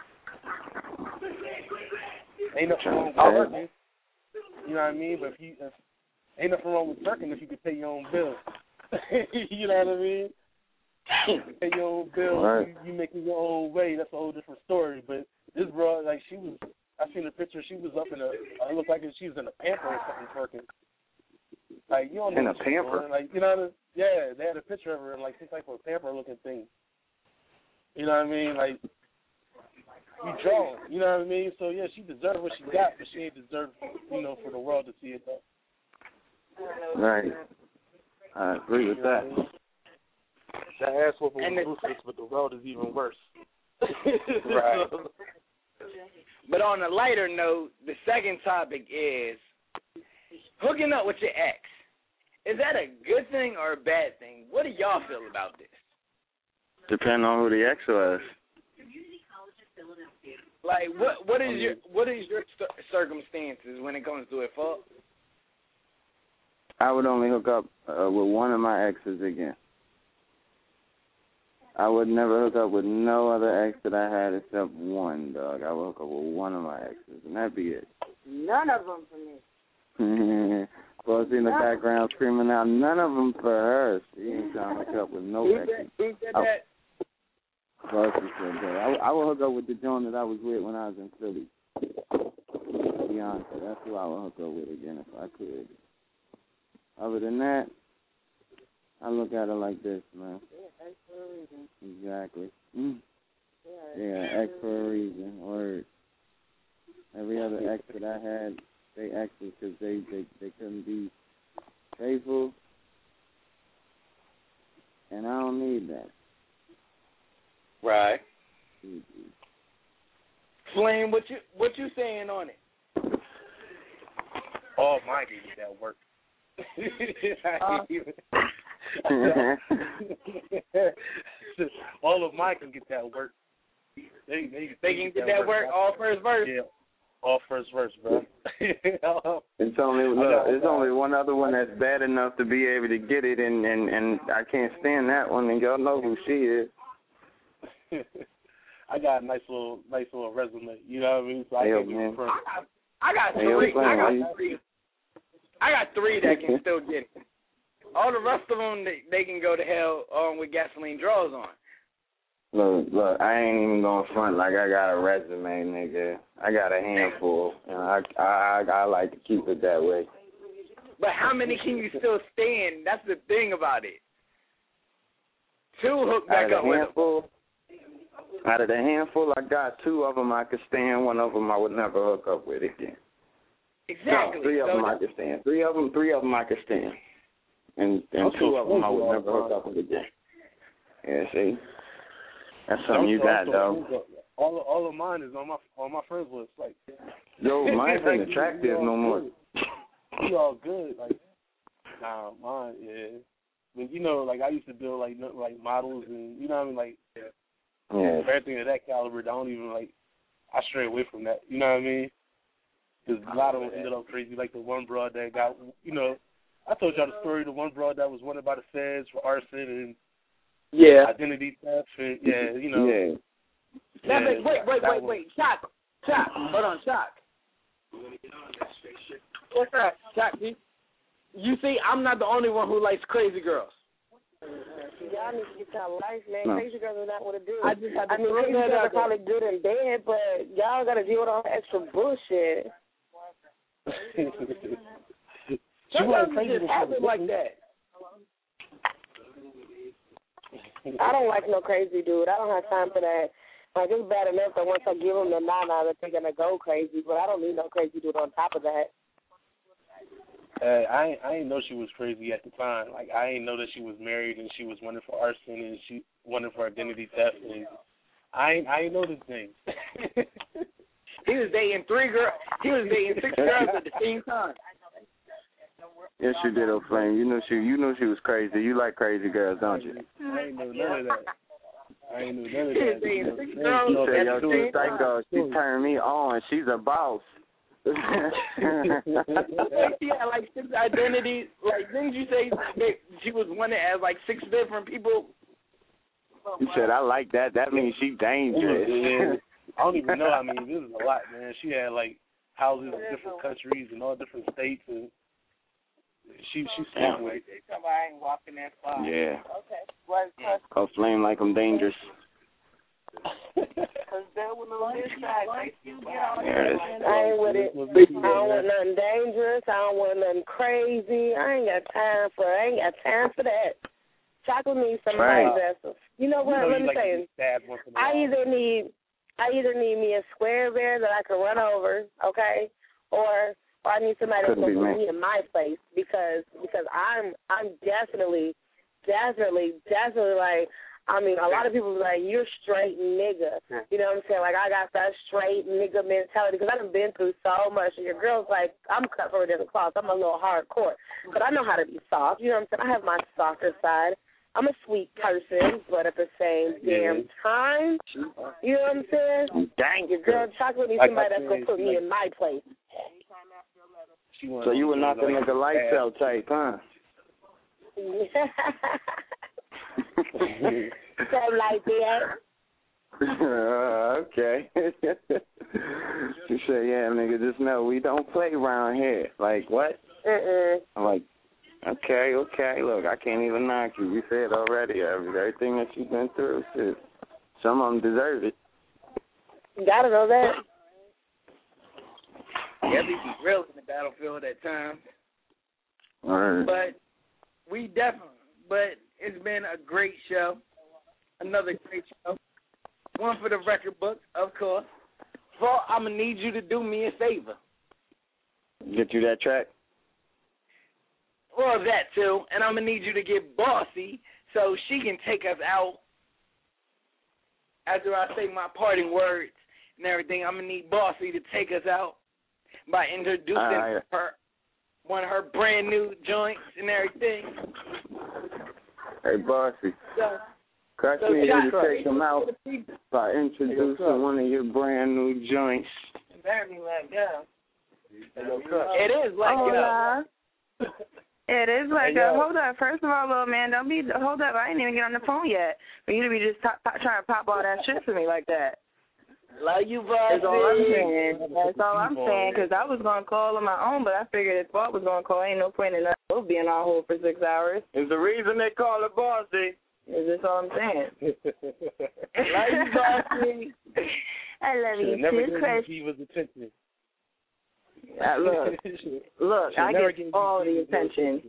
S13: Ain't nothing wrong with working, you know what I mean? But if you, if, ain't nothing wrong with working if you can pay your own bills. You know what I mean? Pay your own bills, right. you, you making your own way. That's a whole different story. But this bro, like she was, I seen a picture. She was up in a, it looked like she was in a pamper or something twerking. Like you don't know
S12: in a pamper.
S13: Like you know, what I mean? Yeah, they had a picture of her in like some type of pamper looking thing. You know what I mean? Like. You draw, you know what I mean? So, yeah, she deserved what she got, but she ain't deserved, you know, for the world to see it, though.
S12: Right. I agree with that.
S13: That ass whooping was ruthless, but the world is even worse.
S3: Right. But on a lighter note, the second topic is hooking up with your ex. Is that a good thing or a bad thing? What do y'all feel about this?
S12: Depending on who the ex was.
S3: Like, what what is your what is your circumstances when it comes to it, Falk?
S12: I would only hook up uh, with one of my exes again. I would never hook up with no other ex that I had except one, dog. I would hook up with one of my exes, and that'd be it.
S1: None of them for me.
S12: Well, in the background screaming out, none of them for her. She ain't trying to hook up with no exes.
S3: Who said that?
S12: Well, she said that. I, I would hook up with the joint that I was with when I was in Philly. Beyonce. That's who I would hook up with again if I could. Other than that, I look at it like this, man.
S1: Yeah, X for a reason.
S12: Exactly. Mm. Yeah, yeah, X for a reason. Word. Every other ex that I had, they exes because they, they, they couldn't be faithful. And I don't need that.
S3: Right.
S12: Mm-hmm.
S3: Flame, what you what you saying on it?
S13: All mine gave me that work. uh, all of mine can get that work. They they,
S3: they, they can get that, that work. work all first verse.
S13: Yeah, all first verse, bro.
S12: It's only look, there's only one other one that's bad enough to be able to get it, and and and I can't stand that one. And y'all know who she is.
S13: I got a nice little, nice little resume. You know what I mean? So I
S12: hey,
S13: can't
S12: man.
S13: front.
S3: I got, I got
S12: hey,
S3: three.
S12: Yo,
S3: I got three. I got three that can still get it. All the rest of them, they, they can go to hell um, with gasoline draws on.
S12: Look, look, I ain't even gonna front like I got a resume, nigga. I got a handful, and I, I, I like to keep it that way.
S3: But how many can you still stand? That's the thing about it. Two hook back up with them.
S12: Out of the handful I got, two of them I could stand. One of them I would never hook up with again.
S3: Exactly.
S12: No, three of
S3: so
S12: them I could stand. Three of them, three of them I could stand. And and two of them I would never hook up with again. Yeah, see, that's something you got, though.
S13: All of, all of mine is on my on my friends list. Like,
S12: yo, mine ain't attractive no more.
S13: We all good, like, nah, mine, yeah. But you know, like I used to build like like models and you know what I mean, like
S12: yeah,
S13: everything of that caliber. I don't even like. I stray away from that. You know what I mean? Because a lot of them ended up crazy. Like the one broad that got, you know, I told y'all the story. The one broad that was wanted by the feds for arson and
S3: yeah,
S13: identity theft. And, yeah, you know.
S12: Yeah.
S3: Now,
S13: yeah
S3: wait, wait, wait, wait, wait, Shock, Shock, hold on, Shock. What's up, Shock? P? you see, I'm not the only one who likes crazy girls.
S1: Y'all need to get y'all life, man.
S3: No.
S1: Crazy girls are not what to do.
S3: I just had to
S1: I mean,
S3: throw
S1: crazy
S3: that
S1: girls
S3: out
S1: are probably good in bed, but y'all got to deal with all the extra bullshit.
S13: She wasn't crazy
S3: just happen like that.
S1: I don't like no crazy dude. I don't have time for that. Like, it's bad enough that once I give them the nine-nine that they're going to go crazy, but I don't need no crazy dude on top of that.
S13: Uh, I ain't, I ain't know she was crazy at the time. Like, I ain't know that she was married and she was wanted for arson and she wanted for identity theft. And I ain't, I ain't know this thing.
S3: He was dating three girls. He was dating six girls at the same time.
S12: Yes, you did, O'Flame. You knew she, you knew she was crazy. You like crazy girls, don't you?
S13: I ain't know none of that. I ain't know none of
S3: He was
S13: that.
S3: dating
S13: You
S3: six
S13: know,
S3: girls
S12: You said,
S3: at
S12: yo,
S3: the
S12: she's
S3: same time.
S12: psycho. She turned me on. She's a boss.
S3: Like, she had like six identities. Like, didn't you say that she was wanted as like six different people?
S12: You said, I like that. That means she dangerous.
S13: Yeah. I don't even know. I mean, this is a lot, man. She had like houses in different countries and all different states, and she she slept with it.
S7: I ain't walking that far.
S12: Yeah.
S7: Okay. What?
S12: O'Flame like I'm dangerous.
S7: Because that was on this side.
S12: There it is.
S1: I ain't with it. I don't want nothing dangerous. I don't want nothing crazy. I ain't got time for I ain't got time for that. Chocolate needs somebody
S12: Right.
S1: vessel. You know what?
S13: You know
S1: Let
S13: you
S1: me
S13: like
S1: tell
S13: to
S1: you.
S13: be stabbed once in a
S1: I
S13: while.
S1: either need I either need me a square bear that I can run over, okay, or or I need somebody that's
S12: Couldn't
S1: gonna
S12: be
S1: put
S12: me.
S1: me in my place because because I'm I'm definitely definitely definitely like I mean a lot of people be like you're straight nigga, you know what I'm saying? Like I got that straight nigga mentality because I've been through so much. And your girl's like I'm cut from a different cloth. I'm a little hardcore, but I know how to be soft. You know what I'm saying? I have my softer side. I'm a sweet person, but at the same damn time, you know what I'm saying?
S12: Dang,
S1: your girl Chocolate needs
S13: Like
S1: somebody
S13: I
S1: that's gonna
S13: said,
S1: put me
S13: like-
S1: in my place.
S13: She wanted
S12: So you were not the
S13: like
S12: nigga lights
S13: stabbed.
S12: out type, huh?
S1: Something like that.
S12: Uh, okay. She said, yeah, nigga, just know we don't play around here. Like, what?
S1: Mm-mm.
S12: I'm like, okay, okay. Look, I can't even knock you. You said already everything that you've been through. Shit. Some of them deserve it.
S1: You gotta know that.
S3: Yeah, we be real in the battlefield at times.
S12: Word.
S3: But we definitely, but it's been a great show. Another great show. One for the record book, of course. So I'm going to need you to do me a favor.
S12: Get you that track?
S3: Well, that too. And I'm going to need you to get Bossy so she can take us out. After I say my parting words and everything, I'm going to need Bossy to take us out by introducing
S12: Uh,
S3: her, one of her brand new joints and everything.
S12: Hey, Bossy.
S3: So,
S12: Crush
S3: so
S12: me you to
S3: Joshua,
S12: take them out by introducing one of your brand new joints.
S7: Barely let go.
S3: It is like
S6: Hola. It is like
S3: Hey,
S6: a,
S3: yo.
S6: hold up. First of all, little man, don't be, hold up. I ain't even get on the phone yet for you to be just top, top, trying to pop all that shit for me like that.
S3: Love you,
S6: That's all I'm
S3: Bossy.
S6: saying. That's all I'm saying, because I was going to call on my own, but I figured if Bob was going to call, ain't no point in us both being on hold for six hours.
S12: It's the reason they call it Bossy.
S6: Is this all I'm saying?
S3: Love you, Bossy.
S6: I love you
S13: Never
S6: too,
S13: give
S6: Chris.
S13: Diva's attention.
S6: Uh, look, look,
S13: She'll
S6: I
S13: never
S6: get
S13: give
S6: all the
S13: Diva's
S6: attention.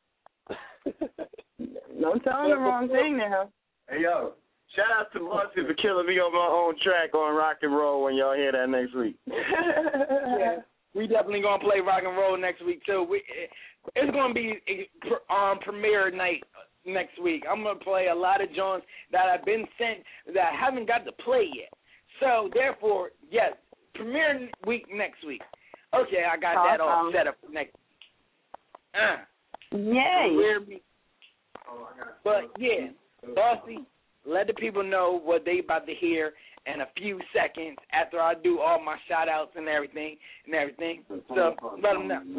S6: Don't tell him the wrong thing now.
S12: Hey, yo, shout out to Bossy for killing me on my own track on Rock and Roll when y'all hear that next week.
S3: Yeah. We definitely gonna play rock and roll next week too. We, it's gonna be a um, premiere night next week. I'm gonna play a lot of joints that have been sent that I haven't got to play yet. So therefore, yes, premiere week next week. Okay, I got that all
S6: Awesome.
S3: set up for next. Uh,
S6: Yay!
S3: premiere week. But yeah, Bossy, let the people know what they about to hear in a few seconds after I do all my shout outs and everything and everything. So let them know.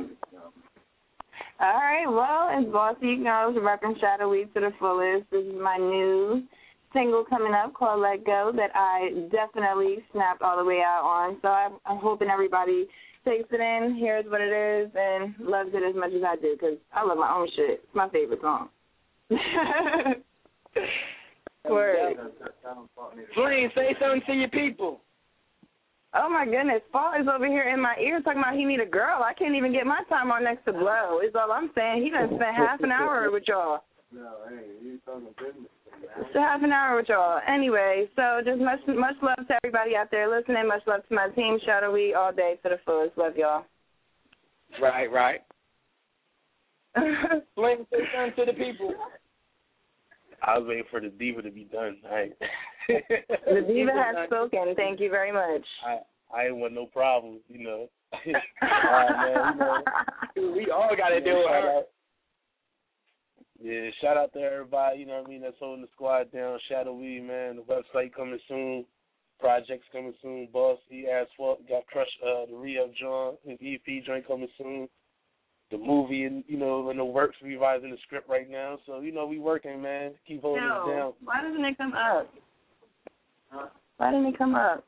S6: All right, well, as Bossy acknowledged, repping Shadow Week to the fullest. This is my new
S14: single coming up called Let Go that I definitely snapped all the way out on. So I'm, I'm hoping everybody takes it in, hears what it is, and loves it as much as I do, because I love my own shit. It's my favorite song. Word.
S3: Flame, say something to your people.
S14: Oh, my goodness. Paul is over here in my ear talking about he need a girl. I can't even get my time on next to Blow, is all I'm saying. He done spent half an hour with y'all.
S12: No, hey, he's talking business.
S14: It's a half an hour with y'all. Anyway, so just much much love to everybody out there listening. Much love to my team, Shadow Weed, all day to the fullest. Love y'all.
S3: Right, right. Flame, say something to the people.
S13: I was waiting for the diva to be done. I
S14: The diva has spoken. Thank you very much.
S13: I I ain't want no problems, you know. uh, man, you know.
S3: We all got to do it.
S13: Yeah, shout out to everybody, you know what I mean, that's holding the squad down. Shadow Weed, man, the website coming soon, projects coming soon, Bossy, Asphalt, got Crush, uh, the re-up joint, his E P joint coming soon, the movie, and you know, in the works, revising the script right now, so, you know, we working, man, keep holding
S14: no.
S13: us down.
S14: Why doesn't it come up? Why didn't it come up?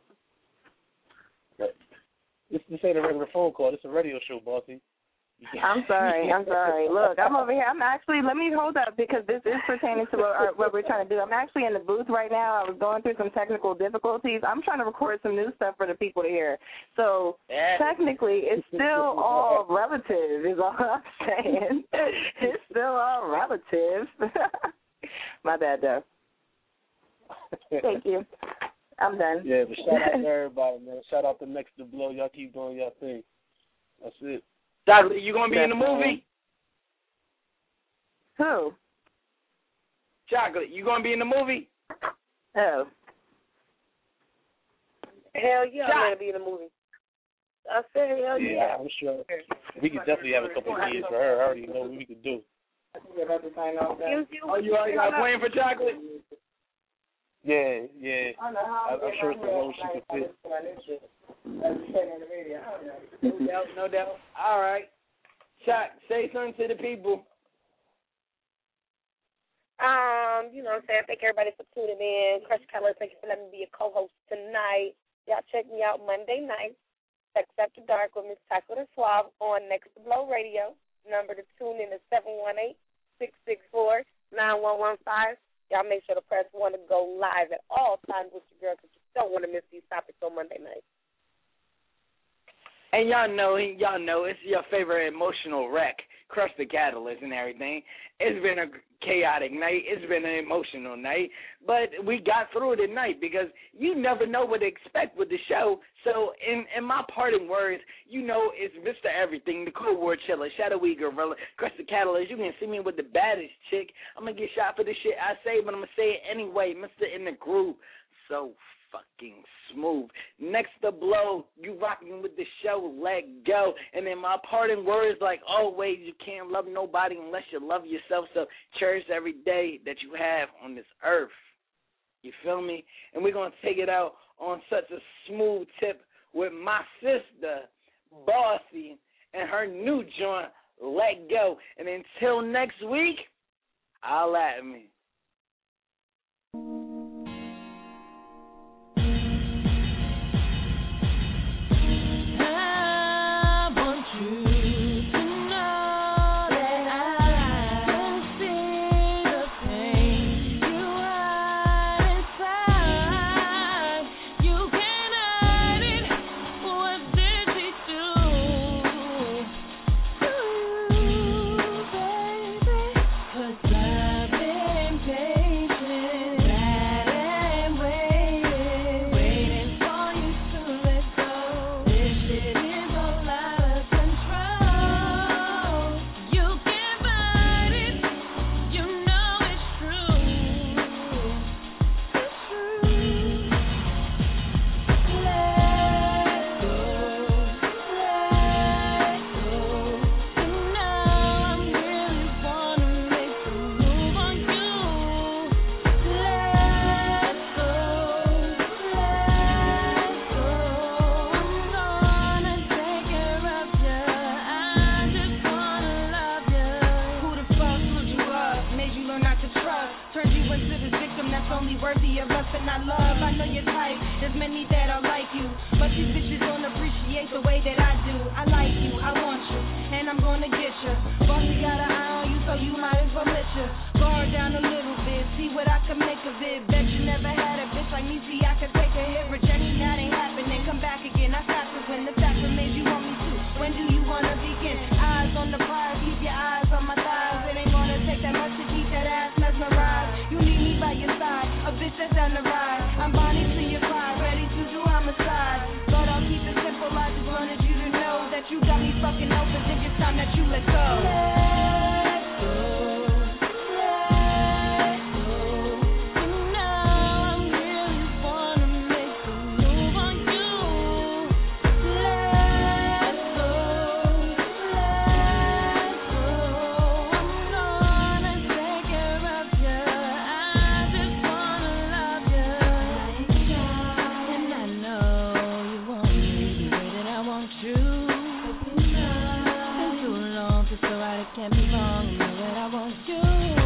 S13: This, this ain't a regular phone call, it's a radio show, Bossy.
S14: I'm sorry. I'm sorry. Look, I'm over here. I'm actually, let me hold up because this is pertaining to what, what we're trying to do. I'm actually in the booth right now. I was going through some technical difficulties. I'm trying to record some new stuff for the people to hear. So technically, it's still all relative is all I'm saying. It's still all relative. My bad, though. Thank you. I'm done.
S13: Yeah, but shout out to everybody, man. Shout out to Next to Blow. Y'all keep doing y'all thing. That's it.
S3: Chocolate, you gonna be in the movie?
S14: Who?
S3: Chocolate, you gonna be in the movie?
S14: Oh.
S7: Hell yeah,
S3: Choc-
S7: I'm gonna be in the movie. I said hell
S13: Yeah,
S7: yeah.
S13: I'm sure. We could definitely have a couple of kids for her. I already know what we could do.
S14: I think you're about to sign off.
S7: You, you,
S3: Oh, you already got a plan for Chocolate?
S13: Yeah, yeah. I, I'm sure it's the role she could fit.
S3: No doubt, no doubt. All right. Chuck, say something to the people.
S7: Um, you know what I'm saying? Thank everybody for tuning in. Crush Keller, thank you for letting me be a co-host tonight. Y'all check me out Monday night, Sex After Dark with Miss Chocolate and Suave on Next to Blow Radio. Number to tune in is seven one eight, six six four, nine one one five. Y'all make sure to press one to go live at all times with your girl because you don't want to miss these topics on Monday night.
S3: And y'all know, y'all know, it's your favorite emotional wreck, Crush the Catalyst and everything. It's been a chaotic night. It's been an emotional night. But we got through it at night because you never know what to expect with the show. So in, in my parting words, you know it's Mister Everything, the Cold War Chiller, Shadowy Gorilla, Crush the Catalyst. You can see me with the baddest chick. I'm going to get shot for the shit I say, but I'm going to say it anyway. Mister In the Groove. So fucking smooth. Next to Blow, you rocking with the show, Let Go. And in my parting words, like always, you can't love nobody unless you love yourself. So cherish every day that you have on this earth. You feel me? And we're going to take it out on such a smooth tip with my sister, Bossy, and her new joint, Let Go. And until next week, I'll at me.
S6: Cause I've been
S15: you. Bar down a little bit, see what I can make of it. Bet you never had a bitch like me, see I can take a hit. Rejection, that ain't happening, come back again. I got to win, the fact remains you want me to. When do you wanna begin? Eyes on the prize, keep your eyes on my thighs. It ain't gonna take that much to keep that ass mesmerized. You need me by your side, a bitch that's down the ride. I'm Bonnie to your Clyde, ready to do homicide. But I'll keep it simple, I just wanted you to know that you got me fucking open. Think it's time that you let go. Let go. Can't be wrong, know that I want you.